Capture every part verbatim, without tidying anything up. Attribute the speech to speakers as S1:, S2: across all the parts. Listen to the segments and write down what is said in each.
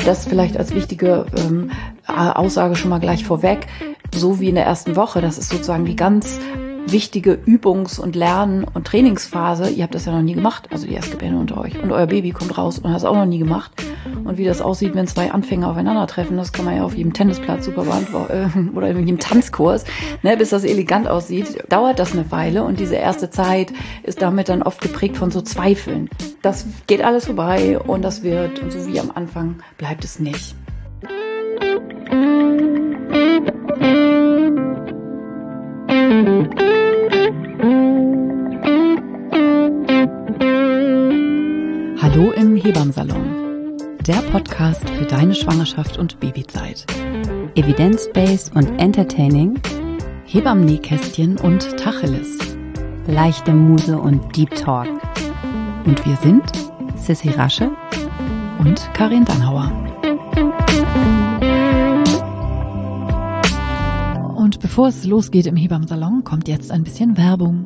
S1: Das vielleicht als wichtige ähm, Aussage schon mal gleich vorweg. So wie in der ersten Woche, das ist sozusagen die ganz wichtige Übungs- und Lern- und Trainingsphase. Ihr habt das ja noch nie gemacht, also die Erstgebärde unter euch. Und euer Baby kommt raus und hat es auch noch nie gemacht. Und wie das aussieht, wenn zwei Anfänger aufeinandertreffen, das kann man ja auf jedem Tennisplatz super beantworten oder in jedem Tanzkurs, ne, bis das elegant aussieht, dauert das eine Weile. Und diese erste Zeit ist damit dann oft geprägt von so Zweifeln. Das geht alles vorbei und das wird, und so wie am Anfang bleibt es nicht. Hallo im Hebammsalon, der Podcast für deine Schwangerschaft und Babyzeit.
S2: Evidence-based und entertaining,
S1: Hebammen-Nähkästchen und Tacheles,
S2: leichte Muse und Deep Talk.
S1: Und wir sind
S2: Sissi Rasche
S1: und Karin Dannhauer. Und bevor es losgeht im Hebammsalon, kommt jetzt ein bisschen Werbung.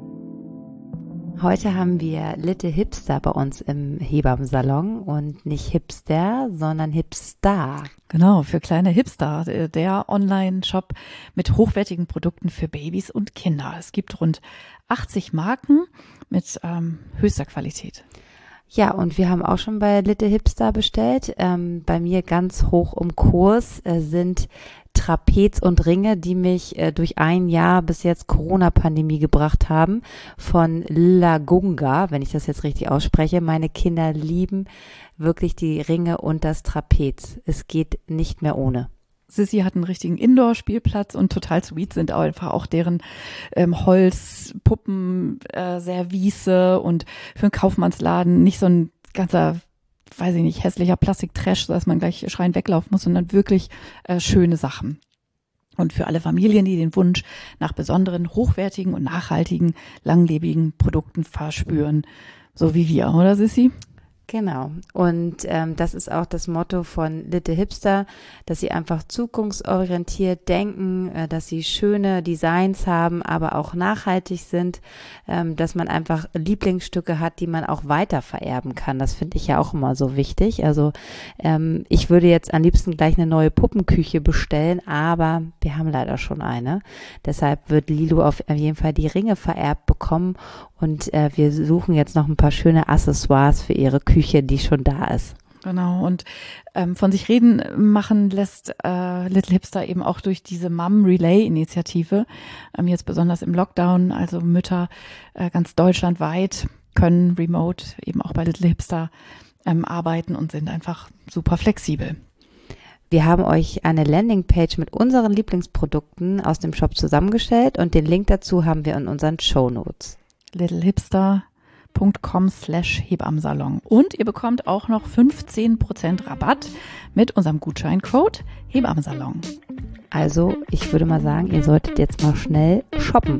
S2: Heute haben wir Little Hipster bei uns im Hebammsalon und nicht Hipster, sondern Hipstar.
S1: Genau, für kleine Hipster, der Online-Shop mit hochwertigen Produkten für Babys und Kinder. Es gibt rund achtzig Marken mit ähm, höchster Qualität.
S2: Ja, und wir haben auch schon bei Little Hipster bestellt. Ähm, bei mir ganz hoch im Kurs äh, sind Trapez und Ringe, die mich äh, durch ein Jahr bis jetzt Corona-Pandemie gebracht haben, von Lagunga, wenn ich das jetzt richtig ausspreche. Meine Kinder lieben wirklich die Ringe und das Trapez. Es geht nicht mehr ohne.
S1: Sissi hat einen richtigen Indoor-Spielplatz und total sweet sind auch einfach auch deren ähm, Holzpuppen, äh, Service und für einen Kaufmannsladen nicht so ein ganzer, weiß ich nicht, hässlicher Plastiktrash, dass man gleich schreiend weglaufen muss, sondern wirklich äh, schöne Sachen. Und für alle Familien, die den Wunsch nach besonderen, hochwertigen und nachhaltigen, langlebigen Produkten verspüren, so wie wir, oder Sissi?
S2: Genau. Und ähm, das ist auch das Motto von Little Hipster, dass sie einfach zukunftsorientiert denken, äh, dass sie schöne Designs haben, aber auch nachhaltig sind, ähm, dass man einfach Lieblingsstücke hat, die man auch weiter vererben kann. Das finde ich ja auch immer so wichtig. Also ähm, ich würde jetzt am liebsten gleich eine neue Puppenküche bestellen, aber wir haben leider schon eine. Deshalb wird Lilo auf jeden Fall die Ringe vererbt bekommen und äh, wir suchen jetzt noch ein paar schöne Accessoires für ihre Küche, die schon da ist.
S1: Genau, und ähm, von sich reden machen lässt äh, Little Hipster eben auch durch diese Mom-Relay-Initiative, ähm, jetzt besonders im Lockdown, also Mütter äh, ganz deutschlandweit können remote eben auch bei Little Hipster ähm, arbeiten und sind einfach super flexibel.
S2: Wir haben euch eine Landingpage mit unseren Lieblingsprodukten aus dem Shop zusammengestellt und den Link dazu haben wir in unseren Shownotes.
S1: littlehipster.com slash Hebammsalon. Und ihr bekommt auch noch fünfzehn Prozent Rabatt mit unserem Gutscheincode Hebammsalon.
S2: Also ich würde mal sagen, ihr solltet jetzt mal schnell shoppen.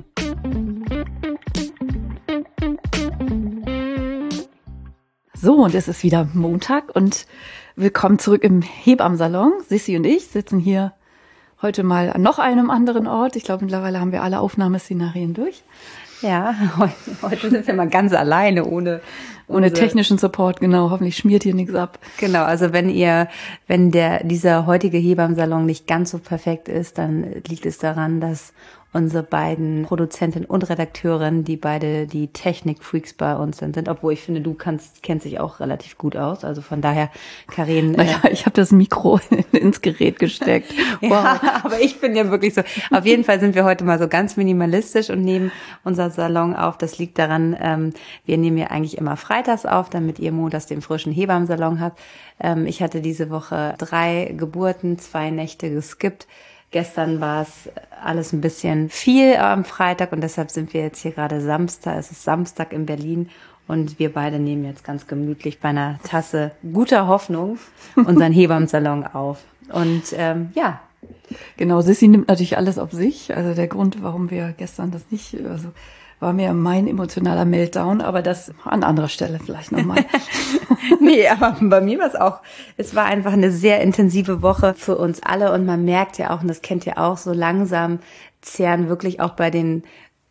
S1: So, und es ist wieder Montag und willkommen zurück im Hebammsalon. Sissi und ich sitzen hier heute mal an noch einem anderen Ort. Ich glaube, mittlerweile haben wir alle Aufnahmeszenarien durch.
S2: Ja, heute, heute sind wir mal ganz alleine, ohne
S1: ohne technischen Support, genau. Hoffentlich schmiert hier nichts ab.
S2: Genau, also wenn ihr, wenn der dieser heutige Hebammsalon nicht ganz so perfekt ist, dann liegt es daran, dass unsere beiden Produzentin und Redakteurin, die beide die Technik-Freaks bei uns sind, sind, obwohl ich finde, du kannst kennst dich auch relativ gut aus. Also von daher, Karin.
S1: Naja, äh, ich habe das Mikro ins Gerät gesteckt. Wow.
S2: Ja, aber ich bin ja wirklich so. Auf jeden Fall sind wir heute mal so ganz minimalistisch und nehmen unser Salon auf. Das liegt daran, ähm, wir nehmen ja eigentlich immer freitags auf, damit ihr montags den frischen Hebammsalon habt. Ähm, ich hatte diese Woche drei Geburten, zwei Nächte geskippt. Gestern war es alles ein bisschen viel am Freitag und deshalb sind wir jetzt hier gerade Samstag. Es ist Samstag in Berlin und wir beide nehmen jetzt ganz gemütlich bei einer Tasse guter Hoffnung unseren Hebammsalon auf. Und ähm, ja.
S1: Genau, Sissi nimmt natürlich alles auf sich. Also der Grund, warum wir gestern das nicht, also war mir mein emotionaler Meltdown, aber das an anderer Stelle vielleicht nochmal.
S2: Nee, aber bei mir war es auch, es war einfach eine sehr intensive Woche für uns alle und man merkt ja auch, und das kennt ihr auch, so langsam zehren wirklich auch bei den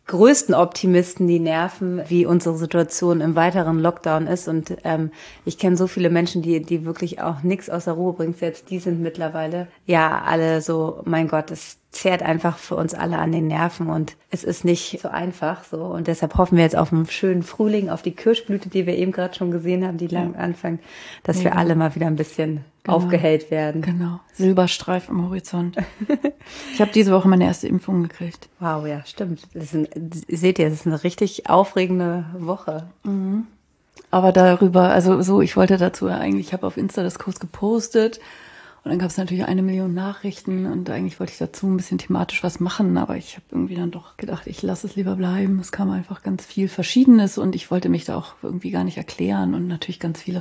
S2: größten Optimisten die nerven, wie unsere Situation im weiteren Lockdown ist. Und ähm, ich kenne so viele Menschen, die die wirklich auch nichts aus der Ruhe bringen. Selbst die sind mittlerweile ja alle so, mein Gott, es zehrt einfach für uns alle an den Nerven und es ist nicht so einfach so. Und deshalb hoffen wir jetzt auf einen schönen Frühling, auf die Kirschblüte, die wir eben gerade schon gesehen haben, die lang anfangen, dass ja. wir alle mal wieder ein bisschen genau. aufgehellt werden.
S1: Genau, Silberstreif am Horizont. Ich habe diese Woche meine erste Impfung gekriegt.
S2: Wow, ja, stimmt. Das ist ein, seht ihr, das ist eine richtig aufregende Woche.
S1: Mhm. Aber darüber, also so, ich wollte dazu eigentlich, ich habe auf Insta das Kurs gepostet. Und dann gab es natürlich eine Million Nachrichten und eigentlich wollte ich dazu ein bisschen thematisch was machen, aber ich habe irgendwie dann doch gedacht, ich lasse es lieber bleiben. Es kam einfach ganz viel Verschiedenes und ich wollte mich da auch irgendwie gar nicht erklären und natürlich ganz viele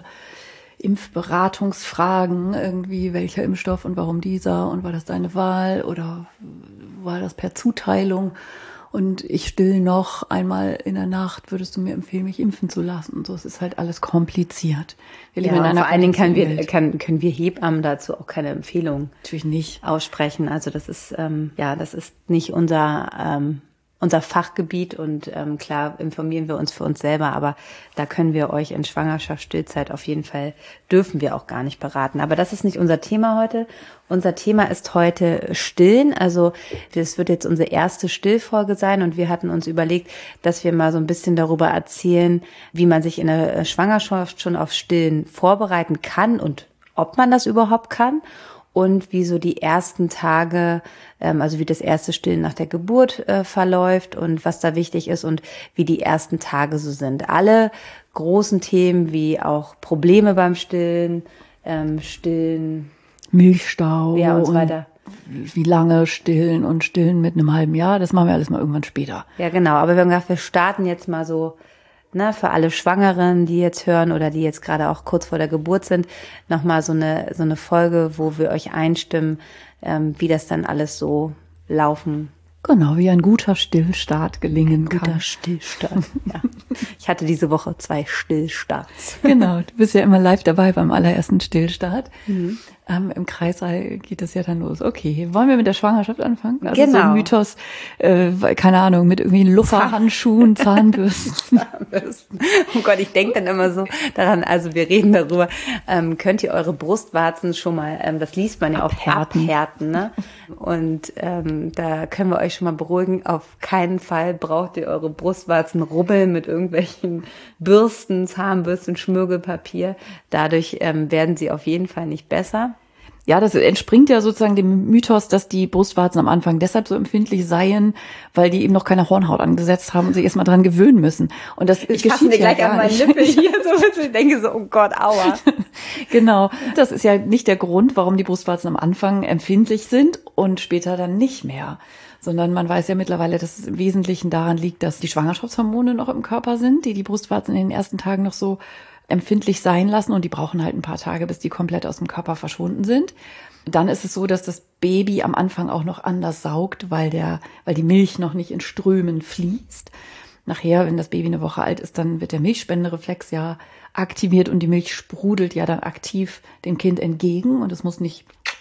S1: Impfberatungsfragen, irgendwie welcher Impfstoff und warum dieser und war das deine Wahl oder war das per Zuteilung? Und ich still noch einmal in der Nacht, würdest du mir empfehlen, mich impfen zu lassen? Und so, es ist halt alles kompliziert.
S2: Wir leben ja, in einer vor allen Dingen können wir, kann, können wir Hebammen dazu auch keine Empfehlung
S1: natürlich nicht
S2: aussprechen. Also das ist, ähm, ja, das ist nicht unser, ähm, unser Fachgebiet und ähm, klar informieren wir uns für uns selber, aber da können wir euch in Schwangerschaft, Stillzeit auf jeden Fall, dürfen wir auch gar nicht beraten. Aber das ist nicht unser Thema heute. Unser Thema ist heute Stillen. Also das wird jetzt unsere erste Stillfolge sein und wir hatten uns überlegt, dass wir mal so ein bisschen darüber erzählen, wie man sich in der Schwangerschaft schon auf Stillen vorbereiten kann und ob man das überhaupt kann. Und wie so die ersten Tage, ähm, also wie das erste Stillen nach der Geburt äh, verläuft und was da wichtig ist und wie die ersten Tage so sind. Alle großen Themen wie auch Probleme beim Stillen, ähm, Stillen,
S1: Milchstau
S2: ja, und so weiter.
S1: Wie lange stillen und stillen mit einem halben Jahr, das machen wir alles mal irgendwann später.
S2: Ja, genau. Aber wir haben gedacht, wir starten jetzt mal so, ne, für alle Schwangeren, die jetzt hören oder die jetzt gerade auch kurz vor der Geburt sind, nochmal so eine, so eine Folge, wo wir euch einstimmen, ähm, wie das dann alles so laufen.
S1: Genau, wie ein guter Stillstart gelingen
S2: guter
S1: kann.
S2: Guter Stillstart, ja. Ich hatte diese Woche zwei Stillstarts.
S1: Genau, du bist ja immer live dabei beim allerersten Stillstart. Mhm. Ähm, Im Kreissaal geht es ja dann los. Okay, wollen wir mit der Schwangerschaft anfangen? Also
S2: genau.
S1: So ein Mythos, äh, keine Ahnung, mit irgendwie Lufferhandschuhen, Zahnbürsten.
S2: Zahnbürsten. Oh Gott, ich denke dann immer so daran, also wir reden darüber, ähm, könnt ihr eure Brustwarzen schon mal, ähm, das liest man ja auch, abhärten, ne? Und ähm, da können wir euch schon mal beruhigen, auf keinen Fall braucht ihr eure Brustwarzen rubbeln mit irgendwelchen Bürsten, Zahnbürsten, Schmirgelpapier. Dadurch ähm, werden sie auf jeden Fall nicht besser.
S1: Ja, das entspringt ja sozusagen dem Mythos, dass die Brustwarzen am Anfang deshalb so empfindlich seien, weil die eben noch keine Hornhaut angesetzt haben und sich erstmal dran gewöhnen müssen. Und das
S2: ich fasse mir gleich an meinen Nippel hier, so ich denke so, oh Gott, aua.
S1: Genau, das ist ja nicht der Grund, warum die Brustwarzen am Anfang empfindlich sind und später dann nicht mehr. Sondern man weiß ja mittlerweile, dass es im Wesentlichen daran liegt, dass die Schwangerschaftshormone noch im Körper sind, die die Brustwarzen in den ersten Tagen noch so empfindlich sein lassen und die brauchen halt ein paar Tage, bis die komplett aus dem Körper verschwunden sind. Dann ist es so, dass das Baby am Anfang auch noch anders saugt, weil der, weil die Milch noch nicht in Strömen fließt. Nachher, wenn das Baby eine Woche alt ist, dann wird der Milchspendereflex ja aktiviert und die Milch sprudelt ja dann aktiv dem Kind entgegen und es muss nicht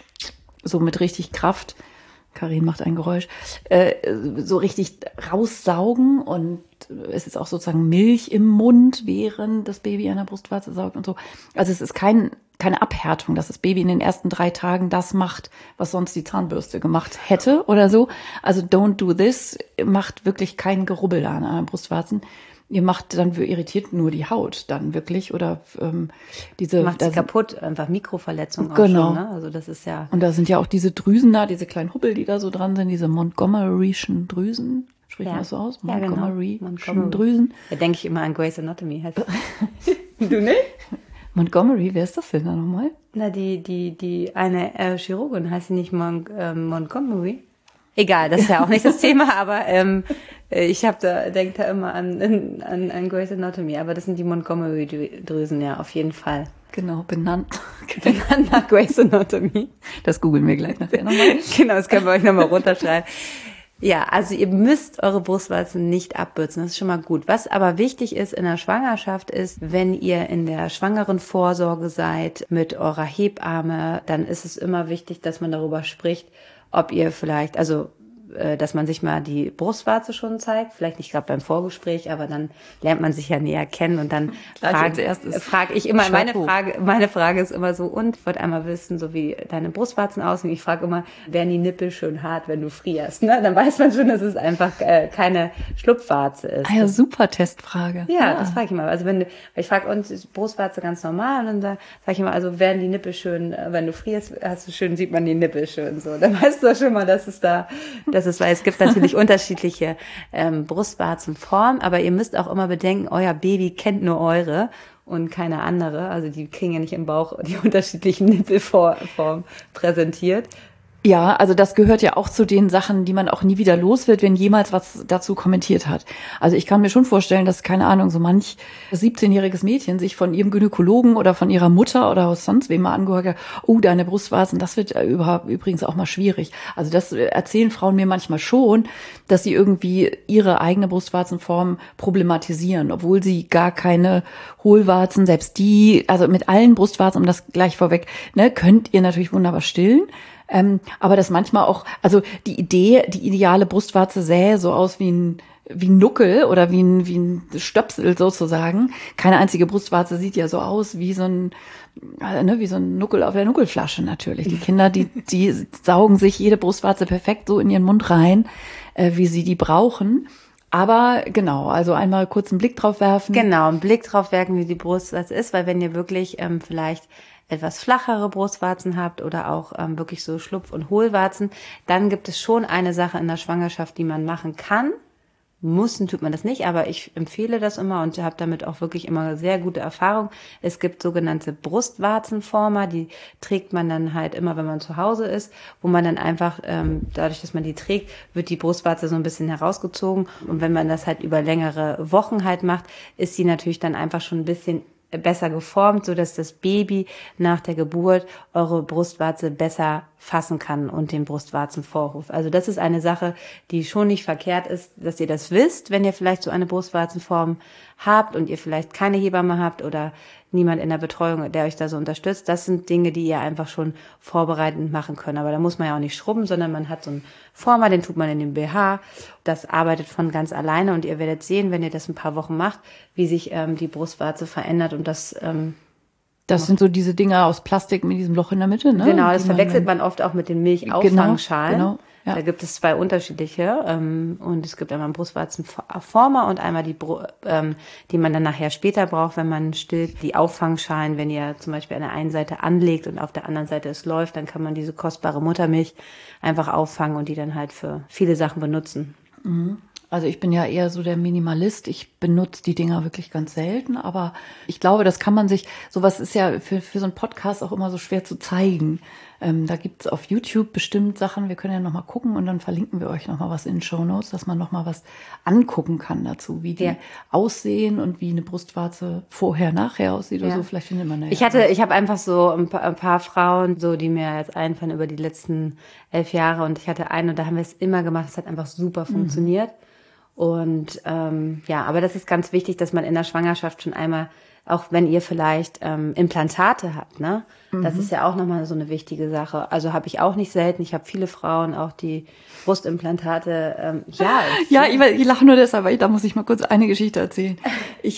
S1: so mit richtig Kraft, Karin macht ein Geräusch, äh, so richtig raussaugen und es ist auch sozusagen Milch im Mund, während das Baby an der Brustwarze saugt und so. Also es ist kein, keine Abhärtung, dass das Baby in den ersten drei Tagen das macht, was sonst die Zahnbürste gemacht hätte oder so. Also don't do this, macht wirklich kein Gerubbel an den Brustwarzen. Ihr macht dann, irritiert nur die Haut dann wirklich oder ähm, diese...
S2: Macht sie kaputt, einfach Mikroverletzungen auch
S1: genau.
S2: schon, ne? Also das ist ja...
S1: Und da sind ja auch diese Drüsen da, diese kleinen Hubbel, die da so dran sind, diese Montgomery'schen Drüsen. Spricht man
S2: ja.
S1: das so aus?
S2: Ja, genau.
S1: Montgomery'schen Drüsen.
S2: Da denke ich immer an Grey's Anatomy. Heißt du nicht?
S1: Montgomery, wer ist das denn da nochmal?
S2: Na, die, die, die eine äh, Chirurgin, heißt sie nicht Mon äh, Montgomery? Egal, das ist ja auch nicht das Thema, aber ähm, ich habe da, denke da immer an, an, an Grey's Anatomy, aber das sind die Montgomery-Drüsen, ja, auf jeden Fall.
S1: Genau, benannt.
S2: Benannt nach Grey's Anatomy.
S1: Das googeln wir gleich nachher nochmal.
S2: Genau, das können wir euch nochmal runterschreiben. Ja, also ihr müsst eure Brustwarzen nicht abbürzen, das ist schon mal gut. Was aber wichtig ist in der Schwangerschaft ist, wenn ihr in der schwangeren Vorsorge seid mit eurer Hebamme, dann ist es immer wichtig, dass man darüber spricht, ob ihr vielleicht, also äh, dass man sich mal die Brustwarze schon zeigt, vielleicht nicht gerade beim Vorgespräch, aber dann lernt man sich ja näher kennen und dann frage frag ich immer, meine Frage, meine Frage ist immer so, und ich wollte einmal wissen, so wie deine Brustwarzen aussehen. Ich frage immer, werden die Nippel schön hart, wenn du frierst? Ne? Dann weiß man schon, dass es einfach äh, keine Schlupfwarze ist.
S1: Ah ja, super Testfrage.
S2: Ja, ja. Das frage ich immer. Also wenn du, ich frage uns, ist Brustwarze ganz normal? Und dann sage sag ich immer, also werden die Nippel schön, wenn du frierst, hast du schön, sieht man die Nippel schön so. Dann weißt du schon mal, dass es da, dass es, weil es gibt natürlich unterschiedliche ähm, Brustwarzenformen, aber ihr müsst auch immer bedenken, euer Baby kennt nur eure und keine andere. Also die kriegen ja nicht im Bauch die unterschiedlichen Nippelformen präsentiert.
S1: Ja, also das gehört ja auch zu den Sachen, die man auch nie wieder los wird, wenn jemals was dazu kommentiert hat. Also ich kann mir schon vorstellen, dass, keine Ahnung, so manch siebzehnjähriges Mädchen sich von ihrem Gynäkologen oder von ihrer Mutter oder aus sonst wem mal angehört hat, oh, deine Brustwarzen, das wird überhaupt übrigens auch mal schwierig. Also das erzählen Frauen mir manchmal schon, dass sie irgendwie ihre eigene Brustwarzenform problematisieren, obwohl sie gar keine Hohlwarzen, selbst die, also mit allen Brustwarzen, um das gleich vorweg, ne, könnt ihr natürlich wunderbar stillen. Ähm, aber das manchmal auch, also die Idee, die ideale Brustwarze sähe so aus wie ein, wie ein Nuckel oder wie ein, wie ein Stöpsel sozusagen. Keine einzige Brustwarze sieht ja so aus wie so ein, ne, wie so ein Nuckel auf der Nuckelflasche natürlich. Die Kinder, die, die saugen sich jede Brustwarze perfekt so in ihren Mund rein, äh, wie sie die brauchen. Aber genau, also einmal kurz einen Blick drauf werfen.
S2: Genau, einen Blick drauf werfen, wie die Brustwarze ist, weil wenn ihr wirklich ähm, vielleicht etwas flachere Brustwarzen habt oder auch ähm, wirklich so Schlupf- und Hohlwarzen, dann gibt es schon eine Sache in der Schwangerschaft, die man machen kann. Mussten tut man das nicht, aber ich empfehle das immer und habe damit auch wirklich immer sehr gute Erfahrung. Es gibt sogenannte Brustwarzenformer, die trägt man dann halt immer, wenn man zu Hause ist, wo man dann einfach, ähm, dadurch, dass man die trägt, wird die Brustwarze so ein bisschen herausgezogen. Und wenn man das halt über längere Wochen halt macht, ist sie natürlich dann einfach schon ein bisschen besser geformt, so dass das Baby nach der Geburt eure Brustwarze besser fassen kann und den Brustwarzenvorhof. Also das ist eine Sache, die schon nicht verkehrt ist, dass ihr das wisst, wenn ihr vielleicht so eine Brustwarzenform habt und ihr vielleicht keine Hebamme habt oder niemand in der Betreuung, der euch da so unterstützt. Das sind Dinge, die ihr einfach schon vorbereitend machen könnt. Aber da muss man ja auch nicht schrubben, sondern man hat so einen Former, den tut man in den B H. Das arbeitet von ganz alleine und ihr werdet sehen, wenn ihr das ein paar Wochen macht, wie sich ähm, die Brustwarze verändert und das ähm,
S1: Das sind so diese Dinger aus Plastik mit diesem Loch in der Mitte, ne?
S2: Genau, das verwechselt man oft auch mit den Milchauffangsschalen.
S1: Genau, genau, ja.
S2: Da gibt es zwei unterschiedliche ähm, und es gibt einmal einen Brustwarzenformer und einmal die, ähm, die man dann nachher später braucht, wenn man stillt, die Auffangschalen. Wenn ihr zum Beispiel an der einen Seite anlegt und auf der anderen Seite es läuft, dann kann man diese kostbare Muttermilch einfach auffangen und die dann halt für viele Sachen benutzen.
S1: Mhm. Also ich bin ja eher so der Minimalist. Ich benutze die Dinger wirklich ganz selten, aber ich glaube, das kann man sich, sowas ist ja für, für so einen Podcast auch immer so schwer zu zeigen. Ähm, da gibt's auf YouTube bestimmt Sachen, wir können ja nochmal gucken und dann verlinken wir euch nochmal was in den Shownotes, dass man nochmal was angucken kann dazu, wie die ja. aussehen und wie eine Brustwarze vorher, nachher aussieht ja. oder so. Vielleicht findet man da ja
S2: Ich hatte, ich habe einfach so ein paar, ein paar Frauen, so die mir jetzt einfallen über die letzten elf Jahre und ich hatte eine und da haben wir es immer gemacht, es hat einfach super funktioniert. Mhm. Und ähm, ja, aber das ist ganz wichtig, dass man in der Schwangerschaft schon einmal, auch wenn ihr vielleicht ähm, Implantate habt, ne, mhm. das ist ja auch nochmal so eine wichtige Sache. Also habe ich auch nicht selten. Ich habe viele Frauen, auch die Brustimplantate. Ähm, ja,
S1: ja, ich, ich lache nur deshalb, weil da muss ich mal kurz eine Geschichte erzählen. Ich,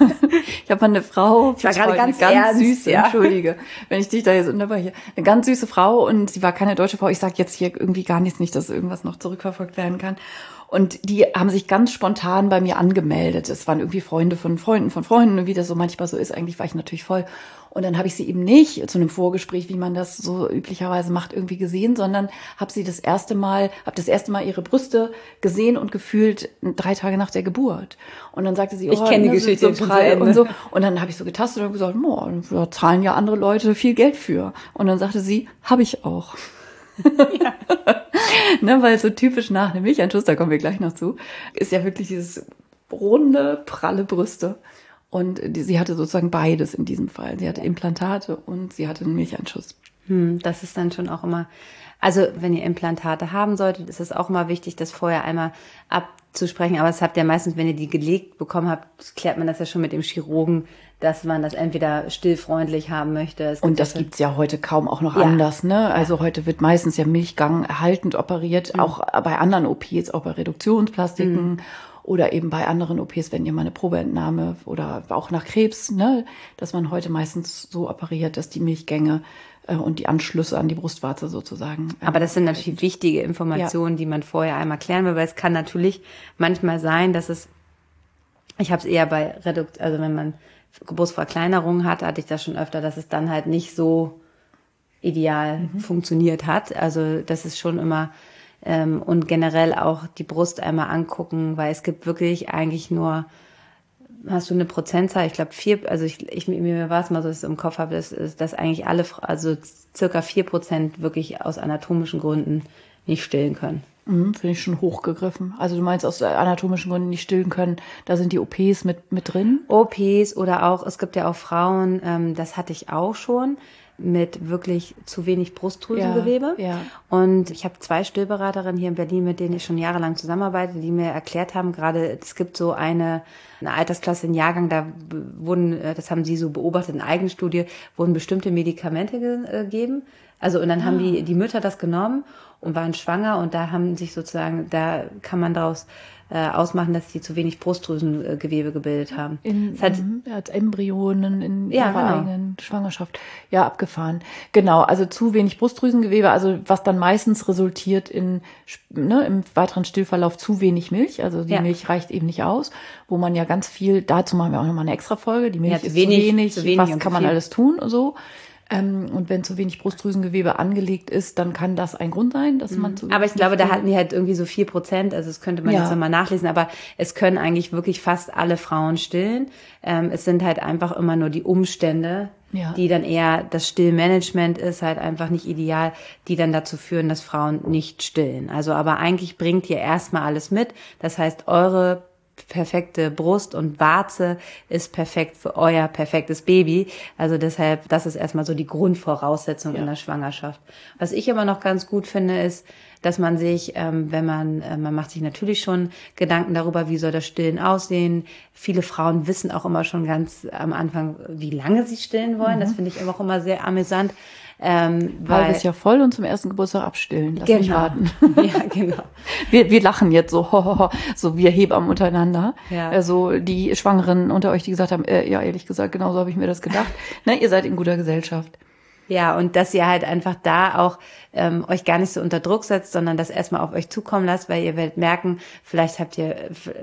S1: ich habe mal eine Frau,
S2: ich war gerade ganz,
S1: ganz
S2: ernst,
S1: süße,
S2: ja.
S1: entschuldige, wenn ich dich da jetzt unterbreche, eine ganz süße Frau und sie war keine deutsche Frau. Ich sage jetzt hier irgendwie gar nichts, nicht, dass irgendwas noch zurückverfolgt werden kann. Und die haben sich ganz spontan bei mir angemeldet. Es waren irgendwie Freunde von Freunden von Freunden, und wie das so manchmal so ist. Eigentlich war ich natürlich voll. Und dann habe ich sie eben nicht zu einem Vorgespräch, wie man das so üblicherweise macht, irgendwie gesehen, sondern habe sie das erste Mal, habe das erste Mal ihre Brüste gesehen und gefühlt drei Tage nach der Geburt. Und dann sagte sie, oh,
S2: ich kenne die Geschichte
S1: so prall und so. Und dann habe ich so getastet und gesagt, oh, da zahlen ja andere Leute viel Geld für. Und dann sagte sie, habe ich auch. Ja. Ne, weil so typisch nach einem Milchanschuss, da kommen wir gleich noch zu, ist ja wirklich dieses runde, pralle Brüste. Und die, sie hatte sozusagen beides in diesem Fall. Sie hatte Implantate und sie hatte einen Milchanschuss.
S2: Hm, das ist dann schon auch immer, also wenn ihr Implantate haben solltet, ist es auch immer wichtig, das vorher einmal zu sprechen, aber es habt ja meistens, wenn ihr die gelegt bekommen habt, klärt man das ja schon mit dem Chirurgen, dass man das entweder stillfreundlich haben möchte. Es
S1: und das
S2: ja
S1: gibt's ja heute kaum auch noch
S2: ja.
S1: anders, ne? Also
S2: ja.
S1: heute wird meistens ja Milchgang erhaltend operiert, mhm. auch bei anderen O Ps, auch bei Reduktionsplastiken mhm. oder eben bei anderen O Ps, wenn ihr mal eine Probeentnahme oder auch nach Krebs, ne? Dass man heute meistens so operiert, dass die Milchgänge äh, und die Anschlüsse an die Brustwarze sozusagen.
S2: Ähm, Aber das sind natürlich wichtige Informationen, ja. die man vorher einmal klären will, weil es kann natürlich manchmal sein, dass es, ich habe es eher bei Redukt, also wenn man Geburtsverkleinerung hat, hatte ich das schon öfter, dass es dann halt nicht so ideal mhm. funktioniert hat. Also das ist schon immer ähm, und generell auch die Brust einmal angucken, weil es gibt wirklich eigentlich nur, hast du eine Prozentzahl? Ich glaube vier, also ich, ich mir war es mal so, dass ich es im Kopf habe, dass, dass eigentlich alle, also circa vier Prozent wirklich aus anatomischen Gründen nicht stillen können.
S1: Mhm, finde ich schon hochgegriffen. Also du meinst aus anatomischen Gründen nicht stillen können, da sind die O Ps mit mit drin?
S2: O Ps oder auch, es gibt ja auch Frauen, ähm, das hatte ich auch schon, mit wirklich zu wenig Brustdrüsengewebe.
S1: Ja, ja.
S2: Und ich habe zwei Stillberaterinnen hier in Berlin, mit denen ich schon jahrelang zusammenarbeite, die mir erklärt haben, gerade es gibt so eine, eine Altersklasse, einen Jahrgang, da wurden, das haben sie so beobachtet in Eigenstudie, wurden bestimmte Medikamente gegeben. Also und dann ah. haben die die Mütter das genommen und waren schwanger und da haben sich sozusagen, da kann man daraus äh, ausmachen, dass sie zu wenig Brustdrüsengewebe gebildet haben.
S1: In,
S2: das hat,
S1: als Embryonen in
S2: ja,
S1: ihrer
S2: genau.
S1: eigenen Schwangerschaft. Ja, abgefahren. Genau, also zu wenig Brustdrüsengewebe, also was dann meistens resultiert in, ne, im weiteren Stillverlauf zu wenig Milch. Also die
S2: ja.
S1: Milch reicht eben nicht aus, wo man ja ganz viel, dazu machen wir auch nochmal eine extra Folge, die Milch
S2: ja, zu
S1: ist
S2: wenig,
S1: zu wenig,
S2: zu wenig
S1: was kann man
S2: viel.
S1: alles tun und so. Ähm, und wenn zu wenig Brustdrüsengewebe angelegt ist, dann kann das ein Grund sein, dass man zu
S2: Aber ich glaube, da hatten die halt irgendwie so vier Prozent, also das könnte man
S1: ja.
S2: jetzt nochmal nachlesen, aber es können eigentlich wirklich fast alle Frauen stillen. Ähm, es sind halt einfach immer nur die Umstände, ja. die dann eher, das Stillmanagement ist halt einfach nicht ideal, die dann dazu führen, dass Frauen nicht stillen. Also aber eigentlich bringt ihr erstmal alles mit. Das heißt, eure perfekte Brust und Warze ist perfekt für euer perfektes Baby. Also deshalb, das ist erstmal so die Grundvoraussetzung ja. in der Schwangerschaft. Was ich aber noch ganz gut finde, ist, dass man sich, ähm, wenn man, äh, man macht sich natürlich schon Gedanken darüber, wie soll das Stillen aussehen. Viele Frauen wissen auch immer schon ganz am Anfang, wie lange sie stillen wollen. Mhm. Das finde ich auch immer sehr amüsant. Ähm, weil
S1: Halbes Jahr voll und zum ersten Geburtstag abstillen. Lass
S2: genau.
S1: mich raten.
S2: Ja, genau.
S1: Wir, wir lachen jetzt so, ho, ho, ho, so wir Hebammen untereinander.
S2: Ja.
S1: Also die Schwangeren unter euch, die gesagt haben, äh, ja, ehrlich gesagt, genau so habe ich mir das gedacht. Ne, ihr seid in guter Gesellschaft.
S2: Ja, und dass ihr halt einfach da auch ähm, euch gar nicht so unter Druck setzt, sondern das erstmal auf euch zukommen lasst, weil ihr werdet merken, vielleicht habt ihr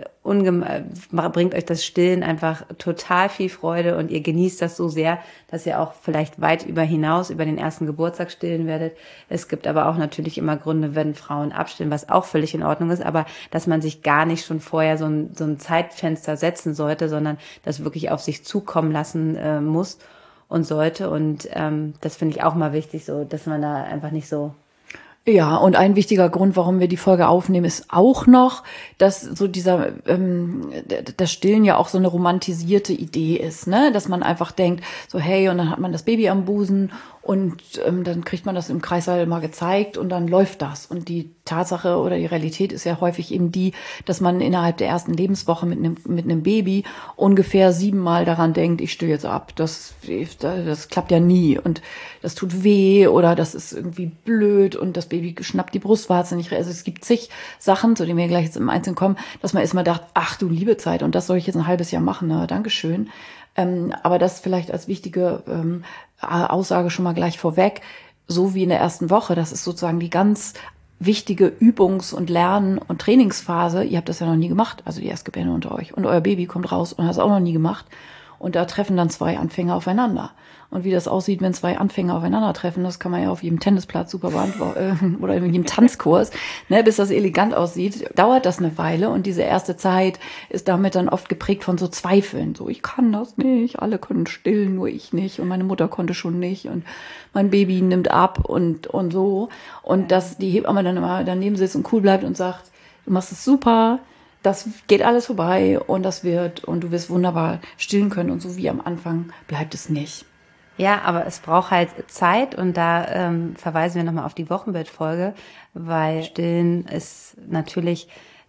S2: ungem- bringt euch das Stillen einfach total viel Freude und ihr genießt das so sehr, dass ihr auch vielleicht weit über hinaus, über den ersten Geburtstag stillen werdet. Es gibt aber auch natürlich immer Gründe, wenn Frauen abstillen, was auch völlig in Ordnung ist, aber dass man sich gar nicht schon vorher so ein, so ein Zeitfenster setzen sollte, sondern das wirklich auf sich zukommen lassen äh, muss und sollte. Und ähm, das finde ich auch mal wichtig, so, dass man da einfach nicht so.
S1: Ja, und ein wichtiger Grund, warum wir die Folge aufnehmen, ist auch noch, dass so dieser, ähm, das Stillen ja auch so eine romantisierte Idee ist, ne, dass man einfach denkt, so hey, und dann hat man das Baby am Busen und ähm, dann kriegt man das im Kreissaal mal gezeigt und dann läuft das. Und die Tatsache oder die Realität ist ja häufig eben die, dass man innerhalb der ersten Lebenswoche mit einem mit einem Baby ungefähr siebenmal daran denkt, ich still jetzt ab. Das, das klappt ja nie und das tut weh oder das ist irgendwie blöd und das Baby schnappt die Brustwarze nicht. Also es gibt zig Sachen, zu denen wir gleich jetzt im Einzelnen kommen, dass man erstmal dacht, ach du liebe Zeit, und das soll ich jetzt ein halbes Jahr machen. Na, Dankeschön. Ähm, aber das vielleicht als wichtige ähm, Aussage schon mal gleich vorweg, so wie in der ersten Woche, das ist sozusagen die ganz wichtige Übungs- und Lern- und Trainingsphase. Ihr habt das ja noch nie gemacht, also die Erstgebärde unter euch. Und euer Baby kommt raus und hat es auch noch nie gemacht. Und da treffen dann zwei Anfänger aufeinander. Und wie das aussieht, wenn zwei Anfänger aufeinandertreffen, das kann man ja auf jedem Tennisplatz super beantworten oder in jedem Tanzkurs, ne, bis das elegant aussieht, dauert das eine Weile. Und diese erste Zeit ist damit dann oft geprägt von so Zweifeln. So, ich kann das nicht, alle können stillen, nur ich nicht. Und meine Mutter konnte schon nicht. Und mein Baby nimmt ab und, und so. Und dass die Hebamme dann immer daneben sitzt und cool bleibt und sagt, du machst es super, das geht alles vorbei und das wird, und du wirst wunderbar stillen können. Und so wie am Anfang bleibt es nicht.
S2: Ja, aber es braucht halt Zeit und da ähm, verweisen wir nochmal auf die Wochenbettfolge, weil Stillen ist natürlich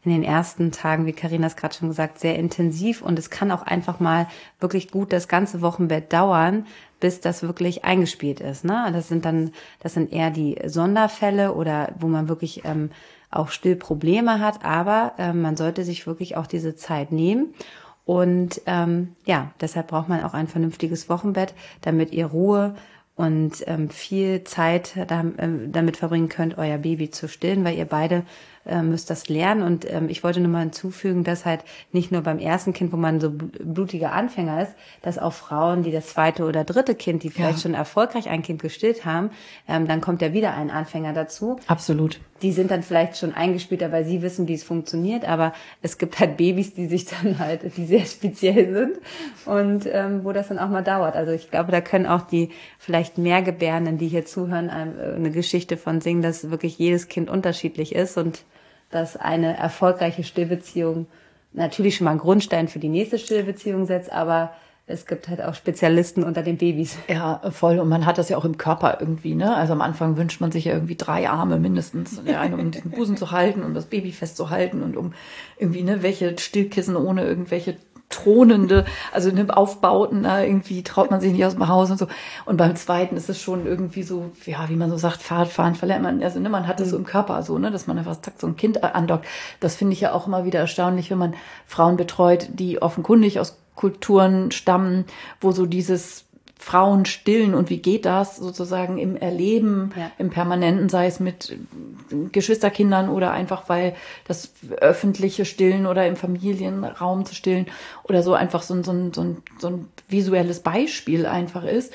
S2: in den ersten Tagen, wie Carina es gerade schon gesagt, sehr intensiv und es kann auch einfach mal wirklich gut das ganze Wochenbett dauern, bis das wirklich eingespielt ist. Ne? Das sind dann, das sind eher die Sonderfälle oder wo man wirklich ähm, auch Stillprobleme hat, aber ähm, man sollte sich wirklich auch diese Zeit nehmen. Und ähm, ja, deshalb braucht man auch ein vernünftiges Wochenbett, damit ihr Ruhe und ähm, viel Zeit da, ähm, damit verbringen könnt, euer Baby zu stillen, weil ihr beide äh, müsst das lernen. Und ähm, ich wollte nur mal hinzufügen, dass halt nicht nur beim ersten Kind, wo man so blutiger Anfänger ist, dass auch Frauen, die das zweite oder dritte Kind, die vielleicht ja. schon erfolgreich ein Kind gestillt haben, ähm, dann kommt ja wieder ein Anfänger dazu.
S1: Absolut.
S2: Die sind dann vielleicht schon eingespielter, weil sie wissen, wie es funktioniert, aber es gibt halt Babys, die sich dann halt, die sehr speziell sind und ähm, wo das dann auch mal dauert. Also ich glaube, da können auch die vielleicht Mehrgebärenden, die hier zuhören, eine Geschichte von singen, dass wirklich jedes Kind unterschiedlich ist und dass eine erfolgreiche Stillbeziehung natürlich schon mal einen Grundstein für die nächste Stillbeziehung setzt, aber es gibt halt auch Spezialisten unter den Babys.
S1: Ja, voll. Und man hat das ja auch im Körper irgendwie, ne? Also am Anfang wünscht man sich ja irgendwie drei Arme mindestens. Der eine, um den Busen zu halten, um das Baby festzuhalten und um irgendwie, ne, welche Stillkissen ohne irgendwelche thronende, also ne, Aufbauten, da irgendwie traut man sich nicht aus dem Haus und so. Und beim zweiten ist es schon irgendwie so, ja, wie man so sagt, Fahrradfahren verlernt man, also ne, man hat es so im Körper so, ne, dass man einfach zack, so ein Kind andockt. Das finde ich ja auch immer wieder erstaunlich, wenn man Frauen betreut, die offenkundig aus Kulturen stammen, wo so dieses Frauen stillen und wie geht das sozusagen im Erleben, ja. im Permanenten, sei es mit Geschwisterkindern oder einfach weil das öffentliche Stillen oder im Familienraum zu stillen oder so einfach so ein, so ein, so ein, so ein visuelles Beispiel einfach ist.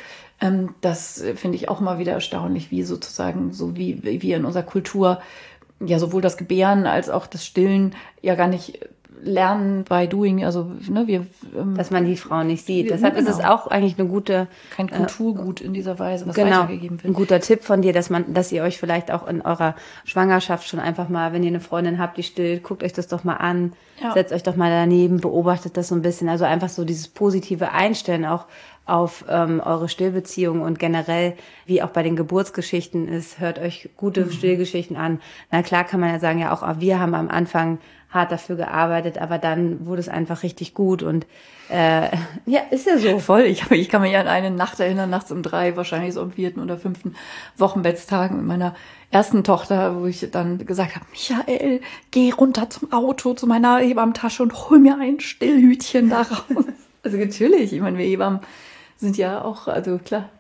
S1: Das finde ich auch mal wieder erstaunlich, wie sozusagen, so wie, wie in unserer Kultur ja sowohl das Gebären als auch das Stillen ja gar nicht lernen by doing, also ne, wir
S2: ähm, dass man die Frau nicht sieht.
S1: Wir,
S2: Deshalb
S1: genau.
S2: ist es auch eigentlich eine gute
S1: kein Kulturgut äh, in dieser Weise, was
S2: genau,
S1: weitergegeben wird.
S2: Ein guter Tipp von dir, dass man, dass ihr euch vielleicht auch in eurer Schwangerschaft schon einfach mal, wenn ihr eine Freundin habt, die stillt, guckt euch das doch mal an, ja. setzt euch doch mal daneben, beobachtet das so ein bisschen. Also einfach so dieses positive Einstellen auch auf ähm, eure Stillbeziehung und generell, wie auch bei den Geburtsgeschichten ist, hört euch gute mhm. Stillgeschichten an. Na klar kann man ja sagen, ja auch wir haben am Anfang hart dafür gearbeitet, aber dann wurde es einfach richtig gut und äh, ja, ist ja so.
S1: Voll. Ich, ich kann mich an eine Nacht erinnern, nachts um drei, wahrscheinlich so am vierten oder fünften Wochenbettstag mit meiner ersten Tochter, wo ich dann gesagt habe, Michael, geh runter zum Auto, zu meiner Hebammentasche und hol mir ein Stillhütchen da raus. Also natürlich, ich meine, wir Hebammen sind ja auch, also klar.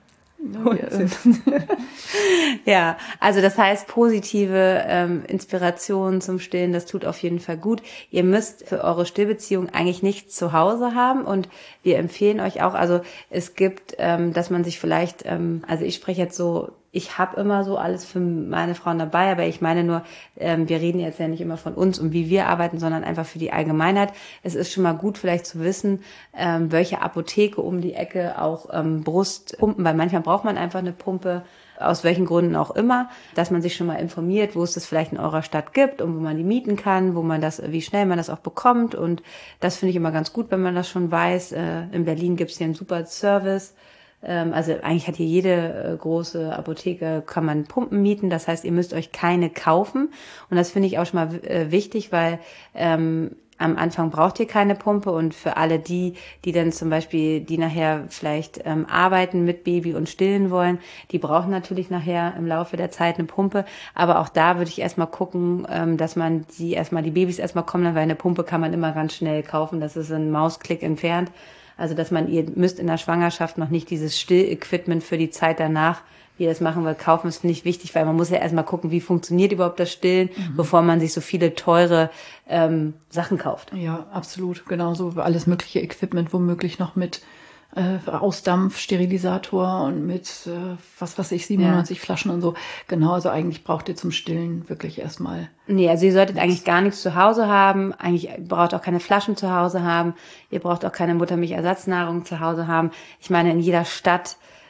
S2: Ja, also das heißt positive ähm, Inspiration zum Stillen, das tut auf jeden Fall gut. Ihr müsst für eure Stillbeziehung eigentlich nichts zu Hause haben und wir empfehlen euch auch, also es gibt, ähm, dass man sich vielleicht, ähm, also ich spreche jetzt so, ich habe immer so alles für meine Frauen dabei, aber ich meine nur, ähm, wir reden jetzt ja nicht immer von uns und wie wir arbeiten, sondern einfach für die Allgemeinheit. Es ist schon mal gut vielleicht zu wissen, ähm, welche Apotheke um die Ecke auch ähm, Brustpumpen, weil manchmal braucht man einfach eine Pumpe, aus welchen Gründen auch immer, dass man sich schon mal informiert, wo es das vielleicht in eurer Stadt gibt und wo man die mieten kann, wo man das, wie schnell man das auch bekommt und das finde ich immer ganz gut, wenn man das schon weiß. Äh, in Berlin gibt es hier einen super Service. Also eigentlich hat hier jede große Apotheke, kann man Pumpen mieten. Das heißt, ihr müsst euch keine kaufen. Und das finde ich auch schon mal wichtig, weil ähm, am Anfang braucht ihr keine Pumpe. Und für alle die, die dann zum Beispiel, die nachher vielleicht ähm, arbeiten mit Baby und stillen wollen, die brauchen natürlich nachher im Laufe der Zeit eine Pumpe. Aber auch da würde ich erstmal gucken, ähm, dass man die erstmal, die Babys erstmal kommen, weil eine Pumpe kann man immer ganz schnell kaufen. Das ist ein Mausklick entfernt. Also, dass man, ihr müsst in der Schwangerschaft noch nicht dieses Still-Equipment für die Zeit danach, wie ihr das machen wollt, kaufen. Das finde ich wichtig, weil man muss ja erstmal gucken, wie funktioniert überhaupt das Stillen, mhm. bevor man sich so viele teure ähm, Sachen kauft.
S1: Ja, absolut. Genauso alles mögliche Equipment, womöglich noch mit äh, Ausdampf, Sterilisator und mit, äh, was weiß ich, siebenundneunzig ja. Flaschen und so. Genau, also eigentlich braucht ihr zum Stillen wirklich erstmal.
S2: Nee, also ihr solltet eigentlich gar nichts zu Hause haben. Eigentlich braucht auch keine Flaschen zu Hause haben. Ihr braucht auch keine Muttermilchersatznahrung zu Hause haben. Ich meine, in jeder Stadt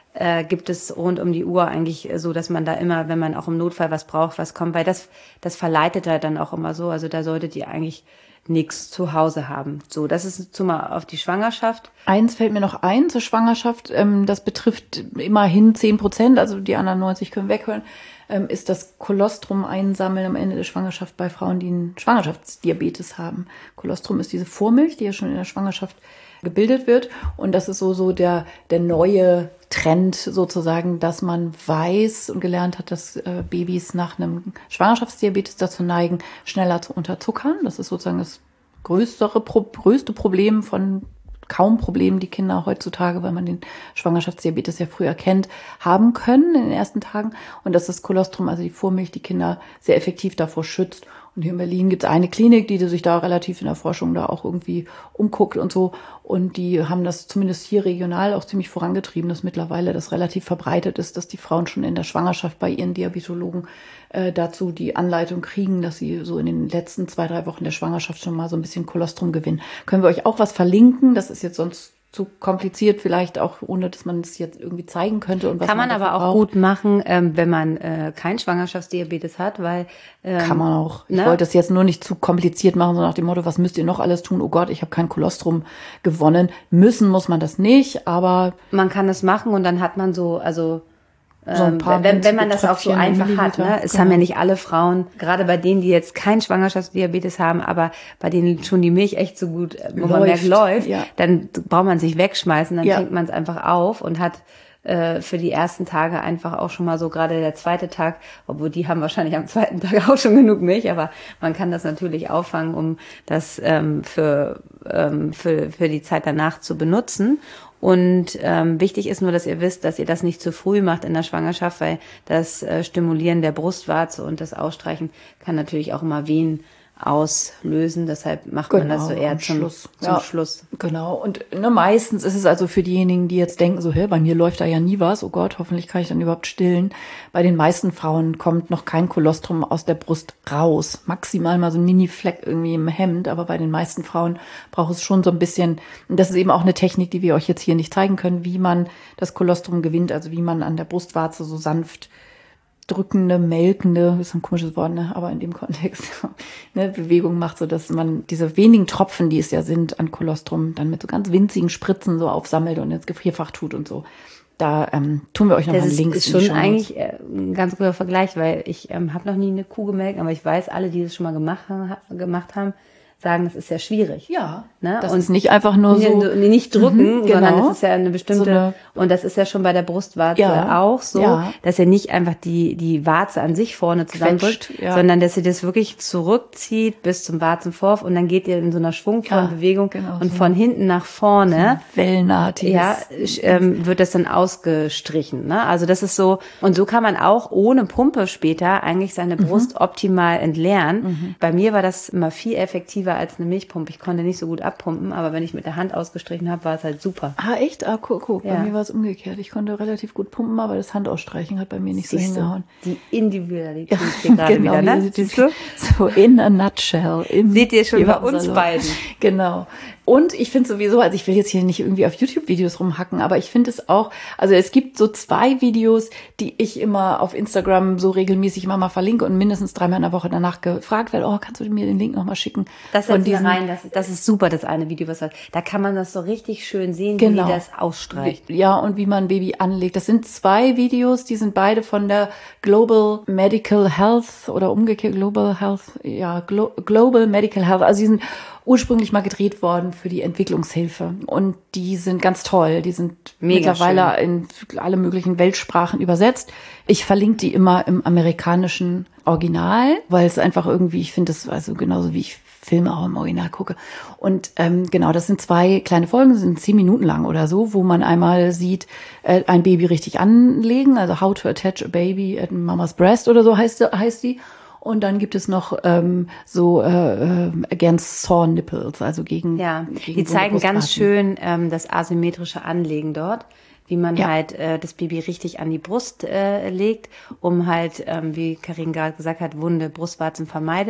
S2: äh, gibt es rund um die Uhr eigentlich so, dass man da immer, wenn man auch im Notfall was braucht, was kommt, weil das, das verleitet halt dann auch immer so. Also da solltet ihr eigentlich nichts zu Hause haben. So, das ist zumal auf die Schwangerschaft.
S1: Eins fällt mir noch ein zur Schwangerschaft, ähm, das betrifft immerhin zehn Prozent, also die anderen neunzig können weghören, ähm, ist das Kolostrum einsammeln am Ende der Schwangerschaft bei Frauen, die einen Schwangerschaftsdiabetes haben. Kolostrum ist diese Vormilch, die ja schon in der Schwangerschaft gebildet wird, und das ist so so der der neue Trend sozusagen, dass man weiß und gelernt hat, dass äh, Babys nach einem Schwangerschaftsdiabetes dazu neigen, schneller zu unterzuckern. Das ist sozusagen das größere, pro, größte Problem von kaum Problemen, die Kinder heutzutage, weil man den Schwangerschaftsdiabetes ja früher kennt, haben können in den ersten Tagen. Und dass das Kolostrum, also die Vormilch, die Kinder sehr effektiv davor schützt. Und hier in Berlin gibt es eine Klinik, die sich da relativ in der Forschung da auch irgendwie umguckt und so. Und die haben das zumindest hier regional auch ziemlich vorangetrieben, dass mittlerweile das relativ verbreitet ist, dass die Frauen schon in der Schwangerschaft bei ihren Diabetologen äh, dazu die Anleitung kriegen, dass sie so in den letzten zwei, drei Wochen der Schwangerschaft schon mal so ein bisschen Kolostrum gewinnen. Können wir euch auch was verlinken? Das ist jetzt sonst zu kompliziert, vielleicht auch, ohne dass man es jetzt irgendwie zeigen könnte. Und was
S2: kann man,
S1: man
S2: aber auch
S1: braucht.
S2: gut machen, ähm, wenn man äh, kein Schwangerschaftsdiabetes hat, weil ähm,
S1: kann man auch. Ich
S2: ne?
S1: wollte es jetzt nur nicht zu kompliziert machen, so nach dem Motto, was müsst ihr noch alles tun? Oh Gott, ich habe kein Kolostrum gewonnen. Müssen muss man das nicht, aber
S2: man kann es machen und dann hat man so, also
S1: so ein paar
S2: wenn, wenn man das auch so
S1: Tröpfchen,
S2: einfach hat,
S1: Milliliter,
S2: ne? Es
S1: genau.
S2: haben ja nicht alle Frauen, gerade bei denen, die jetzt kein Schwangerschaftsdiabetes haben, aber bei denen schon die Milch echt so gut, wo
S1: Läuft,
S2: man merkt, läuft,
S1: ja.
S2: dann braucht man sich wegschmeißen, dann
S1: Ja.
S2: fängt man es einfach auf und hat äh, für die ersten Tage einfach auch schon mal so, gerade der zweite Tag, obwohl die haben wahrscheinlich am zweiten Tag auch schon genug Milch, aber man kann das natürlich auffangen, um das ähm, für, ähm, für, für die Zeit danach zu benutzen. Und ähm, wichtig ist nur, dass ihr wisst, dass ihr das nicht zu früh macht in der Schwangerschaft, weil das äh, Stimulieren der Brustwarze und das Ausstreichen kann natürlich auch immer Wehen auslösen. Deshalb macht
S1: genau,
S2: man das so eher
S1: am
S2: zum
S1: Schluss.
S2: Zum
S1: Ja,
S2: Schluss.
S1: Genau. Und ne, meistens ist es also für diejenigen, die jetzt denken, so, hä, bei mir läuft da ja nie was. Oh Gott, hoffentlich kann ich dann überhaupt stillen. Bei den meisten Frauen kommt noch kein Kolostrum aus der Brust raus. Maximal mal so ein Mini-Fleck irgendwie im Hemd. Aber bei den meisten Frauen braucht es schon so ein bisschen, und das ist eben auch eine Technik, die wir euch jetzt hier nicht zeigen können, wie man das Kolostrum gewinnt, also wie man an der Brustwarze so sanft drückende, melkende, ist ein komisches Wort, ne? Aber in dem Kontext, ne, Bewegung macht, so dass man diese wenigen Tropfen, die es ja sind, an Kolostrum dann mit so ganz winzigen Spritzen so aufsammelt und ins Gefrierfach tut und so. Da ähm, tun wir euch noch
S2: Das
S1: mal
S2: ist,
S1: Links.
S2: ist
S1: in die
S2: schon
S1: Shownotes.
S2: eigentlich äh, ein ganz guter Vergleich, weil ich ähm, habe noch nie eine Kuh gemelkt, aber ich weiß, alle, die das schon mal gemacht, ha- gemacht haben, sagen, das ist sehr schwierig.
S1: Ja,
S2: Ne?
S1: das
S2: Und
S1: ist nicht einfach nur so.
S2: Nee, nicht drücken,
S1: Mhm,
S2: sondern
S1: genau.
S2: das ist ja eine bestimmte,
S1: So eine-
S2: und das ist ja schon bei der Brustwarze
S1: Ja,
S2: auch so,
S1: ja.
S2: dass ihr nicht einfach die, die Warze an sich vorne zusammendrückt,
S1: Quetscht, ja.
S2: sondern dass ihr das wirklich zurückzieht bis zum Warzenvorhof und dann geht ihr in so einer schwungvollen
S1: Ja,
S2: Bewegung
S1: genau
S2: und
S1: so.
S2: von hinten nach vorne,
S1: Wellenartiges.
S2: ja, sch- ähm, wird das dann ausgestrichen, ne? Also das ist so, und so kann man auch ohne Pumpe später eigentlich seine Brust optimal entleeren.
S1: Mhm.
S2: Bei mir war das immer viel effektiver als eine Milchpumpe. Ich konnte nicht so gut abpumpen, aber wenn ich mit der Hand ausgestrichen habe, war es halt super.
S1: Ah, echt? Ah, guck, guck.
S2: Ja.
S1: Bei mir war es umgekehrt. Ich konnte relativ gut pumpen, aber das Handausstreichen hat bei mir nicht so
S2: Siehst du,
S1: hingehauen.
S2: die Individualität hier gerade wieder, ne?
S1: wie-
S2: Siehst du?
S1: So in a nutshell. In
S2: Seht ihr schon bei uns
S1: Jeweils.
S2: beiden.
S1: Genau. Und ich finde sowieso, also ich will jetzt hier nicht irgendwie auf YouTube-Videos rumhacken, aber ich finde es auch, also es gibt so zwei Videos, die ich immer auf Instagram so regelmäßig immer mal verlinke und mindestens dreimal in der Woche danach gefragt werde, oh, kannst du mir den Link nochmal schicken?
S2: Das
S1: Von
S2: setzen wir
S1: diesen-
S2: rein, das, das ist super, das eine Video, was wir- da kann man das so richtig schön sehen,
S1: Genau.
S2: wie die das ausstreicht.
S1: Ja, und wie man ein Baby anlegt. Das sind zwei Videos, die sind beide von der Global Medical Health oder umgekehrt Global Health, ja, Glo Global Medical Health. Also die sind ursprünglich mal gedreht worden für die Entwicklungshilfe. Und die sind ganz toll. Die sind
S2: Mega
S1: mittlerweile in alle möglichen Weltsprachen übersetzt. Ich verlinke die immer im amerikanischen Original, weil es einfach irgendwie, ich finde das, also genauso wie ich Filme auch im Original gucke. Und ähm, genau, das sind zwei kleine Folgen, sind zehn Minuten lang oder so, wo man einmal sieht, äh, ein Baby richtig anlegen, also How to Attach a Baby at Mama's Breast oder so heißt, heißt die. Und dann gibt es noch ähm, so äh, äh, Against Sore Nipples, also gegen
S2: Ja,
S1: gegen
S2: die zeigen
S1: wunde
S2: ganz
S1: Brustwarzen.
S2: schön ähm, das asymmetrische Anlegen dort, wie man
S1: Ja.
S2: halt äh, das Baby richtig an die Brust äh, legt, um halt, ähm, wie Karin gerade gesagt hat, wunde Brustwarzen vermeidet.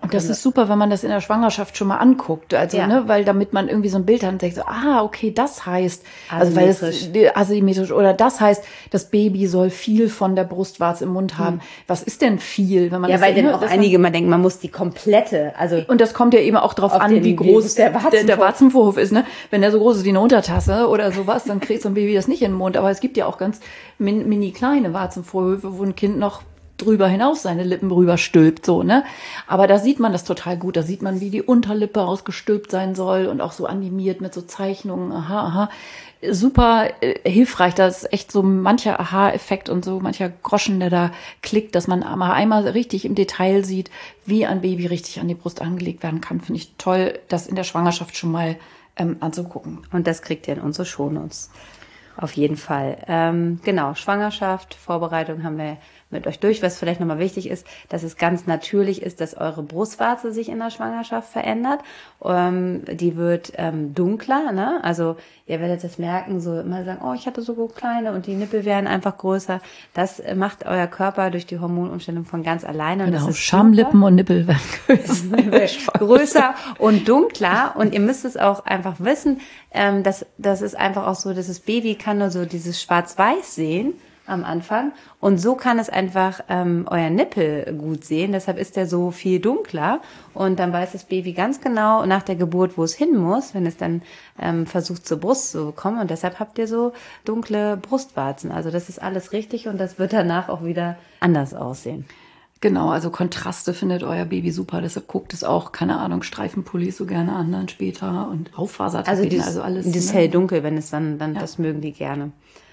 S1: Und das ist super, wenn man das in der Schwangerschaft schon mal anguckt, also ja. ne, weil damit man irgendwie so ein Bild hat und denkt so, ah, okay, das heißt, also weil es asymmetrisch oder das heißt, das Baby soll viel von der Brustwarze im Mund haben. Hm. Was ist denn viel, wenn man
S2: ja,
S1: das
S2: weil dann auch einige mal denken, man muss die komplette, also
S1: und das kommt ja eben auch drauf an, wie groß der Warzenvorhof. Der, der Warzenvorhof ist, ne? Wenn der so groß ist wie eine Untertasse oder sowas, dann kriegt so ein Baby das nicht in den Mund. Aber es gibt ja auch ganz min, mini kleine Warzenvorhöfe, wo ein Kind noch drüber hinaus seine Lippen rüber stülpt, so, ne? Aber da sieht man das total gut. Da sieht man, wie die Unterlippe ausgestülpt sein soll und auch so animiert mit so Zeichnungen. Aha, aha. Super äh, hilfreich. Da ist echt so mancher Aha-Effekt und so mancher Groschen, der da klickt, dass man mal einmal richtig im Detail sieht, wie ein Baby richtig an die Brust angelegt werden kann. Finde ich toll, das in der Schwangerschaft schon mal ähm, anzugucken.
S2: Und das kriegt ihr in unsere Shownotes. Auf jeden Fall. Ähm, genau, Schwangerschaft, Vorbereitung haben wir mit euch durch. Was vielleicht nochmal wichtig ist, dass es ganz natürlich ist, dass eure Brustwarze sich in der Schwangerschaft verändert. Ähm, die wird ähm, dunkler, ne? Also ihr werdet das merken, so immer sagen, oh, ich hatte so kleine und die Nippel werden einfach größer. Das macht euer Körper durch die Hormonumstellung von ganz alleine. Und
S1: genau,
S2: das ist
S1: Schamlippen super. Und Nippel werden größer.
S2: größer und dunkler. Und ihr müsst es auch einfach wissen, ähm, dass das ist einfach auch so, dass das Baby kann nur so dieses Schwarz-Weiß sehen am Anfang und so kann es einfach ähm, euer Nippel gut sehen, deshalb ist der so viel dunkler und dann weiß das Baby ganz genau nach der Geburt, wo es hin muss, wenn es dann ähm, versucht zur Brust zu kommen und deshalb habt ihr so dunkle Brustwarzen, also das ist alles richtig und das wird danach auch wieder anders aussehen.
S1: Genau, also Kontraste findet euer Baby super, deshalb guckt es auch, keine Ahnung, Streifenpullis so gerne an dann später und Auffasertapeten,
S2: also, dieses,
S1: also alles.
S2: Dieses
S1: ne?
S2: hell-dunkel, wenn es dann, dann ja. Das mögen die gerne.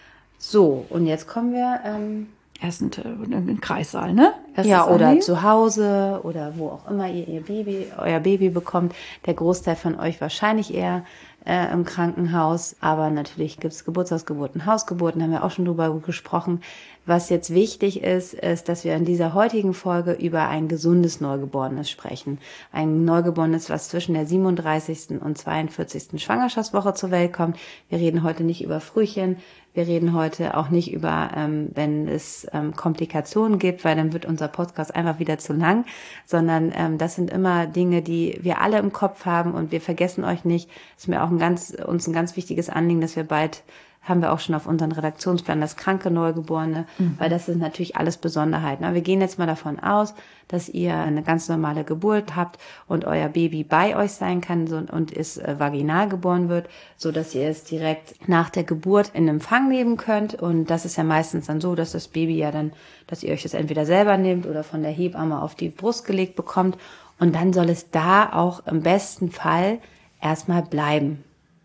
S2: So, und jetzt kommen wir ähm,
S1: erst in den Kreissaal, ne? Erstes
S2: ja, oder
S1: Anliegen.
S2: Zu Hause oder wo auch immer ihr ihr Baby, euer Baby bekommt. Der Großteil von euch wahrscheinlich eher äh, im Krankenhaus, aber natürlich gibt's Geburtshausgeburten, Hausgeburten, haben wir auch schon drüber gesprochen. Was jetzt wichtig ist, ist, dass wir in dieser heutigen Folge über ein gesundes Neugeborenes sprechen. Ein Neugeborenes, was zwischen der siebenunddreißigsten und zweiundvierzigsten Schwangerschaftswoche zur Welt kommt. Wir reden heute nicht über Frühchen. Wir reden heute auch nicht über, ähm, wenn es ähm, Komplikationen gibt, weil dann wird unser Podcast einfach wieder zu lang, sondern ähm, das sind immer Dinge, die wir alle im Kopf haben und wir vergessen euch nicht. Das ist mir auch ein ganz, uns ein ganz wichtiges Anliegen, dass wir bald haben wir auch schon auf unseren Redaktionsplan das kranke Neugeborene, mhm. weil das sind natürlich alles Besonderheiten. Wir gehen jetzt mal davon aus, dass ihr eine ganz normale Geburt habt und euer Baby bei euch sein kann und es vaginal geboren wird, so dass ihr es direkt nach der Geburt in Empfang nehmen könnt. Und das ist ja meistens dann so, dass das Baby ja dann, dass ihr euch das entweder selber nehmt oder von der Hebamme auf die Brust gelegt bekommt. Und dann soll es da auch im besten Fall erstmal bleiben.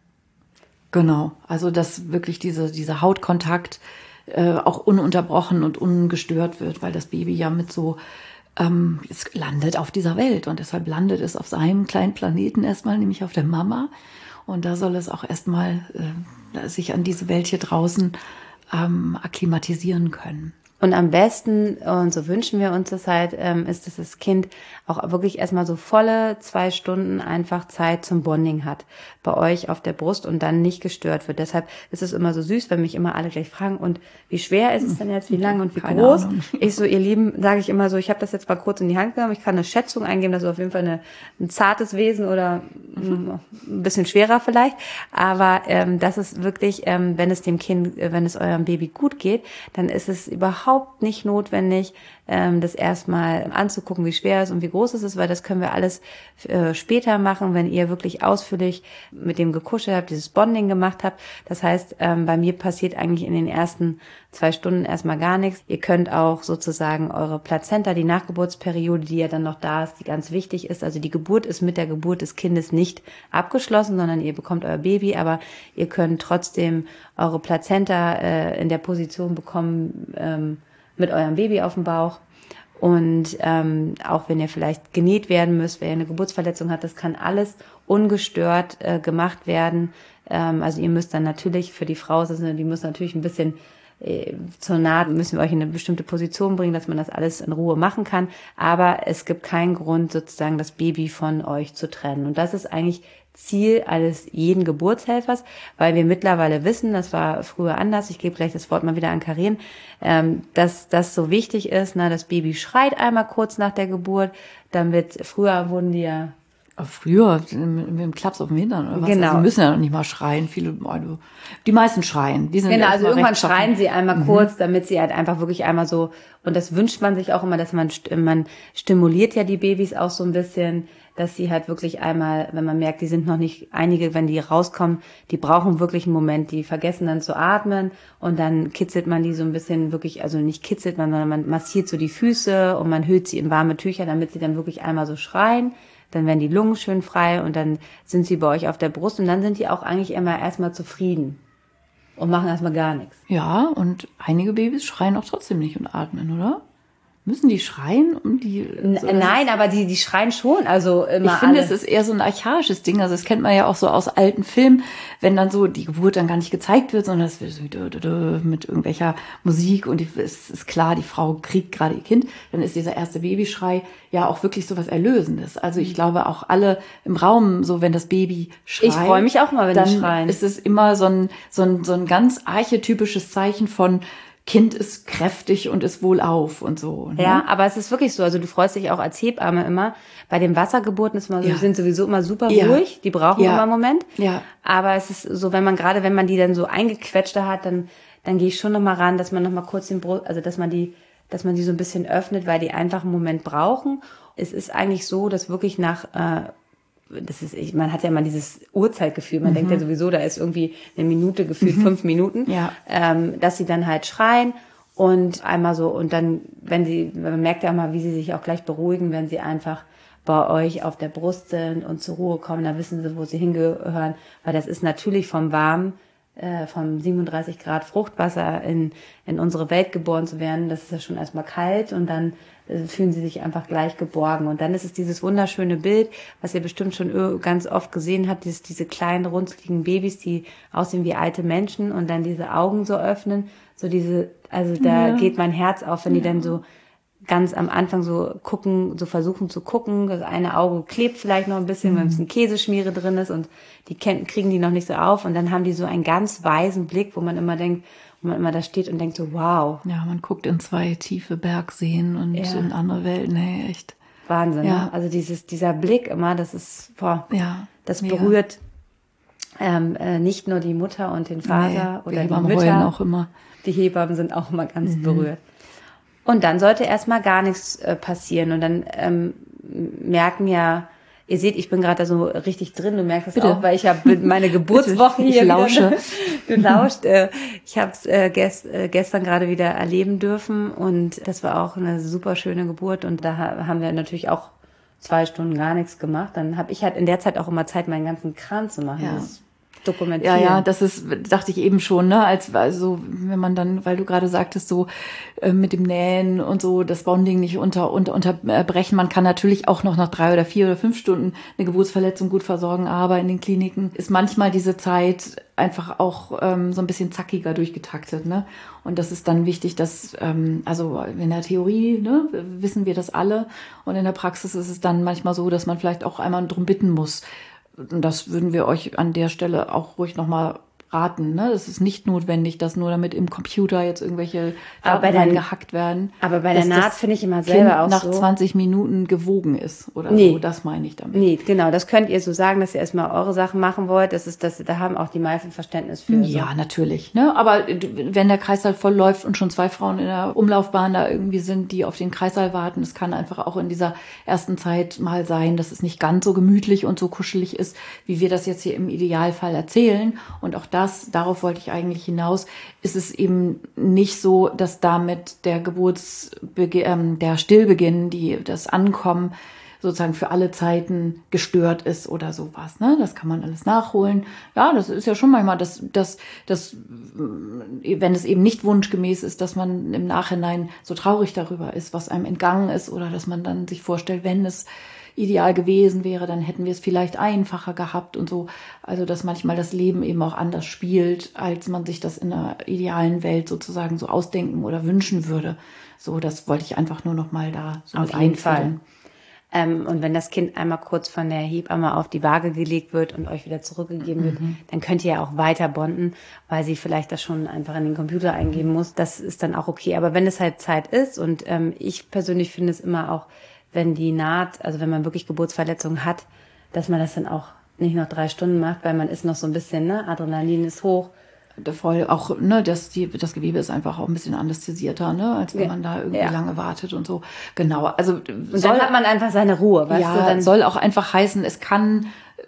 S1: Genau, also dass wirklich diese, dieser Hautkontakt äh, auch ununterbrochen und ungestört wird, weil das Baby ja mit so, ähm, es landet auf dieser Welt und deshalb landet es auf seinem kleinen Planeten erstmal, nämlich auf der Mama. Und da soll es auch erstmal äh, sich an diese Welt hier draußen ähm, akklimatisieren können.
S2: Und am besten, und so wünschen wir uns das halt, ähm, ist, dass das Kind auch wirklich erstmal so volle zwei Stunden einfach Zeit zum Bonding hat bei euch auf der Brust und dann nicht gestört wird. Deshalb ist es immer so süß, wenn mich immer alle gleich fragen, und wie schwer ist es denn jetzt, wie lang und wie Keine groß? Ahnung. Ich so, ihr Lieben, sage ich immer so, ich habe das jetzt mal kurz in die Hand genommen, ich kann eine Schätzung eingeben, das ist auf jeden Fall eine, ein zartes Wesen oder mhm. ein bisschen schwerer vielleicht, aber ähm, das ist wirklich, ähm, wenn es dem Kind, wenn es eurem Baby gut geht, dann ist es überhaupt nicht notwendig, ähm, das erstmal anzugucken, wie schwer es ist und wie groß es ist, weil das können wir alles äh, später machen, wenn ihr wirklich ausführlich mit dem gekuschelt habt, dieses Bonding gemacht habt. Das heißt, ähm, bei mir passiert eigentlich in den ersten zwei Stunden erstmal gar nichts. Ihr könnt auch sozusagen eure Plazenta, die Nachgeburtsperiode, die ja dann noch da ist, die ganz wichtig ist, also die Geburt ist mit der Geburt des Kindes nicht abgeschlossen, sondern ihr bekommt euer Baby, aber ihr könnt trotzdem eure Plazenta äh, in der Position bekommen, ähm, mit eurem Baby auf dem Bauch. Und ähm, auch wenn ihr vielleicht genäht werden müsst, wenn ihr eine Geburtsverletzung habt, das kann alles ungestört äh, gemacht werden. Ähm, also ihr müsst dann natürlich, für die Frau, also die muss natürlich ein bisschen äh, zur Naht, müssen wir euch in eine bestimmte Position bringen, dass man das alles in Ruhe machen kann. Aber es gibt keinen Grund, sozusagen das Baby von euch zu trennen. Und das ist eigentlich Ziel eines jeden Geburtshelfers, weil wir mittlerweile wissen, das war früher anders, ich gebe gleich das Wort mal wieder an Karin, ähm, dass das so wichtig ist, ne, das Baby schreit einmal kurz nach der Geburt, dann wird, früher wurden die ja...
S1: Aber früher, mit, mit dem Klaps auf dem Hintern oder was?
S2: Genau.
S1: Also die müssen ja noch nicht mal schreien. Viele, also, die meisten schreien. Die sind
S2: genau, also irgendwann
S1: schreien
S2: schreien sie einmal mhm. kurz, damit sie halt einfach wirklich einmal so, und das wünscht man sich auch immer, dass man, man stimuliert ja die Babys auch so ein bisschen, dass sie halt wirklich einmal, wenn man merkt, die sind noch nicht, einige, wenn die rauskommen, die brauchen wirklich einen Moment, die vergessen dann zu atmen und dann kitzelt man die so ein bisschen wirklich, also nicht kitzelt man, sondern man massiert so die Füße und man hüllt sie in warme Tücher, damit sie dann wirklich einmal so schreien. Dann werden die Lungen schön frei und dann sind sie bei euch auf der Brust und dann sind die auch eigentlich immer erstmal zufrieden und machen erstmal gar nichts.
S1: Ja, und einige Babys schreien auch trotzdem nicht und atmen, oder? Müssen die schreien? Um die,
S2: so, Nein, aber die, die schreien schon. Also immer
S1: ich finde,
S2: alle.
S1: Es ist eher so ein archaisches Ding. Also das kennt man ja auch so aus alten Filmen, wenn dann so die Geburt dann gar nicht gezeigt wird, sondern es wird so mit irgendwelcher Musik und die, es ist klar, die Frau kriegt gerade ihr Kind. Dann ist dieser erste Babyschrei ja auch wirklich so was Erlösendes. Also ich glaube auch alle im Raum, so wenn das Baby schreit.
S2: Ich freue mich auch mal, wenn
S1: dann
S2: die schreien.
S1: Ist es immer so ein, so ein, so ein ganz archetypisches Zeichen von Kind ist kräftig und ist wohlauf und so. Ne?
S2: Ja, aber es ist wirklich so. Also du freust dich auch als Hebamme immer. Bei den Wassergeburten ist man so,
S1: ja.
S2: die sind sowieso immer super
S1: ja.
S2: ruhig. Die brauchen
S1: ja.
S2: immer einen Moment.
S1: Ja.
S2: Aber es ist so, wenn man gerade, wenn man die dann so eingequetschter hat, dann, dann gehe ich schon nochmal ran, dass man nochmal kurz den Brust, also dass man die, dass man die so ein bisschen öffnet, weil die einfach einen Moment brauchen. Es ist eigentlich so, dass wirklich nach, äh, das ist, ich, man hat ja immer dieses Uhrzeitgefühl, man mhm. denkt ja sowieso, da ist irgendwie eine Minute gefühlt, mhm. fünf Minuten,
S1: ja.
S2: ähm, dass sie dann halt schreien. Und einmal so, und dann, wenn sie, man merkt ja mal, wie sie sich auch gleich beruhigen, wenn sie einfach bei euch auf der Brust sind und zur Ruhe kommen, dann wissen sie, wo sie hingehören, weil das ist natürlich vom Warmen, äh, vom siebenunddreißig Grad Fruchtwasser in, in unsere Welt geboren zu werden, das ist ja schon erstmal kalt und dann äh, fühlen sie sich einfach gleich geborgen. Und dann ist es dieses wunderschöne Bild, was ihr bestimmt schon ganz oft gesehen habt, dieses, diese kleinen, runzligen Babys, die aussehen wie alte Menschen und dann diese Augen so öffnen, so diese, also da ja. geht mein Herz auf, wenn die dann so ganz am Anfang so gucken, so versuchen zu gucken, das eine Auge klebt vielleicht noch ein bisschen, mhm. wenn es ein Käseschmiere drin ist und die kriegen die noch nicht so auf und dann haben die so einen ganz weisen Blick, wo man immer denkt, wo man immer da steht und denkt so, wow.
S1: Ja, man guckt in zwei tiefe Bergseen und
S2: ja.
S1: in andere Welten, hey, echt.
S2: Wahnsinn,
S1: ja.
S2: ne? Also dieses, dieser Blick immer, das ist, boah,
S1: ja,
S2: das
S1: mega.
S2: berührt ähm, äh, nicht nur die Mutter und den Vater
S1: nee,
S2: oder die
S1: Hebammen
S2: Mütter.
S1: heulen auch immer.
S2: Die Hebammen sind auch immer ganz mhm. berührt. Und dann sollte erstmal gar nichts äh, passieren. Und dann ähm, merken ja, ihr seht, ich bin gerade da so richtig drin. Du merkst das
S1: Bitte.
S2: auch, weil ich habe meine Geburtswoche hier.
S1: Ich lausche.
S2: Wieder, du lauscht. Äh, ich habe es äh, gest, äh, gestern gerade wieder erleben dürfen. Und das war auch eine super schöne Geburt. Und da haben wir natürlich auch zwei Stunden gar nichts gemacht. Dann habe ich halt in der Zeit auch immer Zeit, meinen ganzen Kram zu machen.
S1: Ja.
S2: Das dokumentieren.
S1: Ja, ja, das ist, dachte ich eben schon, ne, als, also, wenn man dann, weil du gerade sagtest, so, äh, mit dem Nähen und so, das Bonding nicht unter, unter, unterbrechen. Man kann natürlich auch noch nach drei oder vier oder fünf Stunden eine Geburtsverletzung gut versorgen, aber in den Kliniken ist manchmal diese Zeit einfach auch, ähm, so ein bisschen zackiger durchgetaktet, ne. Und das ist dann wichtig, dass, ähm, also, in der Theorie, ne, wissen wir das alle. Und in der Praxis ist es dann manchmal so, dass man vielleicht auch einmal drum bitten muss. Und das würden wir euch an der Stelle auch ruhig nochmal raten. Ne? Es ist nicht notwendig, dass nur damit im Computer jetzt irgendwelche Daten reingehackt werden.
S2: Aber bei der Naht finde ich immer selber
S1: kind
S2: auch
S1: nach
S2: so.
S1: nach zwanzig Minuten gewogen ist oder
S2: nee.
S1: so. Das meine ich damit.
S2: Nee, genau. Das könnt ihr so sagen, dass ihr erstmal eure Sachen machen wollt. Das ist das, da haben auch die meisten Verständnis für.
S1: Ja,
S2: so.
S1: natürlich. Ne? Aber wenn der Kreißsaal voll läuft und schon zwei Frauen in der Umlaufbahn da irgendwie sind, die auf den Kreißsaal warten, es kann einfach auch in dieser ersten Zeit mal sein, dass es nicht ganz so gemütlich und so kuschelig ist, wie wir das jetzt hier im Idealfall erzählen. Und auch das, darauf wollte ich eigentlich hinaus, ist es eben nicht so, dass damit der Geburtsbeginn, äh, der Stillbeginn, die, das Ankommen sozusagen für alle Zeiten gestört ist oder sowas. Ne? Das kann man alles nachholen. Ja, das ist ja schon manchmal, dass, dass, dass, wenn es eben nicht wunschgemäß ist, dass man im Nachhinein so traurig darüber ist, was einem entgangen ist, oder dass man dann sich vorstellt, wenn es ideal gewesen wäre, dann hätten wir es vielleicht einfacher gehabt und so. Also, dass manchmal das Leben eben auch anders spielt, als man sich das in einer idealen Welt sozusagen so ausdenken oder wünschen würde. So, das wollte ich einfach nur noch mal da so
S2: auf jeden Fall. Ähm, und wenn das Kind einmal kurz von der Hebamme auf die Waage gelegt wird und euch wieder zurückgegeben wird, mhm. dann könnt ihr ja auch weiter bonden, weil sie vielleicht das schon einfach in den Computer eingeben muss. Das ist dann auch okay. Aber wenn es halt Zeit ist und ähm, ich persönlich finde es immer auch, wenn die Naht, also wenn man wirklich Geburtsverletzungen hat, dass man das dann auch nicht noch drei Stunden macht, weil man ist noch so ein bisschen, ne, Adrenalin ist hoch.
S1: Voll auch, ne, das, die, das Gewebe ist einfach auch ein bisschen anästherisierter, ne, als wenn
S2: ja.
S1: man da irgendwie
S2: ja.
S1: lange wartet und so. Genau, also.
S2: Und soll, dann hat man einfach seine Ruhe, weißt
S1: ja,
S2: du? Dann
S1: soll auch einfach heißen, es kann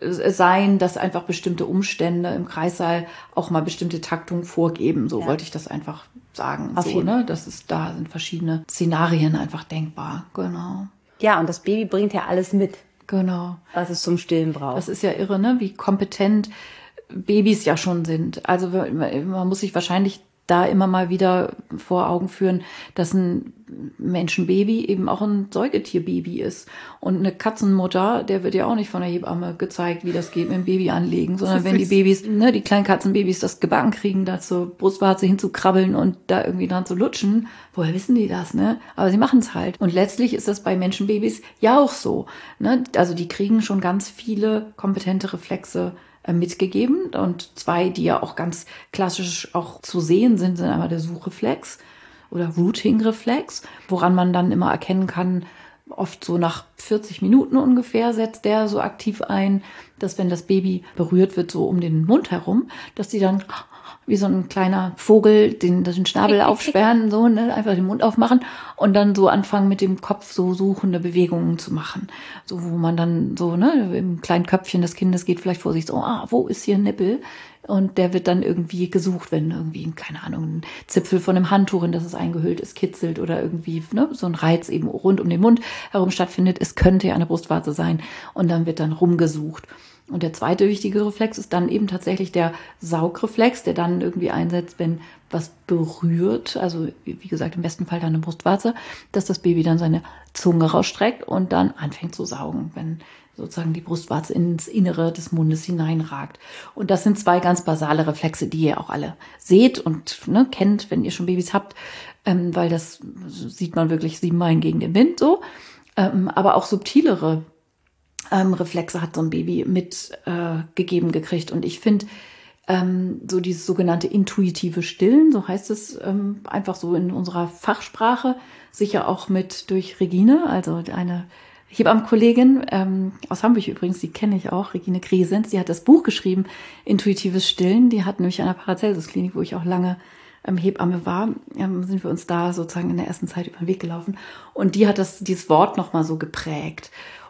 S1: sein, dass einfach bestimmte Umstände im Kreissaal auch mal bestimmte Taktungen vorgeben. So ja. wollte ich das einfach sagen.
S2: Auf
S1: so,
S2: jeden.
S1: ne, das ist, da sind verschiedene Szenarien einfach denkbar. Genau.
S2: Ja, und das Baby bringt ja alles mit.
S1: Genau.
S2: Was es zum Stillen braucht.
S1: Das ist ja irre, ne, wie kompetent Babys ja schon sind. Also man muss sich wahrscheinlich da immer mal wieder vor Augen führen, dass ein Menschenbaby eben auch ein Säugetierbaby ist. Und eine Katzenmutter, der wird ja auch nicht von der Hebamme gezeigt, wie das geht mit dem Baby anlegen, sondern wenn die Babys, ne, die kleinen Katzenbabys das gebacken kriegen, da zur Brustwarze hinzukrabbeln und da irgendwie dran zu lutschen, woher wissen die das, ne? Aber sie machen es halt. Und letztlich ist das bei Menschenbabys ja auch so, ne? Also die kriegen schon ganz viele kompetente Reflexe mitgegeben und zwei, die ja auch ganz klassisch auch zu sehen sind, sind einmal der Suchreflex oder Routing-Reflex, woran man dann immer erkennen kann, oft so nach vierzig Minuten ungefähr setzt der so aktiv ein, dass wenn das Baby berührt wird, so um den Mund herum, dass die dann wie so ein kleiner Vogel den, den Schnabel aufsperren, so, ne, einfach den Mund aufmachen und dann so anfangen mit dem Kopf so suchende Bewegungen zu machen. So, wo man dann so, ne, im kleinen Köpfchen des Kindes geht vielleicht vor sich so, ah, wo ist hier ein Nippel? Und der wird dann irgendwie gesucht, wenn irgendwie, keine Ahnung, ein Zipfel von einem Handtuch, in das es eingehüllt ist, kitzelt oder irgendwie, ne, so ein Reiz eben rund um den Mund herum stattfindet. Es könnte ja eine Brustwarze sein und dann wird dann rumgesucht. Und der zweite wichtige Reflex ist dann eben tatsächlich der Saugreflex, der dann irgendwie einsetzt, wenn was berührt, also wie gesagt im besten Fall dann eine Brustwarze, dass das Baby dann seine Zunge rausstreckt und dann anfängt zu saugen, wenn sozusagen die Brustwarze ins Innere des Mundes hineinragt. Und das sind zwei ganz basale Reflexe, die ihr auch alle seht und ne, kennt, wenn ihr schon Babys habt, ähm, weil das sieht man wirklich sieben Meilen gegen den Wind so. Ähm, aber auch subtilere Ähm, Reflexe hat so ein Baby mitgegeben äh, gegeben gekriegt. Und ich finde, ähm, so dieses sogenannte intuitive Stillen, so heißt es ähm, einfach so in unserer Fachsprache, sicher auch mit durch Regine, also eine Hebammenkollegin ähm, aus Hamburg übrigens, die kenne ich auch, Regine Griesens, die hat das Buch geschrieben, Intuitives Stillen. Die hat nämlich an der Paracelsus-Klinik, wo ich auch lange ähm, Hebamme war, ähm, sind wir uns da sozusagen in der ersten Zeit über den Weg gelaufen. Und die hat das dieses Wort nochmal so geprägt.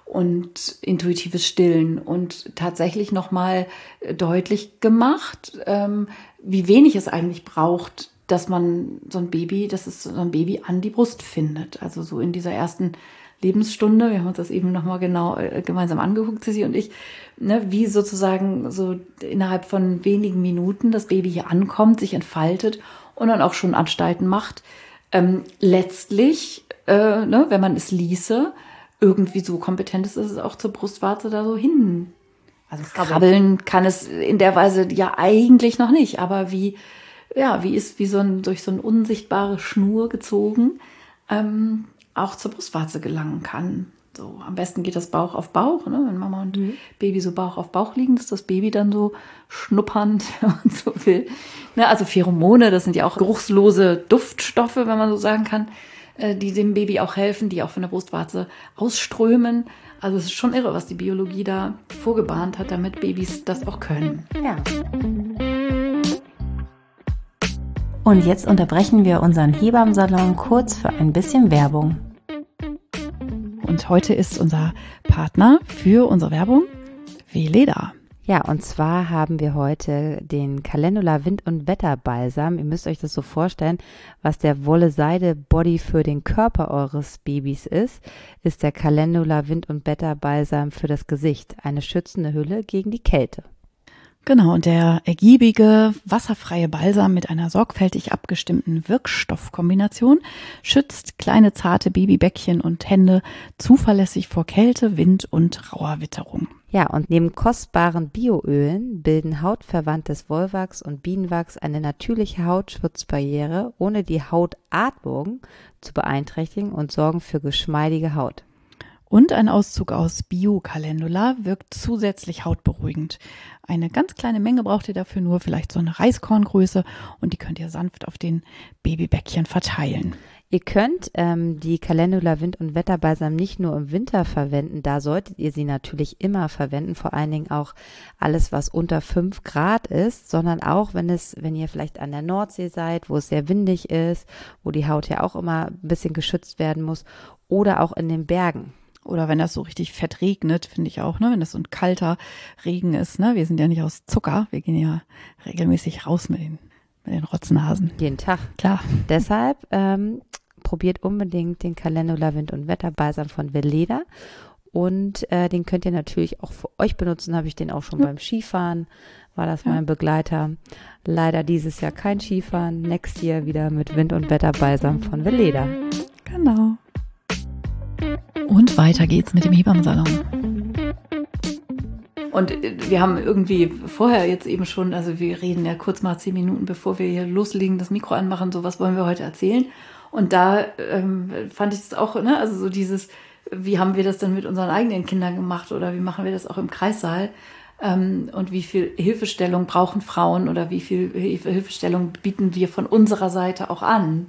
S1: Und intuitives Stillen und tatsächlich nochmal deutlich gemacht, ähm, wie wenig es eigentlich braucht, dass man so ein Baby, dass es so ein Baby an die Brust findet. Also so in dieser ersten Lebensstunde, wir haben uns das eben nochmal genau äh, gemeinsam angeguckt, Sissi und ich, ne, wie sozusagen so innerhalb von wenigen Minuten das Baby hier ankommt, sich entfaltet und dann auch schon Anstalten macht. Ähm, letztlich, äh, ne, wenn man es ließe, irgendwie so kompetent ist, dass es auch zur Brustwarze da so hin. Also krabbeln kann es in der Weise ja eigentlich noch nicht, aber wie, ja, wie ist wie so ein, durch so eine unsichtbare Schnur gezogen, ähm, auch zur Brustwarze gelangen kann. So, am besten geht das Bauch auf Bauch, ne? Wenn Mama und mhm. Baby so Bauch auf Bauch liegen, ist das Baby dann so schnuppernd, wenn man so will. Ne? Also Pheromone, das sind ja auch geruchslose Duftstoffe, wenn man so sagen kann, die dem Baby auch helfen, die auch von der Brustwarze ausströmen. Also es ist schon irre, was die Biologie da vorgebahnt hat, damit Babys das auch können.
S2: Ja. Und jetzt unterbrechen wir unseren Hebammensalon kurz für ein bisschen Werbung.
S1: Und heute ist unser Partner für unsere Werbung Weleda.
S2: Ja, und zwar haben wir heute den Calendula Wind- und Wetterbalsam. Ihr müsst euch das so vorstellen, was der Wolle-Seide-Body für den Körper eures Babys ist, ist der Calendula Wind- und Wetterbalsam für das Gesicht. Eine schützende Hülle gegen die Kälte.
S1: Genau, und der ergiebige, wasserfreie Balsam mit einer sorgfältig abgestimmten Wirkstoffkombination schützt kleine, zarte Babybäckchen und Hände zuverlässig vor Kälte, Wind und rauer Witterung.
S2: Ja, und neben kostbaren Bioölen bilden hautverwandtes Wollwachs und Bienenwachs eine natürliche Hautschutzbarriere, ohne die Hautatmung zu beeinträchtigen und sorgen für geschmeidige Haut.
S1: Und ein Auszug aus Bio-Calendula wirkt zusätzlich hautberuhigend. Eine ganz kleine Menge braucht ihr dafür nur, vielleicht so eine Reiskorngröße, und die könnt ihr sanft auf den Babybäckchen verteilen.
S2: Ihr könnt ähm, die Calendula Wind- und Wetterbalsam nicht nur im Winter verwenden, da solltet ihr sie natürlich immer verwenden, vor allen Dingen auch alles, was unter fünf Grad ist, sondern auch, wenn es, wenn ihr vielleicht an der Nordsee seid, wo es sehr windig ist, wo die Haut ja auch immer ein bisschen geschützt werden muss, oder auch in den Bergen.
S1: Oder wenn das so richtig fett regnet, finde ich auch, ne, wenn das so ein kalter Regen ist, ne, wir sind ja nicht aus Zucker, wir gehen ja regelmäßig raus mit den Mit den Rotznasen.
S2: Jeden Tag.
S1: Klar.
S2: Deshalb ähm, probiert unbedingt den Calendula Wind- und Wetterbalsam von Weleda. Und äh, den könnt ihr natürlich auch für euch benutzen. Habe ich den auch schon ja. beim Skifahren. War das ja. mein Begleiter. Leider dieses Jahr kein Skifahren. Next year wieder mit Wind- und Wetterbalsam von Weleda.
S1: Genau. Und weiter geht's mit dem Hebammensalon. Und wir haben irgendwie vorher jetzt eben schon, also wir reden ja kurz mal zehn Minuten, bevor wir hier loslegen, das Mikro anmachen, so was wollen wir heute erzählen. Und da ähm, fand ich es auch, ne, also so dieses, wie haben wir das denn mit unseren eigenen Kindern gemacht oder wie machen wir das auch im Kreissaal? Ähm, und wie viel Hilfestellung brauchen Frauen oder wie viel Hilfe, Hilfestellung bieten wir von unserer Seite auch an,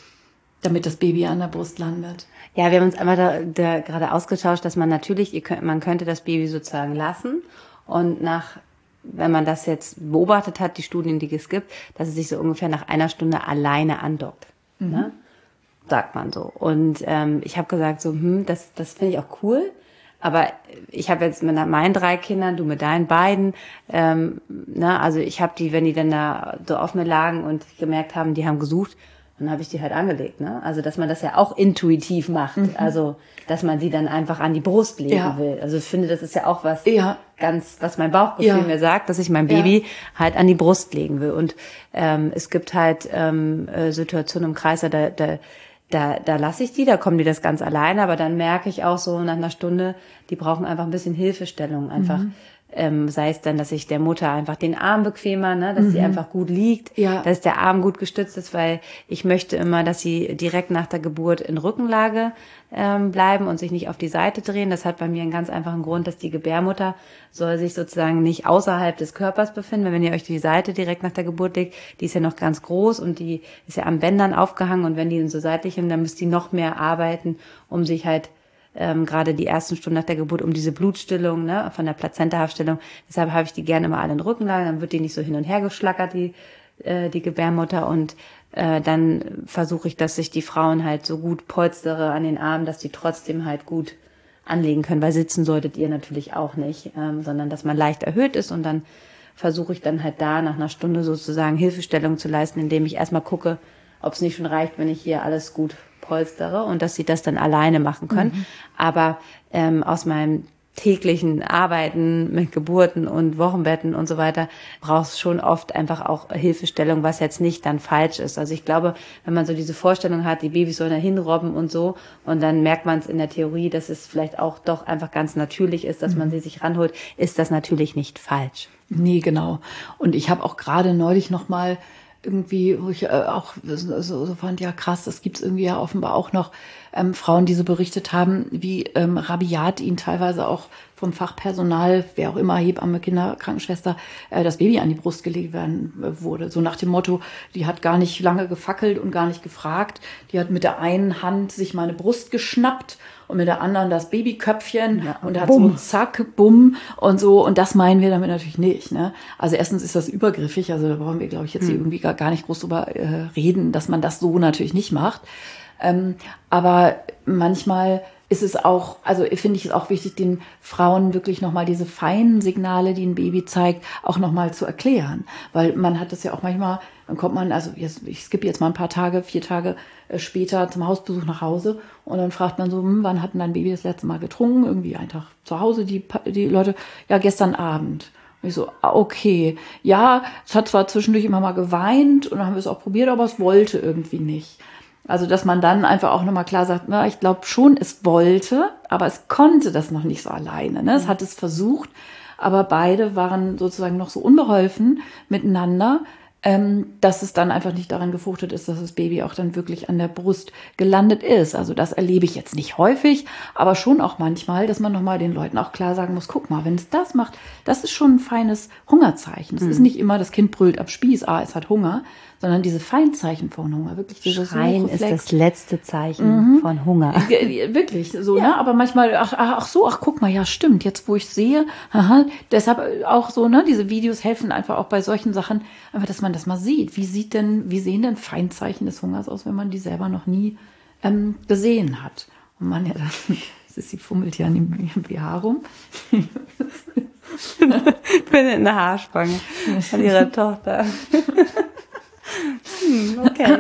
S1: damit das Baby an der Brust landet?
S2: Ja, wir haben uns einmal da, da gerade ausgetauscht, dass man natürlich, ihr könnt, man könnte das Baby sozusagen lassen und nach, wenn man das jetzt beobachtet hat, die Studien, die es gibt, dass es sich so ungefähr nach einer Stunde alleine andockt, mhm. ne? Sagt man so. Und ähm, ich habe gesagt so, hm, das, das finde ich auch cool, aber ich habe jetzt mit meinen drei Kindern, du mit deinen beiden, ähm, ne, also ich habe die, wenn die dann da so auf mir lagen und gemerkt haben, die haben gesucht, dann habe ich die halt angelegt, ne? Also, dass man das ja auch intuitiv macht. Mhm. Also, dass man sie dann einfach an die Brust legen ja. will. Also, ich finde, das ist ja auch was ja. ganz, was mein Bauchgefühl ja. mir sagt, dass ich mein Baby ja. halt an die Brust legen will. Und ähm, es gibt halt ähm, äh, Situationen im Kreis, da, da, da, da lasse ich die, da kommen die das ganz alleine. Aber dann merke ich auch so nach einer Stunde, die brauchen einfach ein bisschen Hilfestellung. Einfach, mhm. Ähm, sei es dann, dass ich der Mutter einfach den Arm bequemer, ne, dass mhm. sie einfach gut liegt, ja. dass der Arm gut gestützt ist, weil ich möchte immer, dass sie direkt nach der Geburt in Rückenlage ähm, bleiben und sich nicht auf die Seite drehen. Das hat bei mir einen ganz einfachen Grund, dass die Gebärmutter soll sich sozusagen nicht außerhalb des Körpers befinden. Wenn ihr euch die Seite direkt nach der Geburt legt, die ist ja noch ganz groß und die ist ja am Bändern aufgehangen und wenn die so seitlich sind, dann müsst ihr noch mehr arbeiten, um sich halt Ähm, gerade die ersten Stunden nach der Geburt, um diese Blutstillung, ne, von der Plazenta-Aufstellung. Deshalb habe ich die gerne immer alle in Rückenlage, dann wird die nicht so hin und her geschlackert, die, äh, die Gebärmutter. Und äh, dann versuche ich, dass ich die Frauen halt so gut polstere an den Armen, dass die trotzdem halt gut anlegen können, weil sitzen solltet ihr natürlich auch nicht, ähm, sondern dass man leicht erhöht ist und dann versuche ich dann halt da nach einer Stunde sozusagen Hilfestellung zu leisten, indem ich erstmal gucke, ob es nicht schon reicht, wenn ich hier alles gut polstere und dass sie das dann alleine machen können. Mhm. Aber ähm, aus meinem täglichen Arbeiten mit Geburten und Wochenbetten und so weiter braucht es schon oft einfach auch Hilfestellung, was jetzt nicht dann falsch ist. Also ich glaube, wenn man so diese Vorstellung hat, die Babys sollen da hinrobben und so und dann merkt man es in der Theorie, dass es vielleicht auch doch einfach ganz natürlich ist, dass mhm. man sie sich ranholt, ist das natürlich nicht falsch.
S1: Nee, genau. Und ich habe auch gerade neulich noch mal irgendwie, wo ich äh, auch so, so fand, ja krass, das gibt's irgendwie ja offenbar auch noch ähm, Frauen, die so berichtet haben, wie ähm, rabiat ihnen teilweise auch vom Fachpersonal, wer auch immer, Hebamme, Kinderkrankenschwester, äh, das Baby an die Brust gelegt werden äh, wurde. So nach dem Motto, die hat gar nicht lange gefackelt und gar nicht gefragt. Die hat mit der einen Hand sich meine Brust geschnappt und mit der anderen das Babyköpfchen ja, und hat bumm. so zack, bumm und so. Und das meinen wir damit natürlich nicht. Ne? Also erstens ist das übergriffig, also da brauchen wir, glaube ich, jetzt hm. hier irgendwie gar, gar nicht groß drüber äh, reden, dass man das so natürlich nicht macht. Ähm, aber manchmal ist es auch, also finde ich es auch wichtig, den Frauen wirklich nochmal diese feinen Signale, die ein Baby zeigt, auch nochmal zu erklären. Weil man hat das ja auch manchmal, dann kommt man, also jetzt, ich skippe jetzt mal ein paar Tage, vier Tage äh, später zum Hausbesuch nach Hause und dann fragt man so, hm, wann hat denn dein Baby das letzte Mal getrunken? Irgendwie einen Tag zu Hause, die, die Leute, ja, gestern Abend. Und ich so, okay, ja, es hat zwar zwischendurch immer mal geweint und dann haben wir es auch probiert, aber es wollte irgendwie nicht. Also, dass man dann einfach auch nochmal klar sagt, na, ich glaube schon, es wollte, aber es konnte das noch nicht so alleine. Ne? Es hat es versucht, aber beide waren sozusagen noch so unbeholfen miteinander, ähm, dass es dann einfach nicht daran gefruchtet ist, dass das Baby auch dann wirklich an der Brust gelandet ist. Also das erlebe ich jetzt nicht häufig, aber schon auch manchmal, dass man nochmal den Leuten auch klar sagen muss, guck mal, wenn es das macht, das ist schon ein feines Hungerzeichen. Es mhm. ist nicht immer, das Kind brüllt am Spieß, ah, es hat Hunger, sondern diese Feinzeichen von Hunger, wirklich diese
S2: Schreien ist das letzte Zeichen mhm. von Hunger.
S1: Wirklich, so, ja. ne? Aber manchmal, ach, ach so, ach guck mal, ja stimmt, jetzt wo ich sehe, aha, deshalb auch so, ne, diese Videos helfen einfach auch bei solchen Sachen, einfach, dass man das mal sieht. Wie sieht denn, wie sehen denn Feinzeichen des Hungers aus, wenn man die selber noch nie ähm, gesehen hat? Und man ja dann, sie fummelt ja an dem B H rum.
S2: Ich bin in der Haarspange von ihrer Tochter. Okay.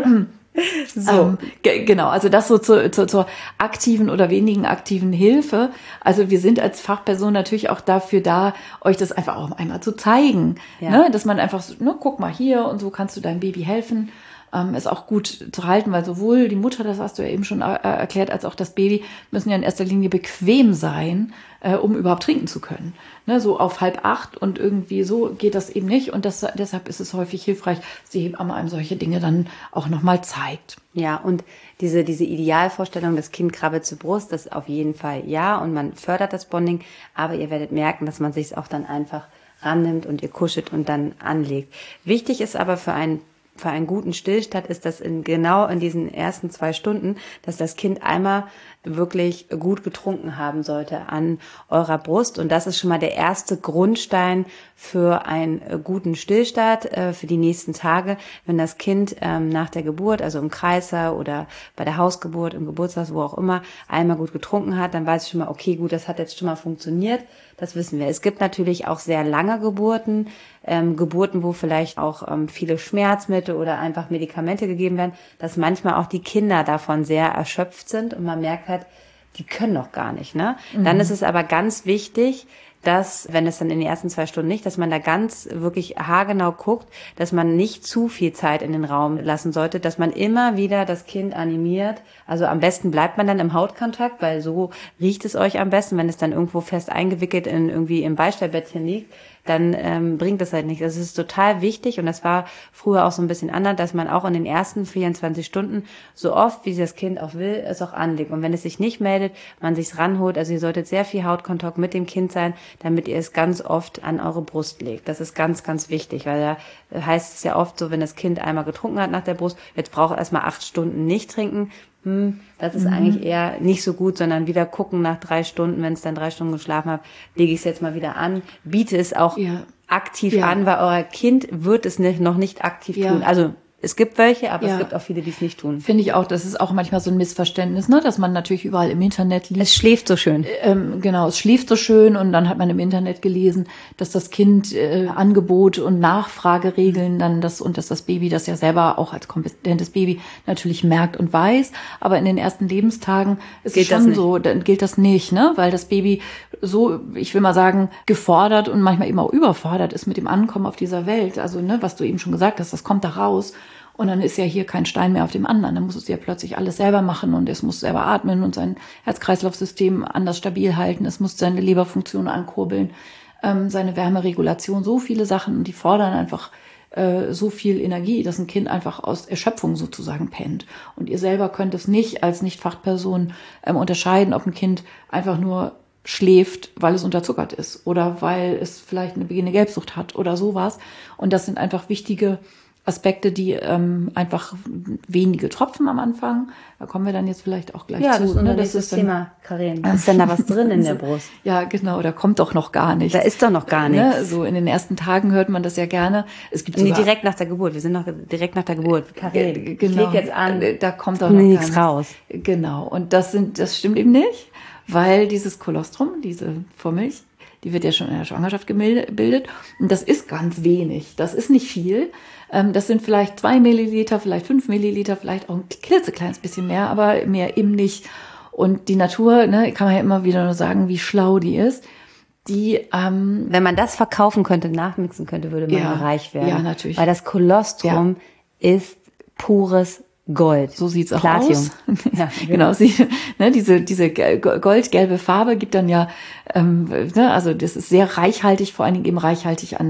S1: So. Ähm, g- genau, also das so zur, zur, zur aktiven oder wenigen aktiven Hilfe. Also wir sind als Fachperson natürlich auch dafür da, euch das einfach auch einmal zu zeigen. Ja. Ne? Dass man einfach so, ne, guck mal hier und so kannst du deinem Baby helfen. Ähm, ist auch gut zu halten, weil sowohl die Mutter, das hast du ja eben schon äh, erklärt, als auch das Baby müssen ja in erster Linie bequem sein, äh, um überhaupt trinken zu können. Ne, so auf halb acht und irgendwie so geht das eben nicht. Und das, deshalb ist es häufig hilfreich, dass die Hebamme einem solche Dinge dann auch nochmal zeigt.
S2: Ja, und diese, diese Idealvorstellung, das Kind krabbelt zur Brust, das auf jeden Fall ja. Und man fördert das Bonding, aber ihr werdet merken, dass man sich auch dann einfach rannimmt und ihr kuschelt und dann anlegt. Wichtig ist aber für einen für einen guten Stillstand ist das in genau in diesen ersten zwei Stunden, dass das Kind einmal wirklich gut getrunken haben sollte an eurer Brust. Und das ist schon mal der erste Grundstein für einen guten Stillstart äh, für die nächsten Tage. Wenn das Kind ähm, nach der Geburt, also im Kreißsaal oder bei der Hausgeburt, im Geburtshaus, wo auch immer, einmal gut getrunken hat, dann weiß ich schon mal, okay, gut, das hat jetzt schon mal funktioniert. Das wissen wir. Es gibt natürlich auch sehr lange Geburten, ähm, Geburten, wo vielleicht auch ähm, viele Schmerzmittel oder einfach Medikamente gegeben werden, dass manchmal auch die Kinder davon sehr erschöpft sind und man merkt halt, die können noch gar nicht, ne? Mhm. Dann ist es aber ganz wichtig, dass, wenn es dann in den ersten zwei Stunden nicht, dass man da ganz wirklich haargenau guckt, dass man nicht zu viel Zeit in den Raum lassen sollte, dass man immer wieder das Kind animiert. Also am besten bleibt man dann im Hautkontakt, weil so riecht es euch am besten, wenn es dann irgendwo fest eingewickelt in irgendwie im Beistellbettchen liegt, dann ähm, bringt das halt nicht. Das ist total wichtig und das war früher auch so ein bisschen anders, dass man auch in den ersten vierundzwanzig Stunden so oft, wie das Kind auch will, es auch anlegt. Und wenn es sich nicht meldet, man sich's ranholt. Also ihr solltet sehr viel Hautkontakt mit dem Kind sein, damit ihr es ganz oft an eure Brust legt. Das ist ganz, ganz wichtig, weil da heißt es ja oft so, wenn das Kind einmal getrunken hat nach der Brust, jetzt braucht er erstmal acht Stunden nicht trinken. Hm, das ist mhm. eigentlich eher nicht so gut, sondern wieder gucken nach drei Stunden, wenn es dann drei Stunden geschlafen hat, lege ich es jetzt mal wieder an, biete es auch ja. aktiv ja. an, weil euer Kind wird es nicht, noch nicht aktiv ja. tun. Also es gibt welche, aber ja. es gibt auch viele, die es nicht tun.
S1: Finde ich auch, das ist auch manchmal so ein Missverständnis, ne, dass man natürlich überall im Internet liest.
S2: Es schläft so schön.
S1: Ähm, genau, es schläft so schön und dann hat man im Internet gelesen, dass das Kind äh, Angebot und Nachfrageregeln dann das und dass das Baby das ja selber auch als kompetentes Baby natürlich merkt und weiß. Aber in den ersten Lebenstagen ist gilt es schon so, dann gilt das nicht, ne, weil das Baby so, ich will mal sagen, gefordert und manchmal eben auch überfordert ist mit dem Ankommen auf dieser Welt. Also, ne, was du eben schon gesagt hast, das kommt da raus. Und dann ist ja hier kein Stein mehr auf dem anderen. Dann muss es ja plötzlich alles selber machen und es muss selber atmen und sein Herz-Kreislauf-System anders stabil halten. Es muss seine Leberfunktion ankurbeln, ähm, seine Wärmeregulation, so viele Sachen. Und die fordern einfach äh, so viel Energie, dass ein Kind einfach aus Erschöpfung sozusagen pennt. Und ihr selber könnt es nicht als Nicht-Fachperson ähm, unterscheiden, ob ein Kind einfach nur schläft, weil es unterzuckert ist oder weil es vielleicht eine beginnende Gelbsucht hat oder sowas. Und das sind einfach wichtige Aspekte, die ähm, einfach wenige Tropfen am Anfang, da kommen wir dann jetzt vielleicht auch gleich
S2: ja,
S1: zu.
S2: Das ist unser ne? nächstes Thema, Karin. Ist denn da was drin in der Brust?
S1: Ja, genau, da kommt doch noch gar nichts.
S2: Da ist doch noch gar nichts.
S1: Ne? So in den ersten Tagen hört man das ja gerne. Es gibt
S2: nee, direkt nach der Geburt, wir sind noch direkt nach der Geburt. Karin,
S1: genau.
S2: Ich leg jetzt an,
S1: da kommt doch noch
S2: nichts raus.
S1: Genau, und das sind, das stimmt eben nicht, weil dieses Kolostrum, diese Vormilch, die wird ja schon in der Schwangerschaft gebildet. Und das ist ganz wenig. Das ist nicht viel. Das sind vielleicht zwei Milliliter, vielleicht fünf Milliliter, vielleicht auch ein klitzekleines bisschen mehr, aber mehr eben nicht. Und die Natur, ne, kann man ja immer wieder nur sagen, wie schlau die ist. Die, ähm,
S2: wenn man das verkaufen könnte, nachmixen könnte, würde man ja, reich werden.
S1: Ja, natürlich.
S2: Weil das Kolostrum ja. ist pures Gold.
S1: So sieht's auch
S2: Platinum.
S1: aus. Ja, genau. Sie, ne, diese diese goldgelbe Farbe gibt dann ja, ähm, ne, also das ist sehr reichhaltig, vor allen Dingen eben reichhaltig an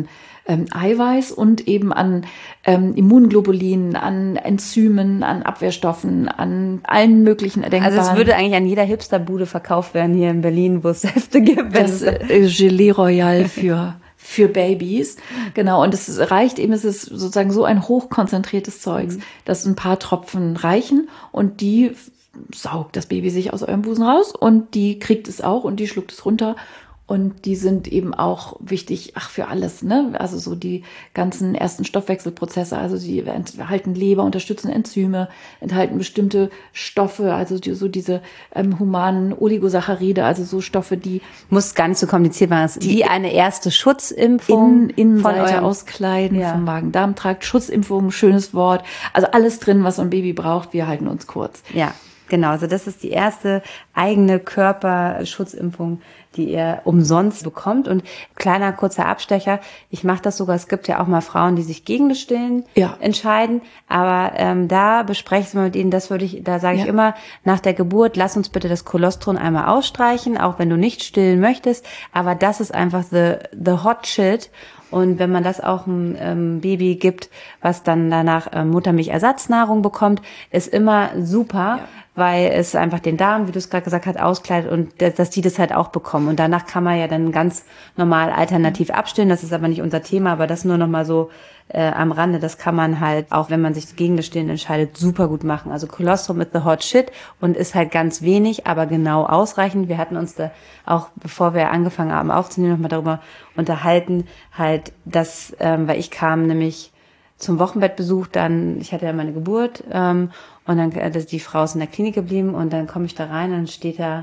S1: ähm, Eiweiß und eben an ähm, Immunglobulinen, an Enzymen, an Abwehrstoffen, an allen möglichen erdenkbaren.
S2: Also es würde eigentlich an jeder Hipsterbude verkauft werden hier in Berlin, wo es Säfte gibt.
S1: Das äh, Gelee Royal für für Babys, genau. Und es reicht eben, es ist sozusagen so ein hochkonzentriertes Zeugs, mhm. dass ein paar Tropfen reichen und die saugt das Baby sich aus eurem Busen raus und die kriegt es auch und die schluckt es runter. Und die sind eben auch wichtig, ach, für alles, ne? Also so die ganzen ersten Stoffwechselprozesse, also sie enthalten Leber, unterstützen Enzyme, enthalten bestimmte Stoffe, also die, so diese ähm, humanen Oligosaccharide, also so Stoffe, die...
S2: Muss gar nicht so kompliziert machen, die wie eine erste Schutzimpfung.
S1: In, Innenseite auskleiden, ja. Vom Magen-Darm-Trakt, Schutzimpfung, schönes Wort, also alles drin, was so ein Baby braucht, wir halten uns kurz.
S2: Ja. Genau, also das ist die erste eigene Körperschutzimpfung, die ihr umsonst bekommt. Und kleiner kurzer Abstecher, ich mache das sogar, es gibt ja auch mal Frauen, die sich gegen das Stillen ja. entscheiden, aber ähm, da bespreche ich es mal mit ihnen, das würde ich, da sage ja. ich immer, nach der Geburt, lass uns bitte das Kolostrum einmal ausstreichen, auch wenn du nicht stillen möchtest, aber das ist einfach the, the hot shit. Und wenn man das auch einem ähm, Baby gibt, was dann danach äh, Muttermilchersatznahrung bekommt, ist immer super, ja. weil es einfach den Darm, wie du es gerade gesagt hast, auskleidet und dass, dass die das halt auch bekommen. Und danach kann man ja dann ganz normal alternativ abstillen. Das ist aber nicht unser Thema, aber das nur noch mal so äh, am Rande. Das kann man halt, auch wenn man sich gegen das Stillen entscheidet, super gut machen. Also Kolostrum ist the hot shit und ist halt ganz wenig, aber genau ausreichend. Wir hatten uns da auch, bevor wir angefangen haben aufzunehmen, noch mal darüber unterhalten, halt, dass, ähm, weil ich kam nämlich zum Wochenbettbesuch, dann, ich hatte ja meine Geburt, ähm, und dann, äh, die Frau ist in der Klinik geblieben und dann komme ich da rein und dann steht da